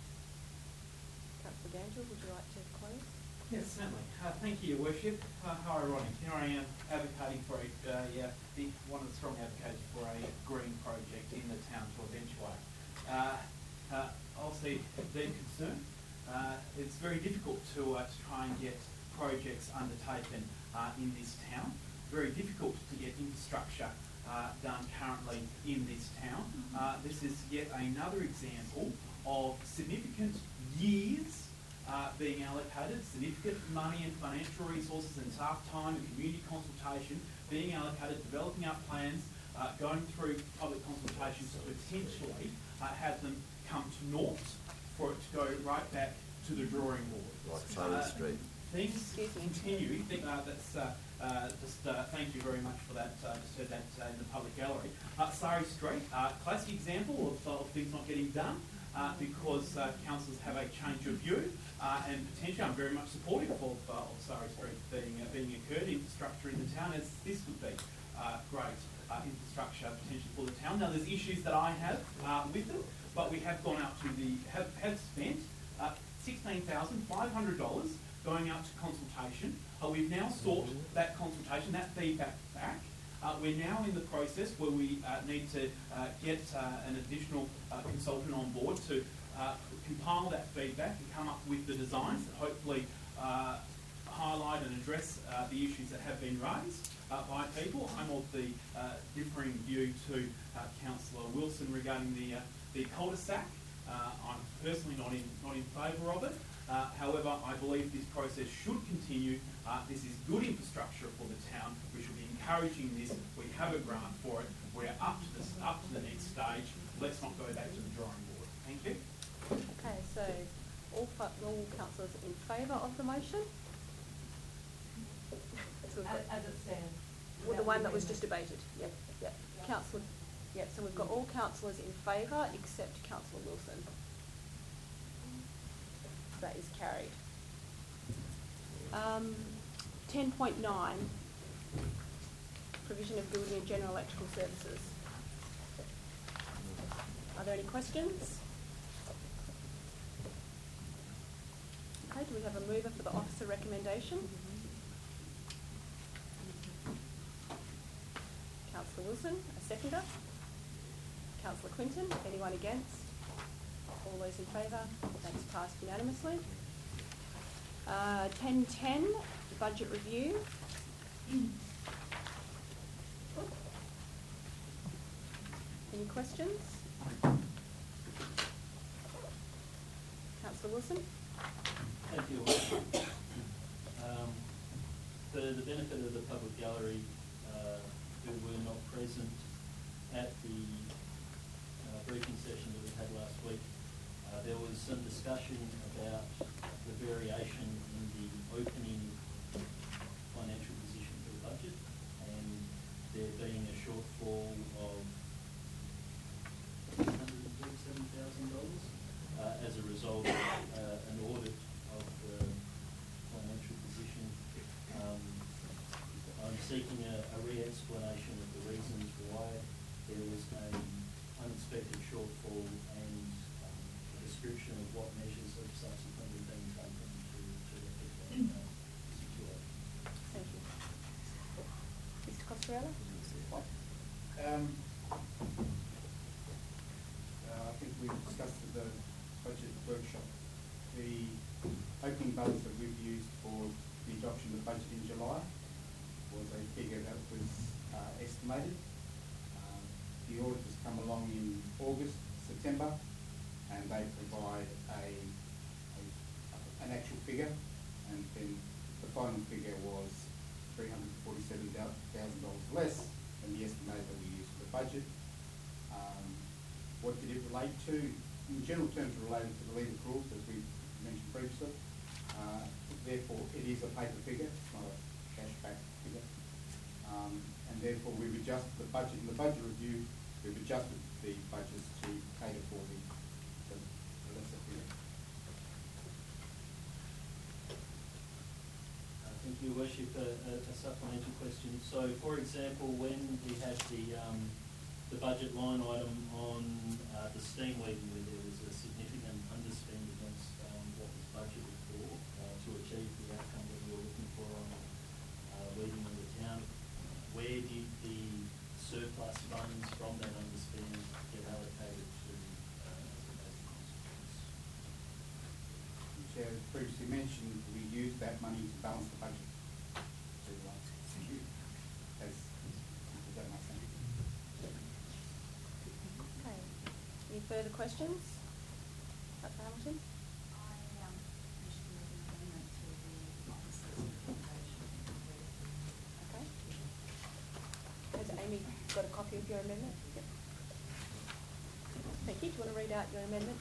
Councillor Gangel, would you like to close? Yes, certainly. Uh, thank you, Your Worship. Uh, how ironic. Here I am advocating for a, uh, the, one of the strong advocates for a green project in the town to eventuate. Uh, uh, I'll see their concern. Uh, it's very difficult to, uh, to try and get projects undertaken uh, in this town. Very difficult to get infrastructure uh, done currently in this town. Uh, this is yet another example of significant years uh, being allocated, significant money and financial resources and staff time and community consultation being allocated, developing our plans, uh, going through public consultations to potentially uh, have them come to naught, for it to go right back to the drawing board. Like Surrey Uh, Street. Things continue. Think, uh, that's, uh, uh, just uh, thank you very much for that. Uh, just heard that uh, in the public gallery. Uh, Surrey Street, uh, classic example of, of things not getting done uh, because uh, councillors have a change of view, uh, and potentially I'm very much supportive of, uh, of Surrey Street being uh, being occurred. Infrastructure in the town, as this would be uh, great uh, infrastructure potential for the town. Now there's issues that I have uh, with it, but we have gone out to the have have spent uh, sixteen thousand five hundred dollars. Going out to consultation. Uh, we've now sought that consultation, that feedback back. Uh, we're now in the process where we uh, need to uh, get uh, an additional uh, consultant on board to uh, compile that feedback and come up with the designs that hopefully uh, highlight and address uh, the issues that have been raised uh, by people. I'm of the uh, differing view to uh, Councillor Wilson regarding the, uh, the cul-de-sac. Uh, I'm personally not in, not in favour of it. Uh, however, I believe this process should continue. Uh, this is good infrastructure for the town. We should be encouraging this. We have a grant for it. We're up to this, up to the next stage. Let's not go back to the drawing board. Thank you. Okay, so all, all councillors in favour of the motion? got- As, as it stands. Well, the without one that was amendment. just debated, yep, yep. Yeah. Councillor, yep, so we've got all councillors in favour except Councillor Wilson. That is carried. Um, ten point nine, provision of building and general electrical services. Are there any questions? Okay, do we have a mover for the officer recommendation? Councillor Wilson, a seconder. Councillor Quinton, anyone against? All those in favour? That's passed unanimously. Uh, ten ten, budget review. Any questions? Councillor Wilson? Thank you. Um, for the benefit of the public gallery uh, who were not present at the uh, briefing session that we had last week, uh, there was some discussion about the variation in the opening financial position for the budget and there being a shortfall of one hundred thirty-seven thousand dollars uh, as a result of uh, an audit of the financial position. Um, I'm seeking a, a re-explanation of the reasons why there was an unexpected shortfall and um, a description of what measures have subsequently been taken to, to rectify that situation. Thank you. Mister Coscarella? Um, uh, I think we discussed at the budget workshop the opening balance that we've used for the adoption of the budget in July was a figure that was uh, estimated. Um, the auditors come along in August, September, and they provide a, a an actual figure, and then the final figure was three hundred forty-seven thousand dollars less than the estimate that we used for the budget. Um, what did it relate to? In general terms, related to the legal rules, as we mentioned previously. Uh, therefore, it is a paper figure, it's not a cash-back figure. Um, and therefore, we've adjusted the budget. In the budget review, we've adjusted the budgets to cater for the, the, the lesser figure. Uh, thank you, Your Worship. A, a, a supplementary question. So, for example, when we had the um, the budget line item on uh, the steam weeding, where there was a significant underspend against um, what was budgeted for uh, to achieve the outcome that we were looking for on uh, weeding in the town, where did the surplus funds from that underspend get allocated to uh, as a consequence? Which, as previously mentioned, we used that money to balance the budget. So, uh, thank you. As, does that make sense? Okay. Any further questions? Councillor Hamilton? I um, wish to make an amendment to the officer's recommendation. Okay. Has Amy got a copy of your amendment? Yep. Thank you. Do you want to read out your amendment?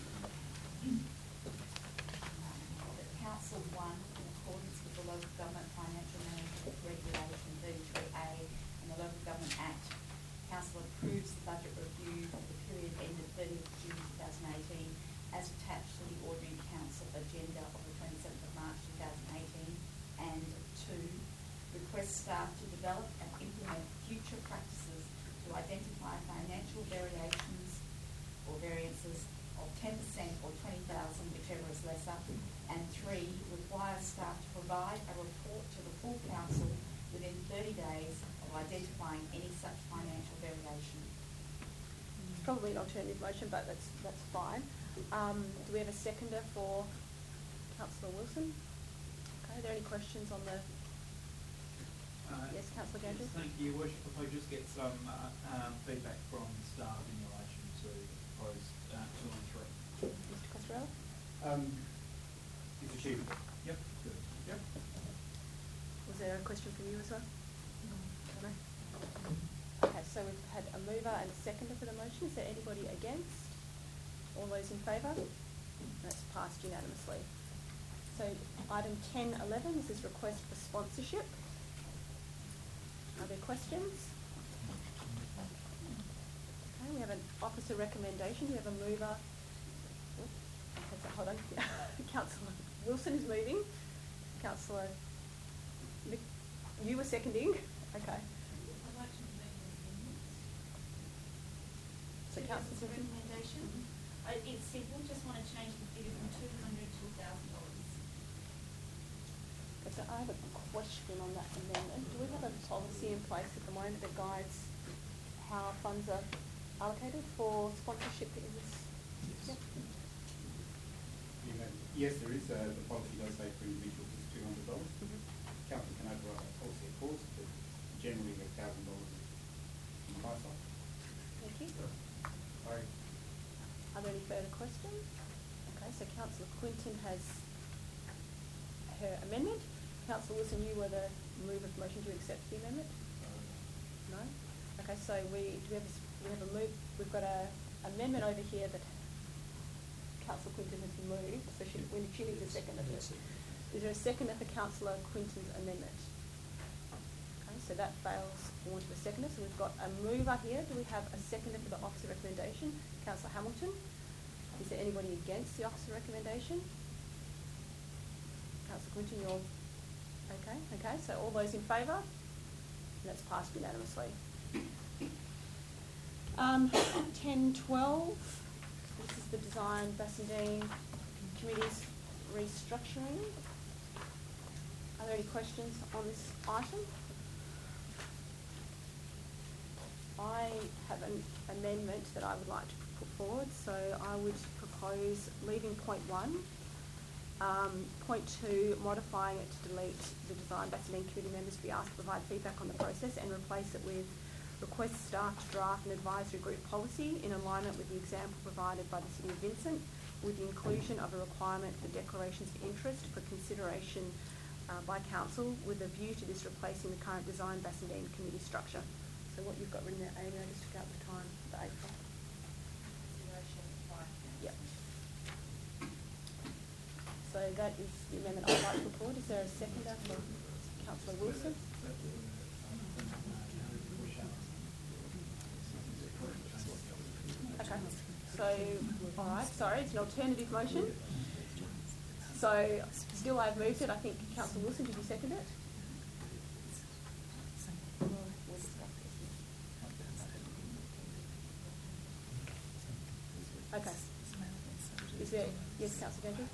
That Council one, in accordance with the Local Government Financial Management Regulation thirty-three A and the Local Government Act, Council approves the budget review for the period ended thirtieth of June two thousand eighteen as attached to the ordinary council agenda of the twenty-seventh of March two thousand eighteen, and two, request staff to develop and implement future practices to identify financial variations or variances of ten percent or twenty thousand, whichever is lesser, and three, require staff to provide a report to the full council within thirty days of identifying any such financial variation. It's probably an alternative motion, but that's that's fine. Um, do we have a seconder for Councillor Wilson? Okay, are there any questions on the... Uh, yes, Councillor Gandry? Yes, thank you, Your Worship. If I just get some uh, um, feedback from staff in relation to proposed uh, two and three. Mister Coscarella? Um, it's achievable. Yep. Good. Yep. Was there a question from you as well? No. Okay, so we've had a mover and a seconder for the motion. Is there anybody against? All those in favour? That's passed unanimously. So item ten eleven, this is request for sponsorship. questions? Okay, we have an officer recommendation. We have a mover. Okay, so hold on. Councillor Wilson is moving. Councillor, Mc, you were seconding. Okay. I'd like to make an amendment. So To Councillor this Wilson. recommendation. I, it's simple, just want to change the figure from two hundred to a thousand dollars. So I have a question on that amendment. Do we have a policy in place at the moment that guides how funds are allocated for sponsorship in this? Yep. You know, yes, there is, uh, the policy does say for individuals it's two hundred dollars. Mm-hmm. Council can override that policy, of course, but generally a thousand dollars in price off. Thank you. Sorry. Are there any further questions? Okay, so Councillor Quinton has her amendment. Councillor Wilson, you were the mover of motion to accept the amendment? No? Okay, so we, do we have a, s- we have a move, we've got a amendment over here that Councillor Quinton has moved, so she, we, she needs a second of it. Is there a seconder for Councillor Quinton's amendment? Okay, so that fails for want of a seconder, so we've got a mover here. Do we have a seconder for the officer recommendation? Councillor Hamilton. Is there anybody against the officer recommendation? Councillor Quinton, you're okay? Okay, so all those in favour? That's passed unanimously. Um, ten twelve, this is the Design Bassendean Committee's restructuring. Are there any questions on this item? I have an amendment that I would like to put forward, so I would propose leaving point one. Um, point two, modifying it to delete the Design Bassendean Committee members to be asked to provide feedback on the process and replace it with request staff to draft an advisory group policy in alignment with the example provided by the City of Vincent, with the inclusion of a requirement for declarations of interest for consideration uh, by Council, with a view to this replacing the current Design Bassendean Committee structure. So what you've got written there, Amy, I just took out the time, the April. Consideration by council. Yep. So that is the amendment I'd like to put forward. Is there a seconder for Councillor Wilson? Okay, so, all right, sorry, it's an alternative motion. So, still I've moved it. I think Councillor Wilson, did you second it? Okay. Is there, yes, Councillor Gentry?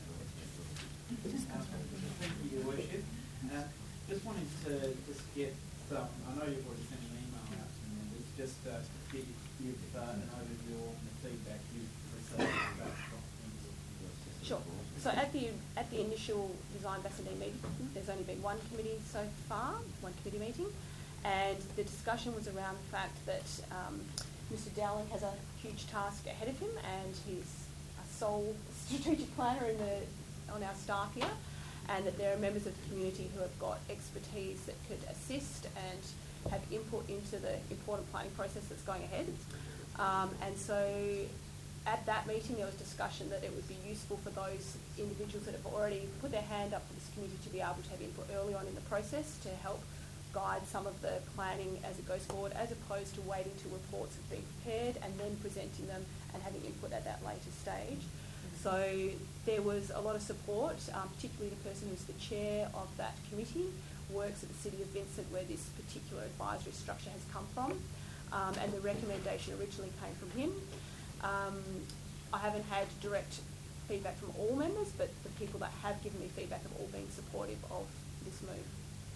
Thank you, Your Worship. Uh, just wanted to just get some, I know you've already sent an email out to members, just uh, give, give uh, an overview on the feedback you've received about from members. Sure. So at the at the initial Design Bassendean meeting, there's only been one committee so far, one committee meeting, and the discussion was around the fact that um, Mister Dowling has a huge task ahead of him, and he's a sole strategic planner in the on our staff here, and that there are members of the community who have got expertise that could assist and have input into the important planning process that's going ahead. Um, and so at that meeting there was discussion that it would be useful for those individuals that have already put their hand up for this committee to be able to have input early on in the process to help guide some of the planning as it goes forward, as opposed to waiting till reports have been prepared and then presenting them and having input at that later stage. So there was a lot of support, um, particularly the person who's the chair of that committee works at the City of Vincent, where this particular advisory structure has come from, um, and the recommendation originally came from him. Um, I haven't had direct feedback from all members, but the people that have given me feedback have all been supportive of this move.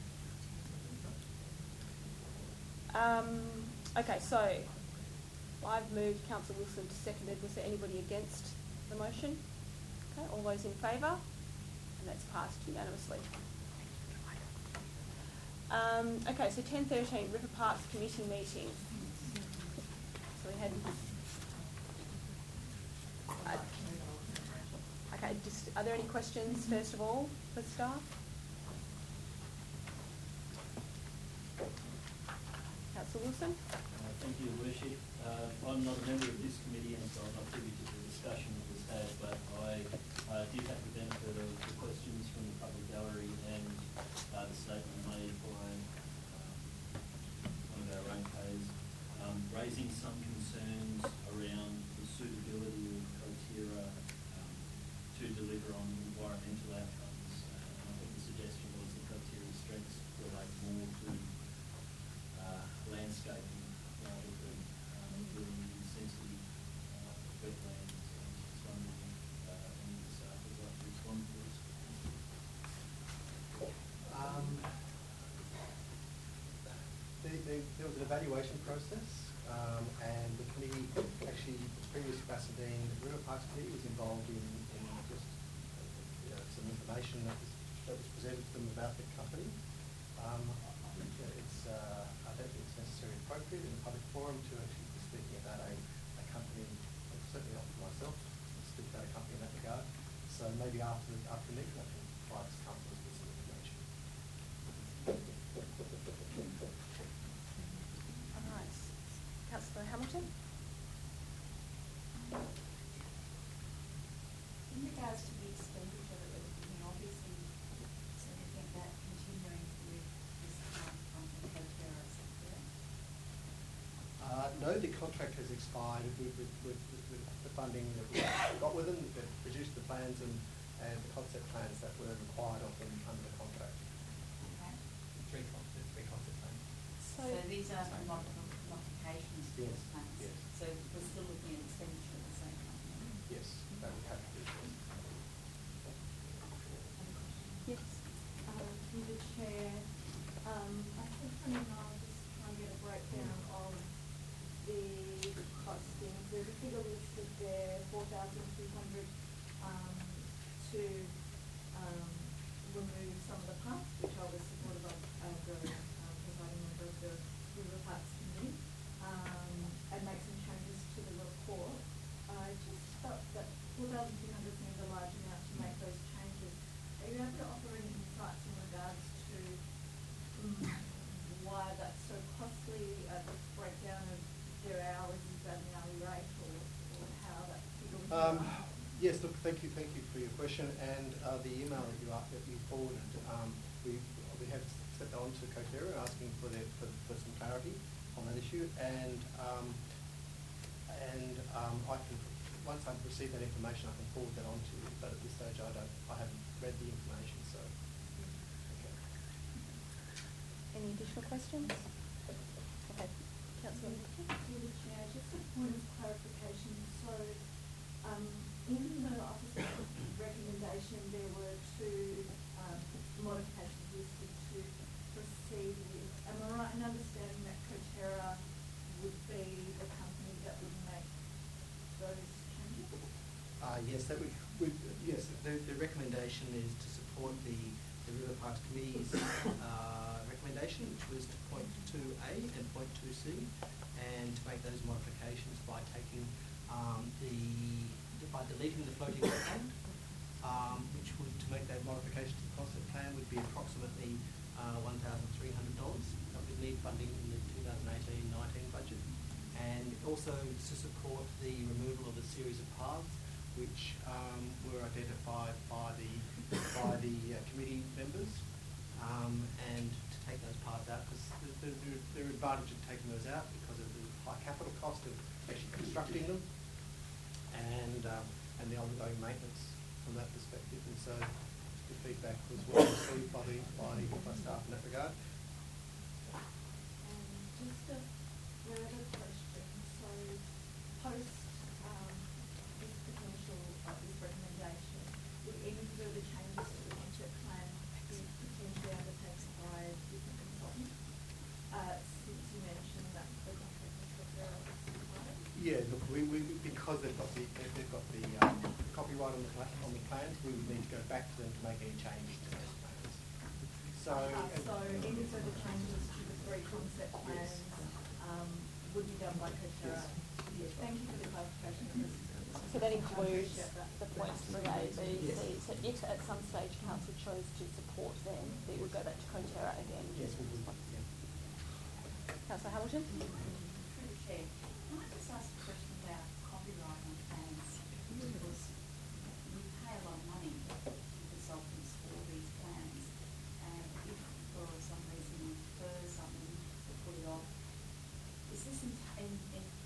Um, okay, so I've moved, Councillor Wilson seconded. Was there anybody against the motion? Okay, all those in favour? And that's passed unanimously. Um, okay, so ten thirteen, River Parks Committee meeting. So we had... Uh, okay, just, are there any questions, first of all, for staff? Councillor Wilson? Uh, thank you, Your Worship. Uh, I'm not a member of this committee, and so I'm not privy to the discussion that was had, but I uh, did have the benefit of the questions from the public gallery and uh, the statement made by um, one of voicing some concerns around the suitability of Coterra um, to deliver on environmental outcomes. Uh, and I think the suggestion was that Coterra's strengths relate more to uh, landscaping rather than um, dealing with sensitive uh, wetlands. And I was just wondering if uh, any of the staff would like to respond to this. Um, there, there, there was an evaluation process, um, and the committee, actually, the previous Bassendean River Parks Committee was involved in, in just you know, some information that was, that was presented to them about the company. Um, I think that it's, uh, I don't think it's necessarily appropriate in a public forum to actually be speaking about a, a company, certainly not for myself, to speak about a company in that regard. So maybe after, after the meeting, I can provide this company with some information. All right. Councillor Hamilton? In regards to the expenditure that we're looking at, obviously significant that continuing with this um, from Coterra, is that correct? Uh, no, the contract has expired with, with, with, with, with the funding that we got with them, that produced the plans and, and the concept plans that were required of them under the contract. Okay. Three concept, three concept plans. So, these are mod- modifications to Yes, those plans? yes. So we're still looking at expenditure at the same time? Yes, that would have to be. Yes, um, through the chair, um, I think for now I'll just try and get a breakdown of the costings. There's a figure listed there, four thousand two hundred, um, to, um, remove some of the parks, which I was supportive of as the, um, presiding member of the River Parks Committee, um, and make some changes to the report. I just felt that four thousand two hundred seemed a large amount to make those changes. Are you able to offer any insights in regards to um, why that's so costly, uh, the breakdown of their hours, is that an hourly rate, or, or how that figure was Um, derived? yes, look, thank you, thank you for your question, and uh, the email that you, are, that you forwarded, um, we, we have sent that on to Coterra asking for, their, for, for some clarity on that issue, and um, and um, I can, once I've received that information, I can forward that on to you, but at this stage I don't, I haven't read the information, so. Okay. Any additional questions? Okay. Councillor Hamilton? Through the chair, just a point of clarification. So, um, in the officer's recommendation, there were two um, modifications listed to proceed with. Am I right in understanding that Coterra would be the company that would make those changes? Uh, yes, that would, would yes, the, the recommendation is to support the, the River Parks Committee's uh, recommendation, which was to point two A and point two C, and to make those modifications by taking um, the, by deleting the floating wetland, um, which would, to make that modification to the concept plan would be approximately uh, one thousand three hundred dollars. That would need funding in the two thousand eighteen nineteen budget. And also to support the removal of a series of paths which um, were identified by the by the uh, committee members, um, and to take those paths out, because there, there, there are advantages of taking those out because of the high capital cost of actually constructing them, and um, and the ongoing maintenance from that perspective. And so the feedback was well received by the by, by staff in that regard. And just a further question. So, post um, this potential uh, this recommendation, would any further changes to the concept plan be potentially undertaken by different consultants? Uh, since you mentioned that the contract with Coterra was expired. Yeah, look, we, we because they've got the they've they've got the um, copyright on the pla- on the plans, we would need to go back to them to make any changes to those plans. So, Uh, so any further changes to the three concept plans um, would be done by Coterra. Yes. Thank you for the clarification. So that includes I appreciate that. the points three A, B, C. So if at some stage council chose to support them, it would go back to Coterra again. yes, we would. Yeah. Councillor Hamilton? Through the chair, can I just ask a question about copyright on plans? Because we pay a lot of money to consultants for these plans, and if for some reason we defer something or put it off, is this in, in, in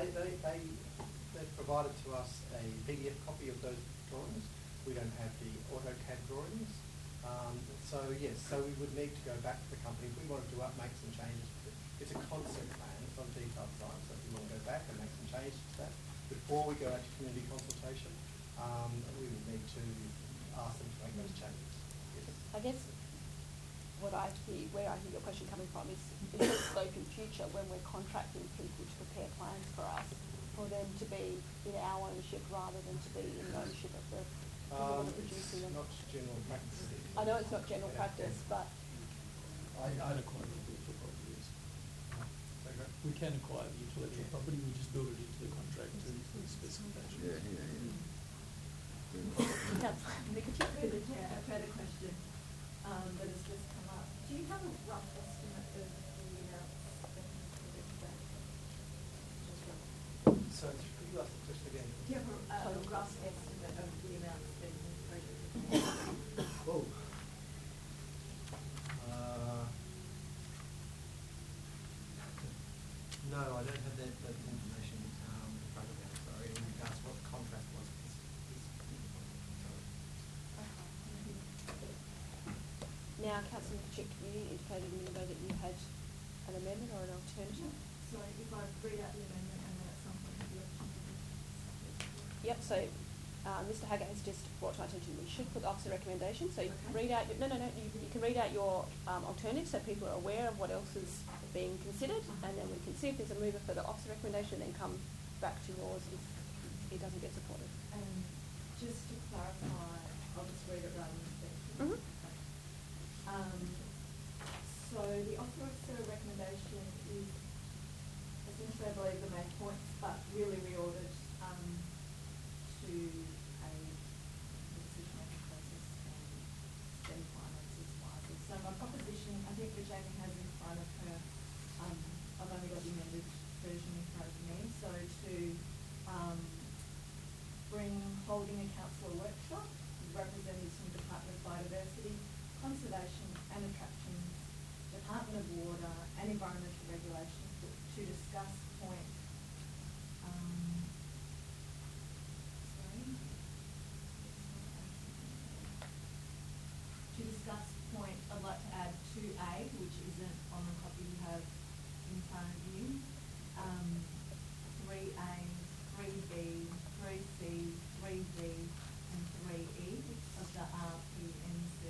they, they, they, they provided to us a P D F copy of those drawings. We don't have the AutoCAD drawings. Um, so yes, so we would need to go back to the company if we wanted to up, make some changes. It's a concept plan, it's not detailed design, so if we want to go back and make some changes to that before we go out to community consultation, um, we would need to ask them to make those changes. Yes. I guess what I see, where I think your question coming from is, is the scope in future when we're contracting people to prepare plans for us, for them to be in our ownership rather than to be in the ownership of the people Um, that are producing it's them. not general practice. I know it's not general Yeah. practice, but I, I acquire the intellectual property, yes. We can acquire the intellectual property, we just build it into the contract to the specification. Yeah, yeah, yeah. Councillor Nicotine. Through the chair, a further question um, that has just come up. Do you have a rough estimate of the amount spent for this grant? Just rough. So could you ask the question again? Do you have a, a rough estimate of the amount spent in the project? Oh. Uh, no, I don't have that, that information um, in front of me, sorry, in regards to what the contract was. This, this, sorry. Now, Councillor Chick, you indicated a minute ago that you had an amendment or an alternative. So if I read out the amendment and then at some point have the opportunity to... Yep, so uh, Mister Haggart has just brought to my attention we should put officer recommendation. So you can Okay. read out your, no, no, no, you, you can read out your um, alternative so people are aware of what else is being considered, and then we can see if there's a mover for the officer recommendation, then come back to yours if it doesn't get supported. And just to clarify, I'll just read it rather than speak. Mhm. Um, so the officer recommendation is essentially, I believe, the main points, but really reordered um, to a decision-making process and spend finances wisely. So my proposition, I think that Jamie has in front of her, um, I've only got the amended version in front of me, so to um, bring holding a council workshop with representatives from Department of Biodiversity, Conservation and Attractions, Department of Water and Environmental Regulations to discuss point, um, sorry, to discuss point, I'd like to add two A, which isn't on the copy you have in front of you, um, three A, three B, three C, three D, and three E of the R P N C.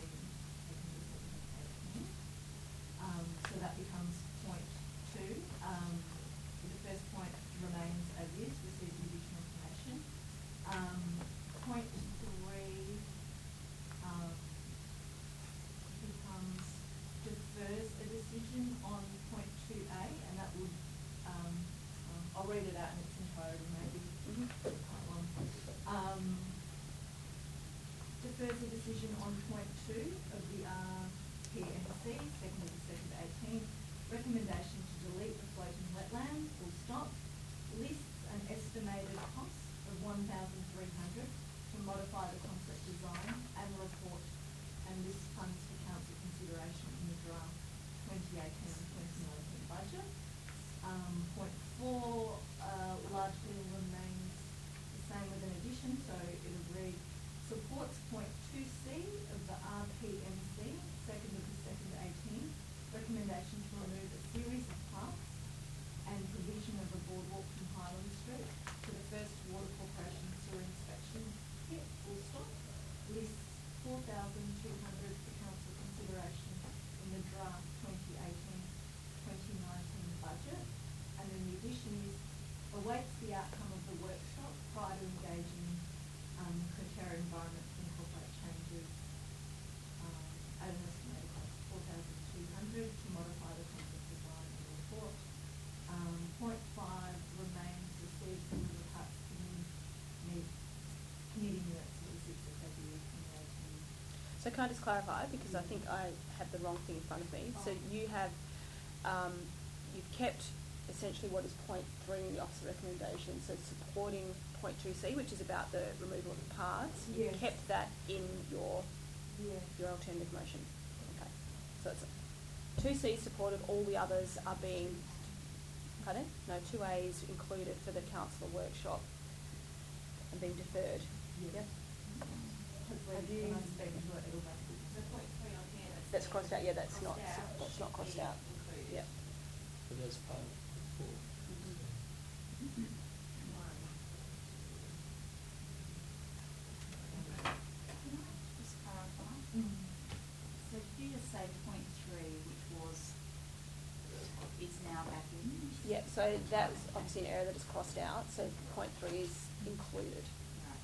Um, so that becomes point two. Um, the first point remains as is, receive additional information. Um, point three um, becomes defers a decision on point two A, and that would, um, um, I'll read it out in its entirety, maybe Mhm. quite long. Um, defers a decision on point two of the R P N C, second of the second eighteen, recommendation to delete the floating wetland, full stop, lists an estimated cost of one thousand three hundred to modify the concept design and report, and this funds for council consideration in the draft twenty eighteen and twenty nineteen budget. Um, point four uh, largely remains the same with an addition, so it would read, supports point two C of the R P M C, second of the second eighteen, recommendation to remove a series of parks and provision of a boardwalk from Highland Street to the first Water Corporation sewer inspection pit, full stop, lists four thousand two hundred for council consideration in the draft twenty eighteen twenty nineteen budget, and then the addition is awaits the outcome of the workshop prior to engaging um, Criteria Environment to incorporate changes um, at an estimated cost of four thousand two hundred to modify the concept design and report. Um, point five remains received from the Parks Committee committee minutes of the sixth of February twenty eighteen. So can I just clarify, because I think I have the wrong thing in front of me. So you have, um, you've kept essentially what is point three in the officer recommendation, so supporting point two C, which is about the removal of the parts. You've Yes. kept that in your Yeah. your alternative motion. Okay. So it's two C supported, all the others are being Pardon? No, two A is included for the councillor workshop and being deferred. Yep. Hopefully, Have you- when I speak to it, it'll make it. So point three on here, that's. That's crossed out, yeah, that's not, crossed out, that's not should crossed be out. included. Yep. But that's part of four. Can I just clarify? So did you just say point three, which was, is now back in? Yeah, so that was obviously an error that is crossed out, so point three is included. Right,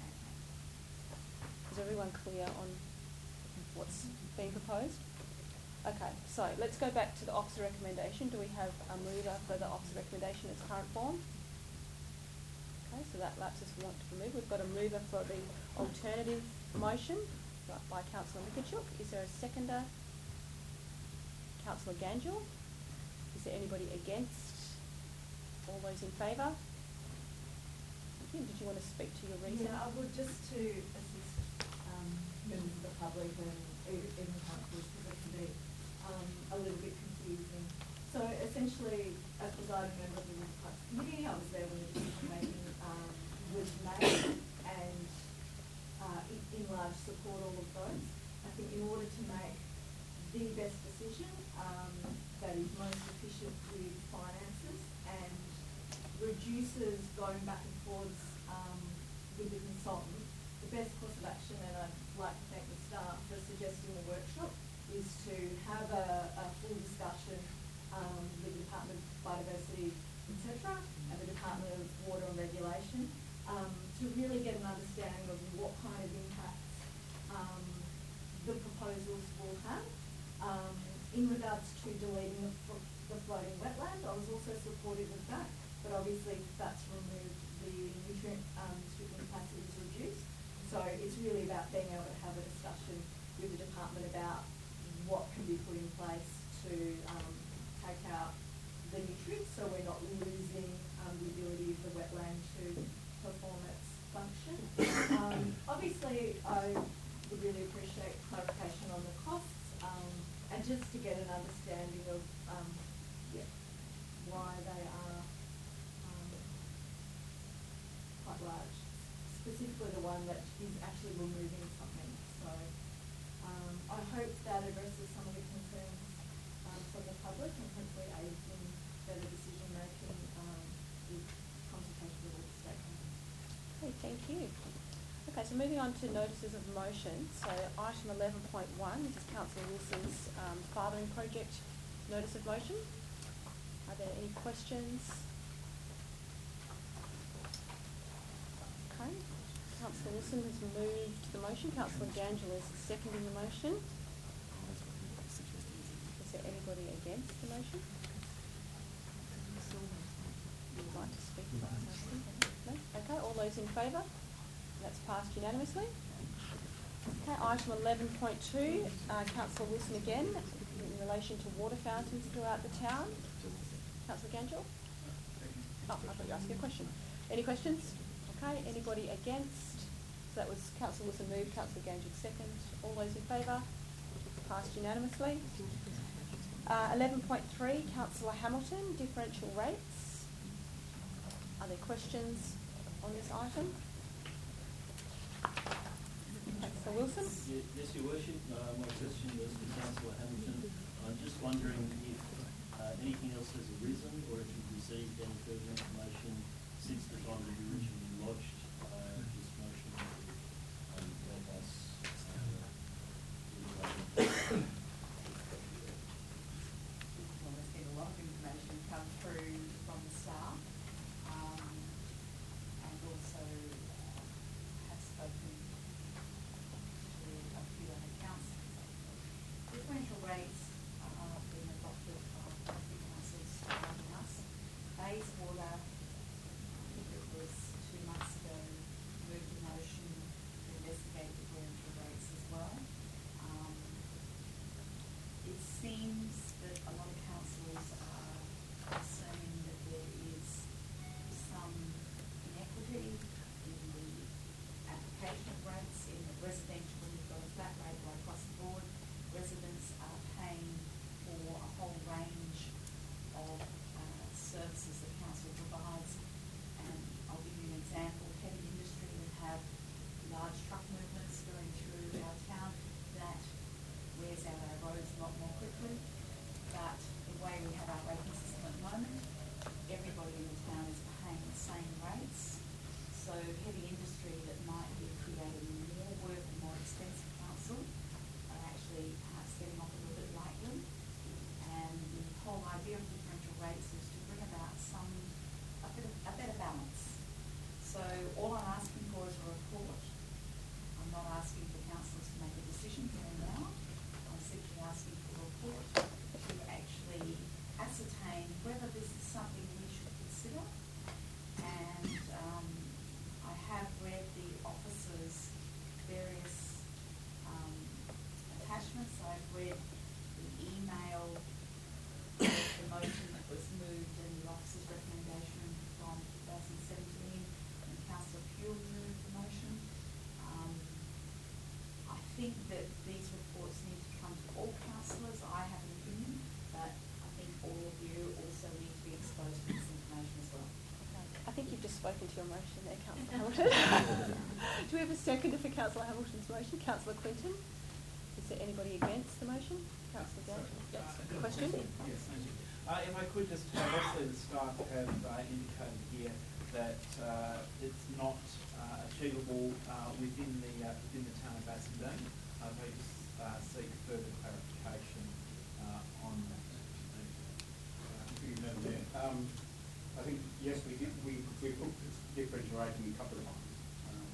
okay. Is everyone clear on what's being proposed? Okay, so let's go back to the officer recommendation. Do we have a mover for the officer recommendation in its current form? Okay, so that lapses we want to remove. We've got a mover for the alternative motion by- by Councillor Mikachuk. Is there a seconder? Councillor Ganjul. Is there anybody against? All those in favour? Thank you. Did you want to speak to your reason? Yeah, I would just to assist um, members of the public and e- even councillors, because it can be um, a little bit confusing. So essentially, as presiding member of the River Parks Committee, I was there when the decision making um, was made, and uh, in, in large support all of those. I think in order to make the best decision um, that is most efficient with finances and reduces going back and forwards um, with the consultant, the best course of action, and I'd like to thank the staff for suggesting the workshop, is to have a, a full discussion um, with the Department of Biodiversity, et cetera, and the Department of Water and Regulation, um, to really get an understanding of what kind of impacts um, the proposals will have. Um, in regards to deleting the, flo- the floating wetland, I was also supportive of that, but obviously if that's removed, the nutrient um, stripping capacity is reduced. So it's really about being able to have a discussion with the department about what can be put in place to um, take out the nutrients, so we're not losing um, the ability of the wetland to perform its function. Um, obviously, I would really appreciate clarification on the costs, um, and just to get an understanding of um, yeah, why they are um, quite large. Specifically the one that is actually removing something. So um, I hope that addresses some of the concerns um, from the public and hopefully aids in better decision making um, with consultation with all the stakeholders. Okay, thank you. Okay, so moving on to notices of motion. So item eleven point one, this is Councillor Wilson's um, fathering project notice of motion. Are there any questions? Okay, Councillor Wilson has moved the motion. Councillor Ganjul is seconding the motion. Is there anybody against the motion? You would like to speak to that? No? Okay, all those in favour? That's passed unanimously. Okay, item eleven point two, uh, Councillor Wilson again, in relation to water fountains throughout the town. Councillor Ganjul? Oh, I thought you were asking a question. Any questions? Okay, anybody against? So that was Councillor Wilson moved, Councillor Ganjul second. All those in favour? Passed unanimously. Uh, eleven point three, Councillor Hamilton, differential rates. Are there questions on this item? Councillor Wilson? Ye- Yes, Your Worship. Uh, my question was to Councillor Hamilton. I'm just wondering if uh, anything else has arisen or if you've received any further information since the time that you originally lodged uh, this motion to um, help us. Uh, Well, there's been a lot of information come through from the staff, um, and also uh, have spoken to a few other councils. Differential rates are being adopted by a few councils surrounding us. Bayswater, I think it was two months ago, moved a motion to investigate differential rates as well. Um, it seems that a lot of councils are concerned that there is some inequity in the application of rates. In the residential, you've got a flat rate right across the board. Residents are paying for a whole range of uh, services that lot more quickly. But the way we have our rating system at the moment, everybody in the town is paying the same rates. So heavy industry that might be creating more work and more expensive council are actually perhaps getting off a little bit lightly. And the whole idea of differential rates is to bring about some, a, bit of, a better balance. So all I'm asking for is a report. I'm not asking for councillors to make a decision here and now. I'm simply asking for a report to actually ascertain whether this is something we should consider. And um, I have read the officers' various um, attachments. I've read the email, the motion that was moved and the officer's recommendation from two thousand seventeen, and Councillor Pure moved the motion. Um, I think that these reports need to come to all councillors. I have an opinion, but I think all of you also need to be exposed to this information as well. I think you've just spoken to your motion there, Councillor Hamilton. Do we have a seconder for Councillor Hamilton's motion? Councillor Clinton? Is there anybody against the motion? Councillor Down? Yes. Question? Yes, thank you. Uh, if I could just, uh, obviously the staff have uh, indicated here that uh, it's not uh, achievable uh, within the uh, within the town of Bassendean. Uh, I just uh, seek further clarification uh, on that. Thank you, Madam Mayor. Um, I think, yes, we did, we, we looked at differential rating a couple of times. Um,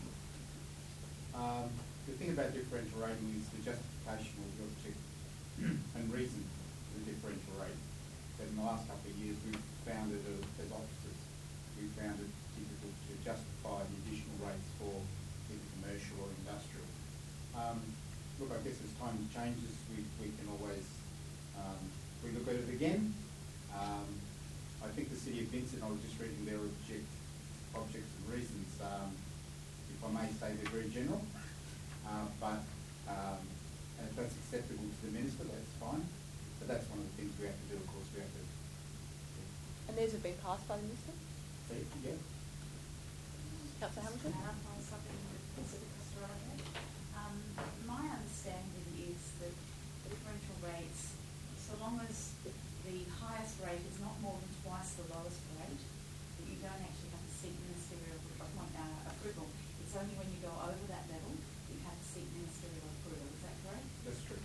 um, the thing about differential rating is the justification of the object and reason for the differential rating. But in the last couple of years, we've found it uh, as officers, we've found it difficult to justify the additional rates for either commercial or industrial. Um, look, I guess as time changes, we, we can always um, relook at it again. Um, I think the City of Vincent, I was just reading their object, objects and reasons, um, if I may say, they're very general, uh, but um, and if that's acceptable to the Minister, that's fine. But that's one of the things we have to do, of course, we have to... And these have been passed by the Minister? Yeah. Councillor Hamilton? Clarify something with Consider Costa Um My understanding is that differential rates, so long as the highest rate is not more than twice the lowest rate, that you don't actually have to seek ministerial uh, approval. It's only when you go over that level that you have to seek ministerial approval. Is that correct? That's true.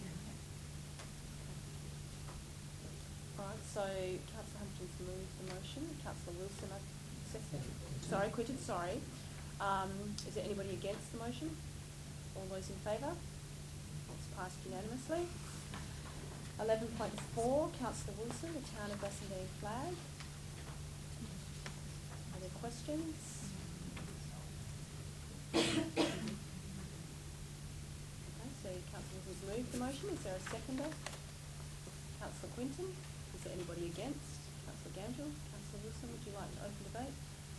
Right, so Councillor Hamilton's moved the motion. Councillor Wilson, I second. Sorry, Quitted, sorry. Um, is there anybody against the motion? All those in favour? It's passed unanimously. eleven point four, Councillor Wilson, the Town of Bassendean flag. Are there questions? Okay, so Councillor Wilson's moved the motion. Is there a seconder? Councillor Quinton. Is there anybody against? Councillor Gamgel. Councillor Wilson, would you like to open debate?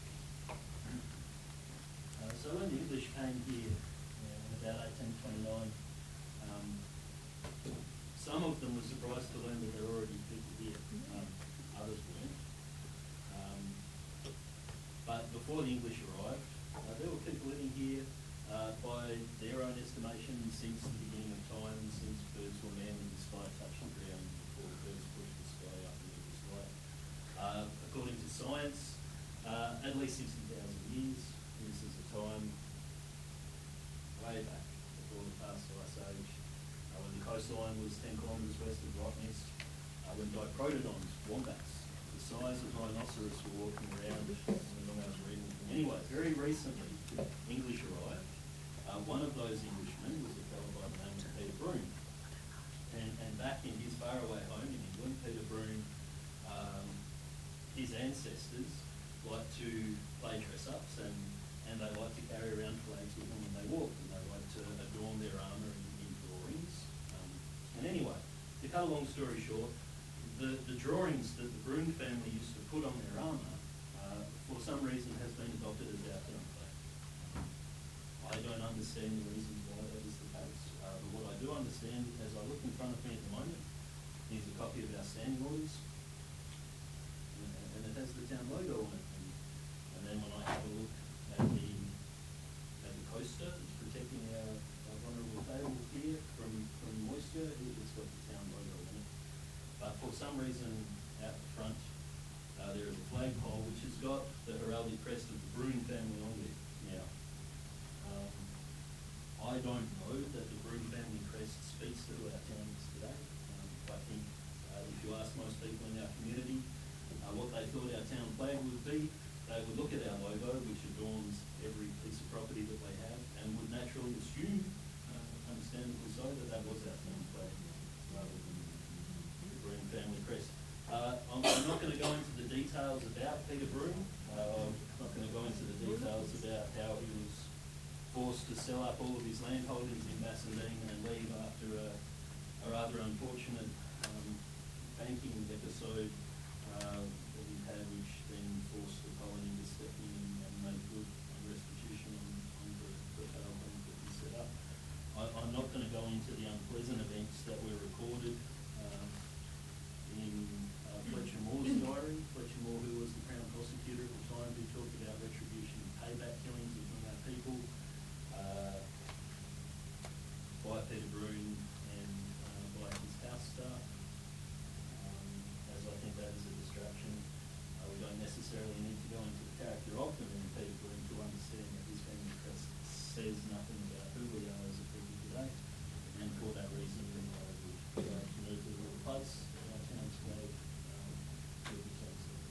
Uh, so when the English came here uh, in about eighteen twenty-nine, um, some of them were surprised to learn that there were already people here. Um, others weren't. Um, but before the English arrived, uh, there were people living here uh, by their own estimation since the beginning of time, since birds were manned and the sky touched the ground, before birds pushed the sky up into the sky. Uh, according to science, uh, at least sixty thousand years. This is a time way back before the past ice age, uh, when the coastline was ten kilometres west of Rottnest, uh, when diprotodons, wombats, the size of rhinoceros, were walking around along I was reading. Anyway, very recently, English arrived. Uh, one of those Englishmen was a fellow by the name of Peter Broome. And, and back in his faraway home in England, Peter Broome, um, his ancestors liked to play dress-ups, and, and they liked to carry around flags with them when they walked, and they liked to adorn their armour in, in drawings. Um, and anyway, to cut a long story short, the, the drawings that the Broome family used to put on their armour, uh, for some reason has been adopted as our town flag. I don't understand the reasons why that is the case, uh, but what I do understand, as I look in front of me at the moment, is a copy of our standing orders, and, and it has the town logo on it. And, and then when I have a look at the at the coaster that's protecting our, our vulnerable table here from, from moisture, it, it's got the town logo on it. But for some reason, out the front, uh, there is a flagpole which has got the heraldic crest of the Broome family on it now. Um, I don't know that the Broome family crest speaks to our towns today. Um, I think uh, if you ask most people in our community uh, what they thought our town flag would be, they would look at our logo, which adorns every piece of property that they have, and would naturally assume, uh, understandably so, that that was our town flag, rather than the Broome family crest. Uh, I'm, I'm not going to go into the details about Peter Broome. Uh, I'm not going to go into the details about how he was forced to sell up all of his land holdings in Bassendean and leave after a, a rather unfortunate um, banking episode uh, that he had, which then forced the colony to step in and make good on restitution on, on the, the failed bank that he set up. I, I'm not going to go into the unpleasant events that were recorded um, in uh, Fletcher Moore's diary. Fletcher Moore, who was the Crown Prosecutor at the time, who talked about retribution and payback killings of our people uh, by Peter Broome and uh, by his house staff. Um, as I think that is a distraction. Uh, we don't necessarily need to go into the character of them in Peter Broome to understand that his family crest says nothing about who we are as a people today. And for that reason, I would like to move to replace our town's flag um, with the town's flag.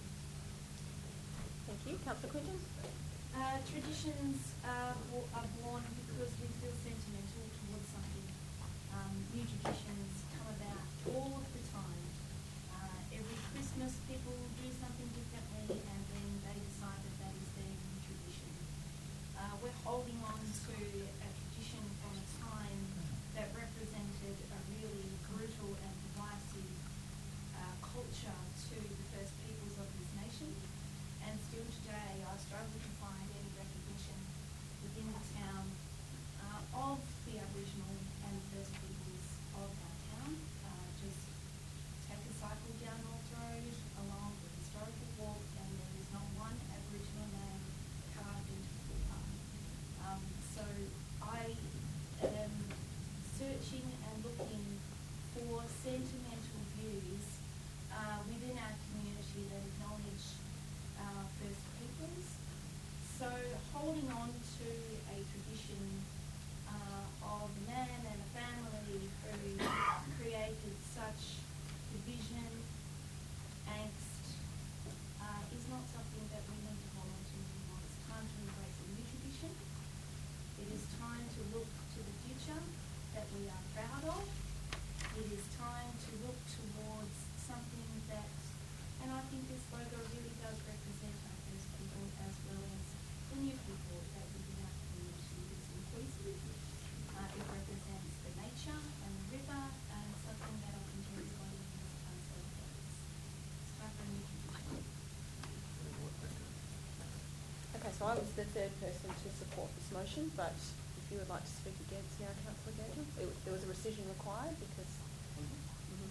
Thank you. Councillor Quinton? Uh, traditions are, bo- are born because we feel sentimental towards something. Um, new traditions come about all of the time. Uh, every Christmas people do something differently and then they decide that that is their new tradition. Uh, we're holding on to a tradition from a time that represented a really brutal and divisive uh, culture to the first peoples of this nation. And still today, I struggle to find any recognition within the town uh, of the Aboriginal and First Peoples of our town. Uh, just take a cycle down North Road along the historical walk, and there is not one Aboriginal name carved into the footpath. Um, so I am searching and looking for sentimental views uh, within our community that acknowledge Uh, First Peoples. So holding on to a tradition uh, of a man and a family who created such division, angst, uh, is not something that we need to hold on to anymore. It's time to embrace a new tradition. It is time to look to the future that we are proud of. It is time to look towards something that, and I think this logo really does represent our First People as well as the new people that within our community is inclusive. Uh, it represents the nature and the river and something that I think everybody has council has. It's time for a new tradition. Okay, so I was the third person to support this motion, but if you would like to speak against now, Councillor Gagel, it, there was a rescission required because. Mm-hmm.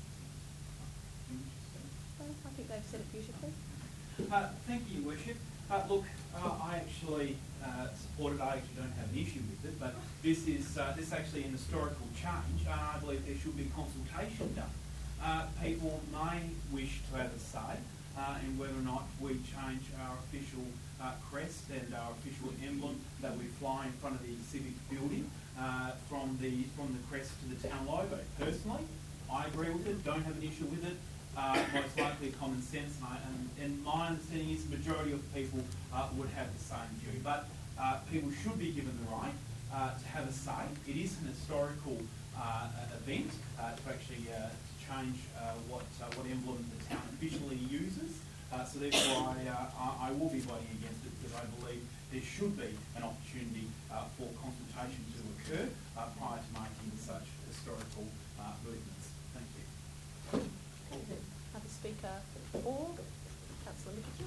Well, I think they've said it beautifully. Uh, thank you, Your Worship. Uh, look, uh, I actually uh, support it. I actually don't have an issue with it, but this is uh, this is actually an historical change, and I believe there should be consultation done. Uh, people may wish to have a say uh, in whether or not we change our official uh, crest and our official emblem that we fly in front of the Civic building uh, from the from the crest to the town logo. Personally, I agree with it. Don't have an issue with it. Uh, most likely common sense, and, I, and, and my understanding is the majority of people uh, would have the same view. But uh, people should be given the right uh, to have a say. It is an historical uh, event uh, to actually uh, to change uh, what uh, what emblem the town officially uses. Uh, so therefore, I, uh, I, I will be voting against it because I believe there should be an opportunity uh, for consultation to occur uh, prior to making such historical uh, movements. Thank you. Have a speaker for Councillor Mickerton.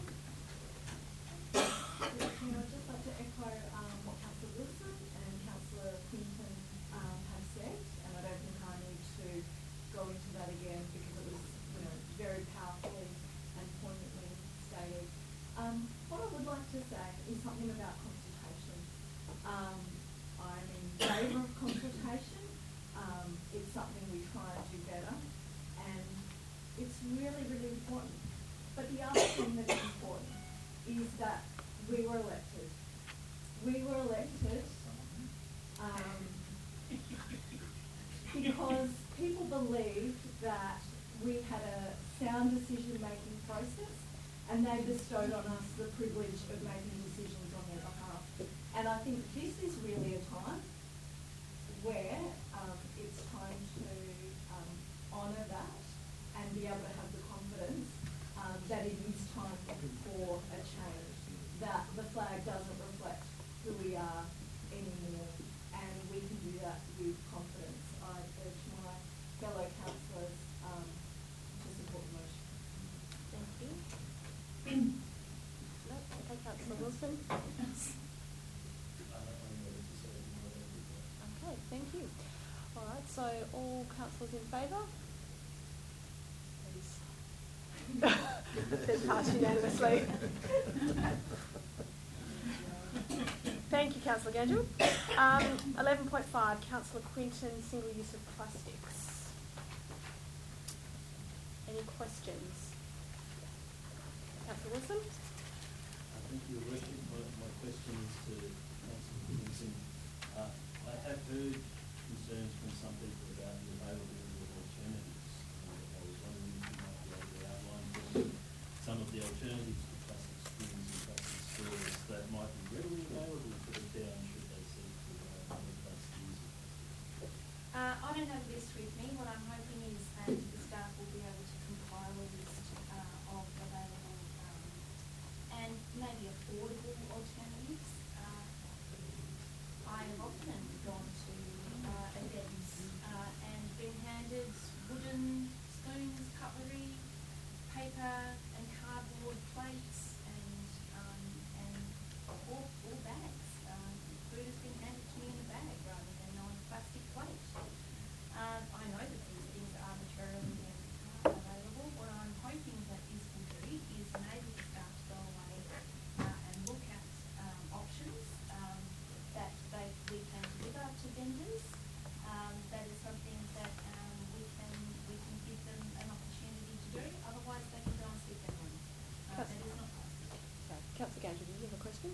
I'd just like to echo um, what Councillor Wilson and Councillor Quinton um, have said, and I don't think I need to go into that again because it was, you know, very powerfully and poignantly stated. Um, what I would like to say is something about consultation. Um, I'm in favour of consultation. Um, it's something we try and do better, and it's really, really important. But the other thing that's important is that we were elected. We were elected um, because people believed that we had a sound decision-making process, and they bestowed on us the privilege of making decisions on their behalf. And I think this is really a time where um, it's time to um, honour that and be able to have the confidence um, that it is time for a change, that the flag doesn't reflect who we are anymore, and we can do that with confidence. I urge my fellow councillors um, to support the motion. Thank you. No, okay, Councillor Wilson. Okay, thank you. All right, so all councillors in favour? Please. Said passed unanimously. Thank you, Councillor Gandel. Um, eleven point five, Councillor Quinton, single use of plastics. Any questions? Councillor Wilson? Uh, thank you, Your Worship. My, my question is to Councillor Wilson. Uh, I have heard concerns from some people about the availability of alternatives. Uh, I was wondering if you might be able to outline for me some of the alternatives to plastic spoons and plastic straws that might be readily available for the town should they seek to uh, replace the use of plastic. Uh, I don't have a list with me. What I'm hoping is that the staff will be able to compile a list uh, of available um, and maybe affordable alternatives. Uh, I have often gone to uh, events uh, and been handed wooden spoons, cutlery, paper and cardboard plates, and um, and or, or bags. Um, food has been handed to me in a bag rather than on a plastic plate. Um, I know that these things are arbitrarily uh, available. What I'm hoping that this will do is enable the staff to go away uh, and look at um, options um, that they, we can deliver to vendors. Um, that is something that um, we can we can give them an opportunity to do. Otherwise, they can go and stick their money. Uh, it is not plastic. Okay. Councillor Gandel, do you have a question?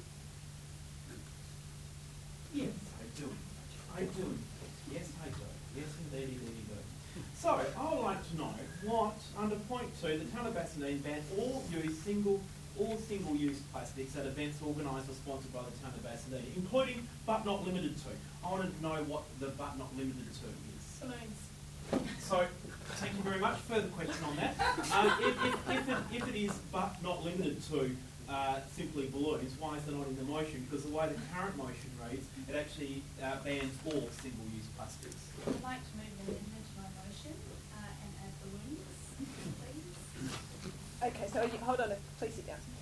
Yes, I do. I do. Yes, I do. Yes, indeed, indeed, do. So, I would like to know what, under point two, the town of Bassendean banned all use single, all single-use plastics at events organised or sponsored by the town of Bassendean, including but not limited to. I want to know what the but not limited to is. Balloons. So, thank you very much. Further question on that. Um, if, if, if, it, if it is but not limited to uh, simply balloons, why is it not in the motion? Because the way the current motion reads, it actually uh, bans all single-use plastics. I'd like to move an amendment to my motion uh, and add balloons, please. Okay, so you, hold on, please sit down.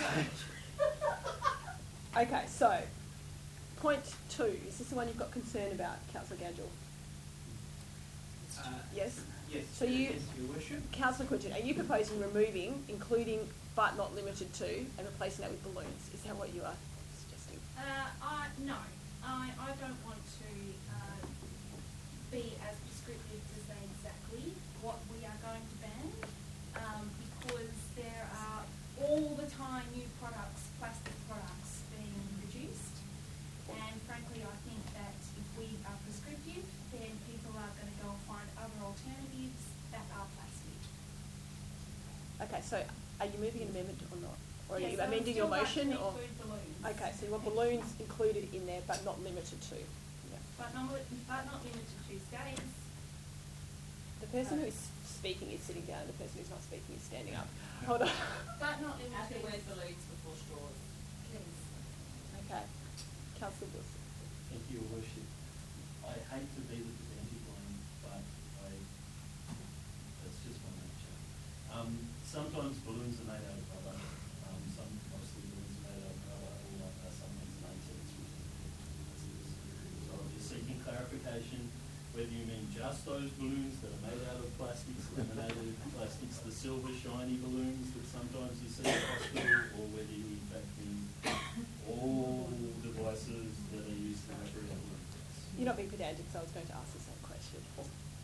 Okay, so point two, is this the one you've got concern about, Councillor Gandel? Uh, Yes? Yes, So you, yes, Your Worship. Councillor Quinton, are you proposing removing, including but not limited to, and replacing that with balloons? Is that what you are suggesting? Uh, I, no, I, I don't want to uh, be as prescriptive to say exactly what we are going to ban, um, because there are all the time new products, plastic products being produced, and frankly I think that if we are prescriptive, then people are going to go and find other alternatives that are plastic. Okay, so are you moving an amendment or not? Or are Yes, you I would amending still your like motion? to Or include balloons. okay, so you want balloons included in there, but not limited to. Yeah. But not, li- but not limited to skates. The person who is speaking is sitting down, and the person who's not speaking is standing up. Hold on. But not limited Add the to word balloons before straws. please. Okay. Councillor Wilson. Thank you, Your Worship. I hate to be the pedantic one, but I, that's just my nature. Um, sometimes balloons are made out of rubber. Um, some, mostly balloons are made out of rubber, or like, uh, sometimes latex, which is so I'm just seeking clarification whether you mean just those balloons that are made out of plastics, laminated plastics, the silver shiny balloons that sometimes you see at hospital, or whether you in fact mean all devices that are used to represent balloons. You're not being pedantic, so I was going to ask the same question.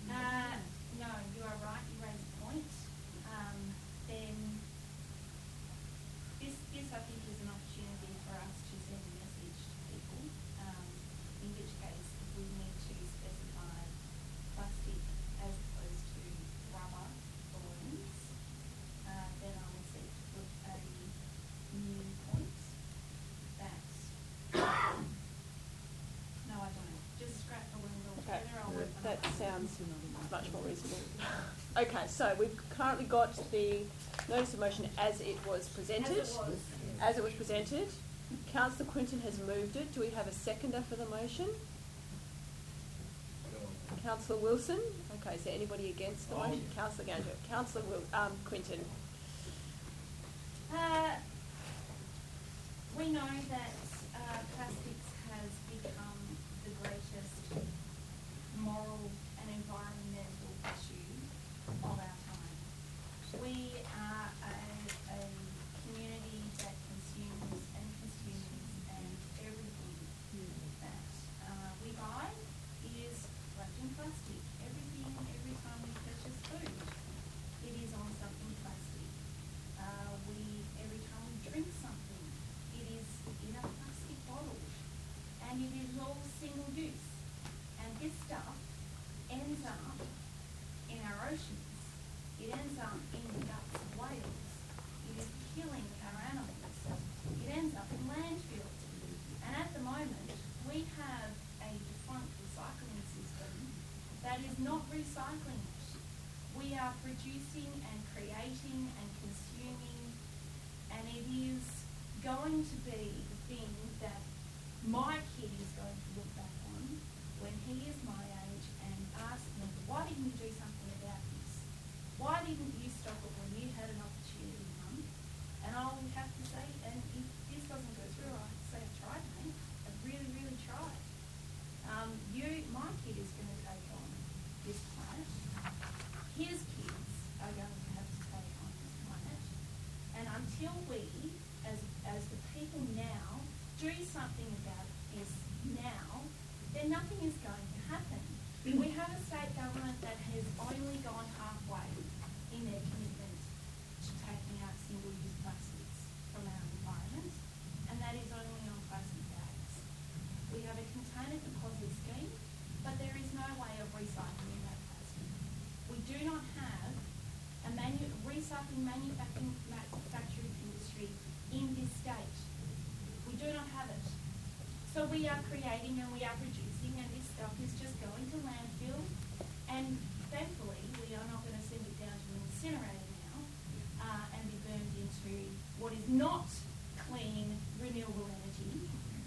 Uh, no, you are right, you raise a point. Um, then this, this I think is an opportunity for us to send a message to people, um, in which case if we need to specify plastic as opposed to rubber balloons, uh, then I will seek to put a new point that, no I don't, just scrap balloons Okay, altogether. I'll work on that it. sounds much more reasonable. Okay, so we've currently got the notice of motion as it was presented. As it was. As it was presented. Councillor Quinton has moved it. Do we have a seconder for the motion? Councillor Wilson. Okay, is there anybody against the Oh, motion? yeah. Councillor Ganger. Councillor Wil- um, Quinton. Uh, we know that uh, plastics has become the greatest moral and environmental issue of our time. We are a, a community that consumes and consumes, and everything that uh, we buy is wrapped in plastic. Everything, every time we purchase food, it is on something plastic. Uh, we, every time we drink something, it is in a plastic bottle, and it is all single use. And this stuff ends up in our oceans. It ends up in the guts of whales. It is killing our animals. It ends up in landfills. And at the moment, we have a defunct recycling system that is not recycling it. We are producing and creating and consuming, and it is going to be the thing that my kid is going to look back on when he is my age and ask me, why didn't you do something about this? Why didn't you stop it when you had an opportunity, Mum? And I'll have to say, and if this doesn't go through, I have to say, I tried, mate. I really, really tried. Um, you, my kid is going to take on this planet. His kids are going to have to take on this planet. And until we, as, as the people now, do something about this now, then nothing is going to happen. We have a state government that has only gone halfway in their commitment to taking out single-use plastics from our environment, and that is only on plastic bags. We have a container deposit scheme, but there is no way of recycling that plastic. We do not have a manu- recycling manufacturing, manufacturing industry in this state. We do not have it. So we are creating and we are producing, and this stuff is just going to landfill, and thankfully we are not going to send it down to an incinerator now uh, and be burned into what is not clean, renewable energy.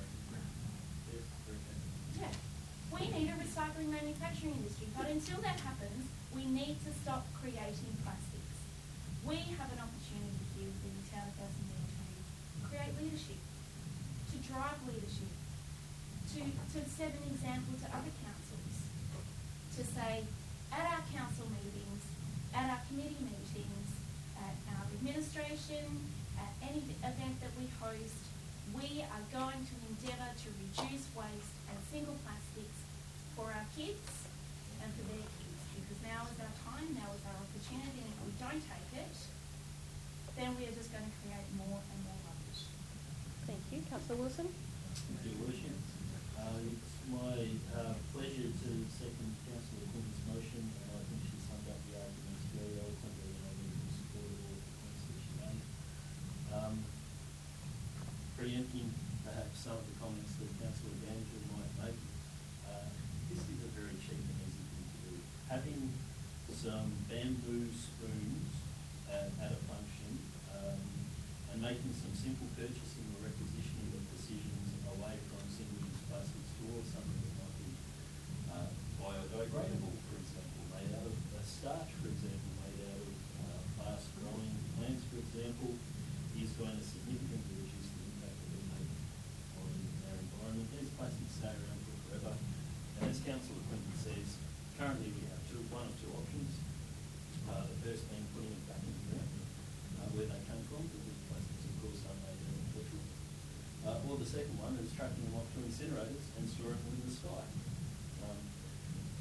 Yeah. We need a recycling manufacturing industry, but until that happens, we need to stop creating plastics. We have an opportunity here within the town of Bassendean to create leadership, to drive leadership, to, to set an example to other councils, to say, at our council meetings, at our committee meetings, at our administration, at any event that we host, we are going to endeavour to reduce waste and single plastics for our kids and for their kids, because now is our time, now is our opportunity, and if we don't take it, then we are just going to create more and more rubbish. Thank you. Councillor Wilson. Thank you, Worship. Uh, it's my uh, pleasure to second Councillor Quinton's motion, and I think she summed up the arguments very eloquently, and I'm in support of all the points that she made. Um, preempting perhaps some of the comments that Councillor Ganger might make, uh, this is a very cheap and easy thing to do. Having some bamboo spoons at, at a function um, and making some simple purchasing or requisitioning of decisions away from single-use plastics towards something that might be uh, biodegradable, for example, made out of uh, starch, for example, made out of uh, fast-growing plants, for example, is going to significantly reduce the impact that we make on our environment. These plastics stay around for forever. And as Councillor Quinton says, currently we have two, one or two options. Uh, the first being putting it back in the ground uh, where they come from, because plastics, of course, are made out of petrol. Uh, or the second one is trucking them off to incinerators and storing them in the sky. Um, now, between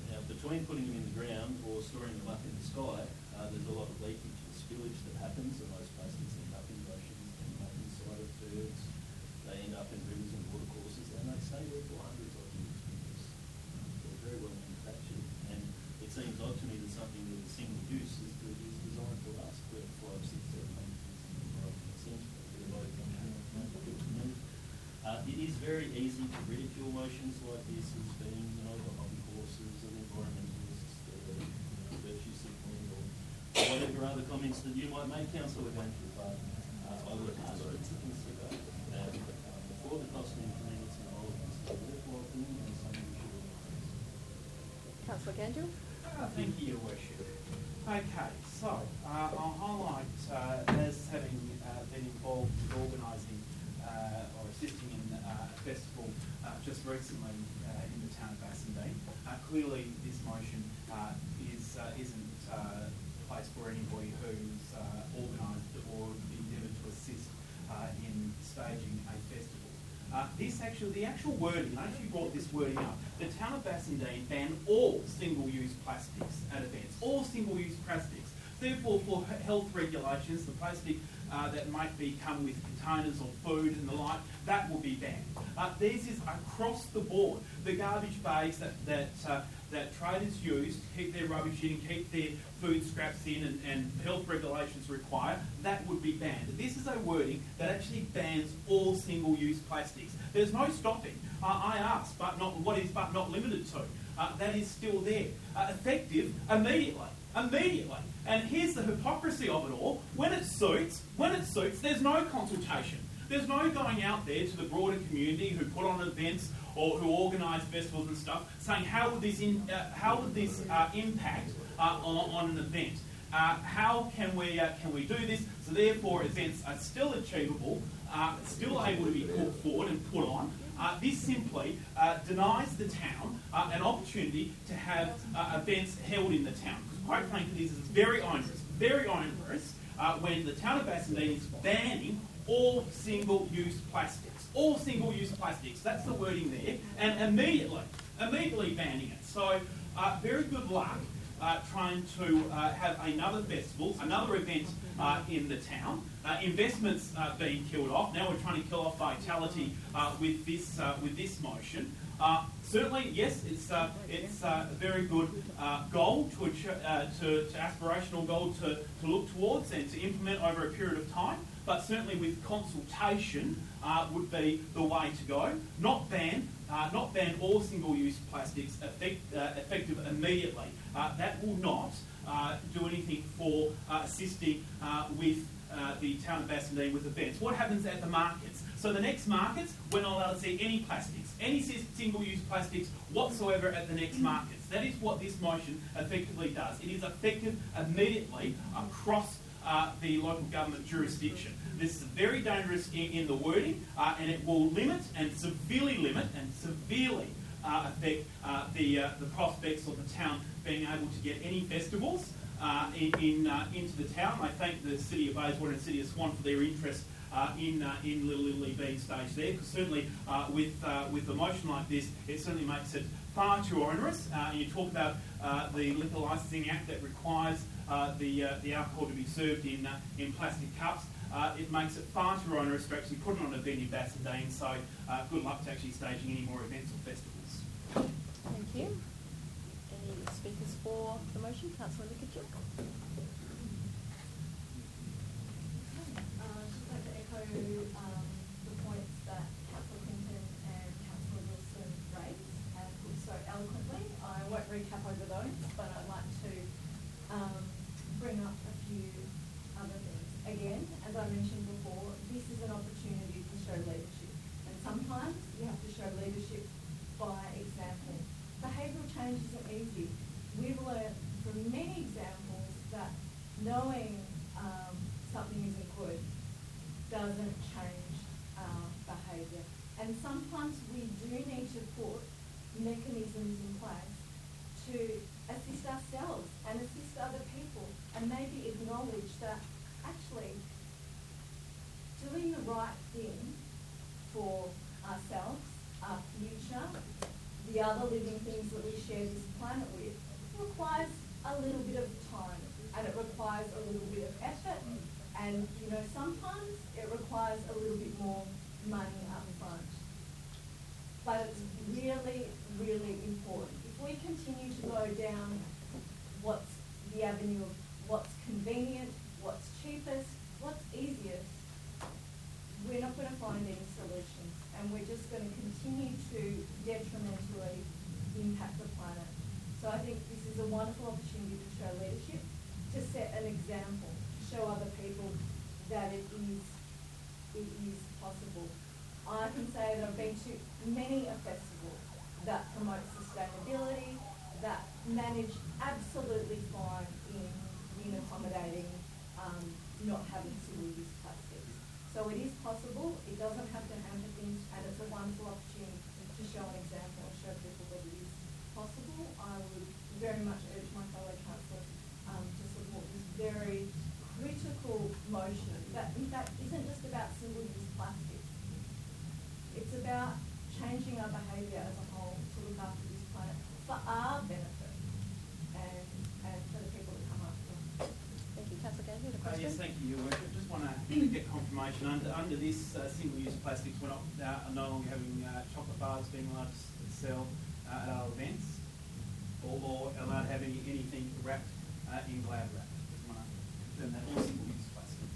between putting them in the ground or storing them up in the sky, uh, there's a lot of leakage and spillage that happens, and those plastics end up in the oceans, end up inside of birds, they end up in rivers and watercourses, and they stay there for hundreds of years because um, they're very well manufactured. And it seems odd to me that something that is single use is, is designed to last for five, six, seven hundred years. It seems to be a lot of Uh, it is very easy to ridicule motions like this as being, you know, the hobby horses and environmentalists, the you know, virtue signaling, or whatever other comments that you might make, Councillor Ganger. But uh, I would ask you to consider that uh, before the costing committees and all of this is a worthwhile thing and something we should organise. Councillor Ganger? Uh, thank you, Your Worship. Okay, so uh, I'll highlight uh, as having uh, been involved with organising uh, or assisting in uh, a festival uh, just recently uh, in the town of Bassendean. Uh, clearly, this motion uh, is uh, isn't uh, the place for anybody who's uh, organised or endeavoured to assist uh, in staging a festival. Uh, this actually, the actual wording, I actually brought this wording up. The town of Bassendean banned all single-use plastics at events, all single-use plastics. Therefore, for health regulations, the plastic uh, that might be come with containers or food and the like, that will be banned. Uh, this is across the board. The garbage bags that that uh, that traders use to keep their rubbish in, keep their food scraps in, and, and health regulations require, that would be banned. This is a wording that actually bans all single-use plastics. There's no stopping. Uh, I asked, but not what is but not limited to. Uh, that is still there. Uh, effective immediately. Immediately. And here's the hypocrisy of it all. When it suits, when it suits, there's no consultation. There's no going out there to the broader community who put on events or who organise festivals and stuff, saying how would this in, uh, how would this uh, impact uh, on, on an event? Uh, how can we uh, can we do this? So therefore, events are still achievable, uh, still able to be put forward and put on. Uh, this simply uh, denies the town uh, an opportunity to have uh, events held in the town. Because quite frankly, this is very onerous, very onerous uh, when the town of Bassendean is banning all single-use plastics. All single-use plastics, that's the wording there, and immediately, immediately banning it. So uh, very good luck uh, trying to uh, have another festival, another event uh, in the town. Uh, investments uh, being killed off. Now we're trying to kill off vitality uh, with this uh, with this motion. Uh, certainly, yes, it's uh, it's uh, a very good uh, goal to, uh, to to aspirational goal to, to look towards and to implement over a period of time. But certainly, with consultation, uh, would be the way to go. Not ban, uh, not ban all single-use plastics effect, uh, effective immediately. Uh, that will not uh, do anything for uh, assisting uh, with uh, the town of Bassendean with events. What happens at the markets? So the next markets, we're not allowed to see any plastics, any single-use plastics whatsoever at the next markets. That is what this motion effectively does. It is effective immediately across uh, the local government jurisdiction. This is very dangerous in, in the wording, uh, and it will limit and severely limit and severely uh, affect uh, the uh, the prospects of the town being able to get any festivals uh, in, in uh, into the town. I thank the City of Bayswater and City of Swan for their interest uh, in uh, in Little Italy being staged there, because certainly uh, with uh, with a motion like this, it certainly makes it far too onerous. Uh, you talk about uh, the Liquor Licensing Act that requires uh, the uh, the alcohol to be served in uh, in plastic cups. Uh, it makes it far too onerous to actually put it on a venue Bassendean, so uh, good luck to actually staging any more events or festivals. Thank you. Any speakers for the motion? Councillor Mikitchuk. Uh, I'd just like to echo um, the points that Councillor Clinton and Councillor Wilson raised and put so eloquently. I won't recap over those, but I'd like to um, bring up a few other things. Again, as I mentioned before, this is an opportunity to show leadership. And sometimes you have to show leadership by example. Behavioural change isn't easy. We've learned from many examples that knowing um, something isn't good doesn't change uh, behaviour. And sometimes we do need to put mechanisms in place to assist ourselves and assist other people, and maybe acknowledge that actually doing the right thing for ourselves, our future, the other living things that we share this planet with, requires a little bit of time, and it requires a little bit of effort, and, you know, sometimes it requires a little bit more money up front. But it's really, really important. If we continue to go down what's the avenue of what's convenient, what's cheapest, what's easiest, we're not going to find any solutions, and we're just going to continue to detrimentally impact the planet. So I think this is a wonderful opportunity to show leadership, to set an example, to show other people that it is, it is possible. I can say that I've been to many a festival that promotes sustainability, that manage absolutely fine in, in accommodating um, not having single-use plastics. So it is possible, it doesn't have to hamper things, and it's a wonderful opportunity to show an example and show people that it is possible. I would very much urge my fellow councillors um, to support this very critical motion that in fact isn't just about single-use plastics. It's about changing our behaviour as a whole to look after this planet for our benefit and, and for the people that come after us. Thank you. Councillor Gay, you had a Uh, question? yes, thank you, Your Worship. Just want to get confirmation. Under, under this uh, single-use plastics, we're not uh, no longer having uh, chocolate bars being allowed to s- sell uh, at our events, or, or allowed to have any, anything wrapped uh, in Glad wrap. Just want to confirm that all single-use plastics.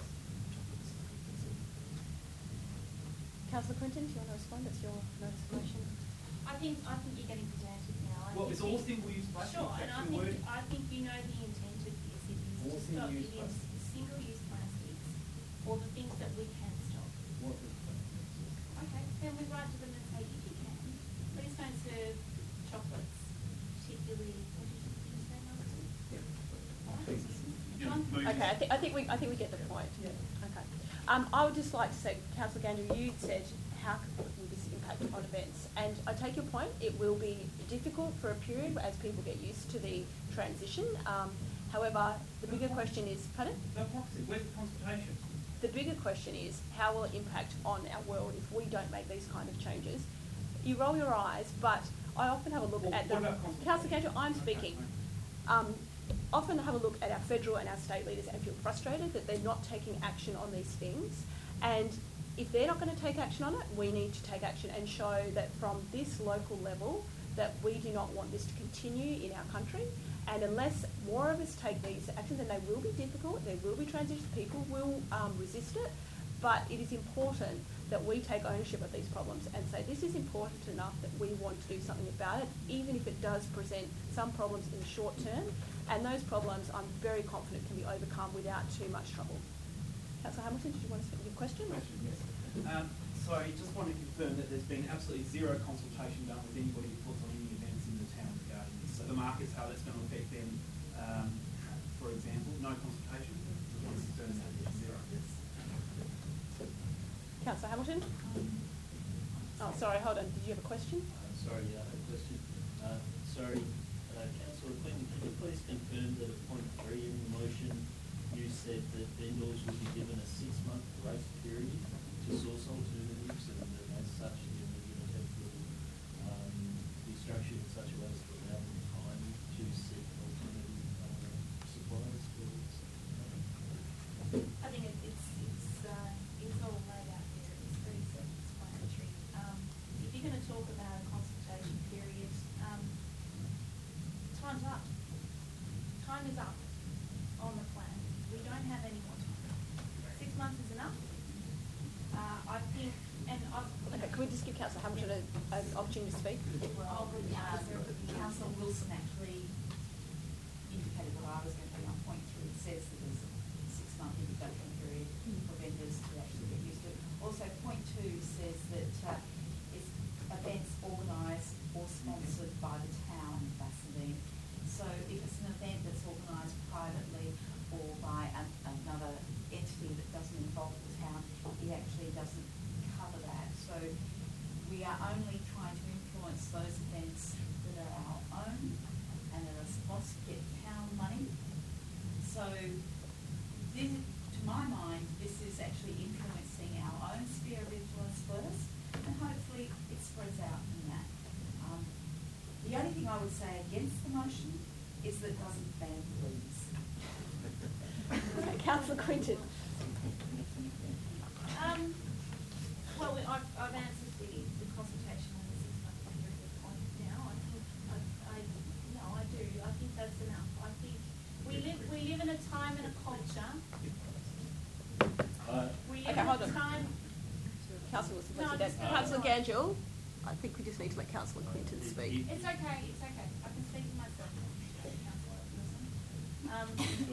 Councillor Clinton, do you want to respond? It's your notification. I think I think you're getting pedantic now. I Well, think it's all you- single-use plastic. Sure, and That's I the think wording. I think you know the intent of this. It is All to stop single-use it is plastics. single-use plastics, or the things that we can stop. What the Okay, then we write to them and say, if you can, please don't serve chocolates, particularly. What did you, did you say, Martin? John? Okay, I think I think we I think we get the point. Yeah. Okay. Um, I would just like to say, Councillor Gander, you said how will this impact on events, and I take your point. It will be difficult for a period as people get used to the transition. Um, however, the bigger question is, pardon? No proxy. Where's the consultation? The bigger question is, how will it impact on our world if we don't make these kind of changes? You roll your eyes, but I often have a look Well, at what the... about consultation? Councillor Gander, I'm Okay, speaking. okay. Um, often have a look at our federal and our state leaders and feel frustrated that they're not taking action on these things. And if they're not going to take action on it, we need to take action and show that from this local level that we do not want this to continue in our country. And unless more of us take these actions, and they will be difficult, there will be transitions, people will um, resist it, but it is important that we take ownership of these problems and say this is important enough that we want to do something about it, even if it does present some problems in the short term. And those problems, I'm very confident, can be overcome without too much trouble. Councillor Hamilton, did you want to speak to your question? Question, yes. Um, so I just want to confirm that there's been absolutely zero consultation done with anybody who puts on any events in the town regarding this. So the markets, how that's going to affect them, um, for example, no consultation. Just want to confirm that it's zero. Councillor Hamilton? Oh, sorry, hold on. Did you have a question? Uh, sorry, yeah, I have a question. Uh, sorry, uh, Councillor Clinton, can you please confirm that at point three in the motion, you said that vendors will be given a six-month grace period to source alternatives, and that as such, the unit will um, be structured in such a way as to allow them time to seek alternative uh, suppliers for this? I think it, it's it's uh, it's all laid out there. It's pretty self-explanatory. Um, if you're going to talk about a consultation period, um, time's up. Time is up on the plan. We don't have any more time. Six months is enough. Uh, I think, and I've. Okay, can we just give Councillor Hamilton a- an opportunity to speak? Well, uh, Councillor Wilson actually indicated what I was going to do on point three. It says that there's a six-month introduction period for vendors to actually get used to it. Also, point two says that uh, it's events organised or sponsored by the town of Bassendean. So if it's an event that's organised privately or by an, another entity that doesn't involve the town, it actually doesn't cover that. So we are only trying to influence those events that are our own and that are sponsored, get town money. So this, to my mind, this is actually influencing our own sphere of influence first, and hopefully it spreads out from that. Um, the only thing I would say against the motion is that it doesn't ban fleas. Okay, Councillor Quinton. Um, well, we- I've, I've answered the, the consultation on the six-month period point now. I think, I, I, no, I do. I think that's enough. I think we live, we live in a time and a culture. Uh, We live Okay, in hold a on. time. Councillor Wilson, No, please. just- Uh, Councillor Ganjul, I think we just need to let Councillor Quinton speak. It's okay, it's okay. I can speak for myself. Councillor Wilson. Um,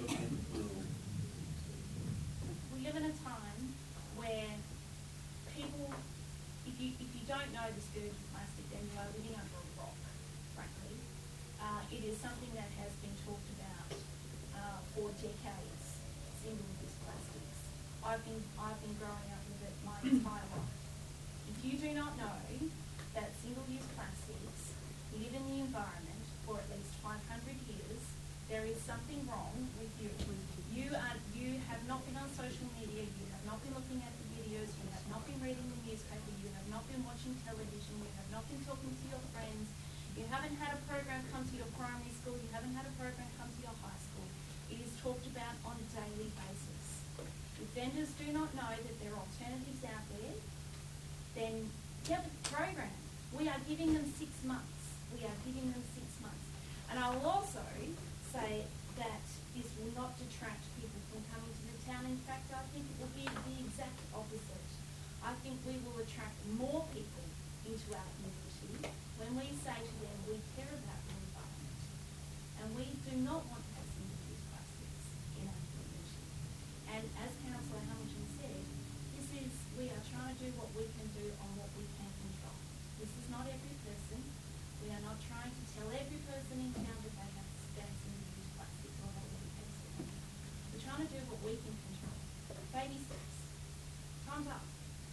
we live in a time where people, if you, if you don't know the scourge of plastic, then you are living under a rock, frankly. Uh, it is something that has been talked about uh, for decades, single-use plastics. I've been, I've been growing up with it my entire life. If you do not know that single-use plastics live in the environment for at least five hundred years, there is something wrong with you. You are, you have not been on social media, you have not been looking at the videos, you have not been reading the newspaper, you have not been watching television, you have not been talking to your friends, you haven't had a program come to your primary school, you haven't had a program come to your high school. It is talked about on a daily basis. If vendors do not know that there are alternatives out there, then get a program. We are giving them six months. We are giving them six months. And I will also say that this will not detract people from coming to the town. In fact, I think it will be the exact opposite. I think we will attract more people into our community when we say to them, we care about the environment. And we do not want to have single-use plastics in our community. And as Councillor Hamilton said, this is, we are trying to do what we can do on what we can control. This is not every person. We are not trying to tell every person in town that they have to stand single-use plastics or that we can stand. We're trying to do what we can control. Baby steps. Time's up.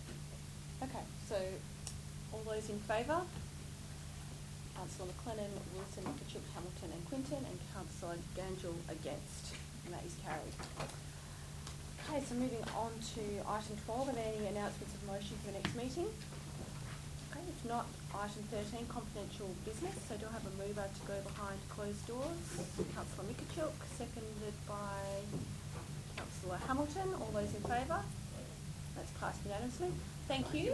Okay, so all those in favour? Councillor McLennan, Wilson, Kachuk, Hamilton and Quinton, and Councillor Ganjul against, and that is carried. Okay, so moving on to item twelve, are there any announcements of motion for the next meeting? Okay, if not, item thirteen, confidential business. So do I have a mover to go behind closed doors? Councillor Mikachuk, seconded by Councillor Hamilton. All those in favour? That's passed unanimously. Thank you.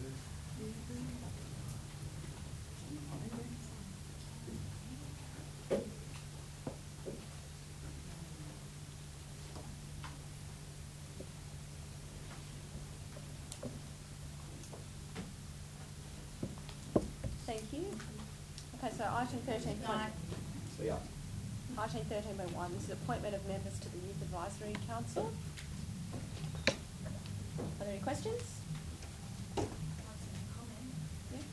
Thank you. Okay, so item thirteen point So, yeah. item thirteen point one, this is appointment of members to the Youth Advisory Council. Are there any questions? Yeah.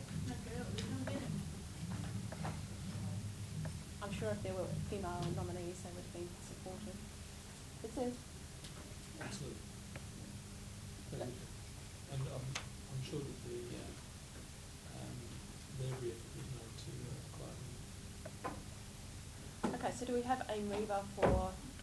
I'm sure if there were female nominees, they would have been supported. It says. Absolutely. They would. And I'm, I'm sure that the, uh, um, their effort was made to uh, acquire them. Okay, so do we have a mover for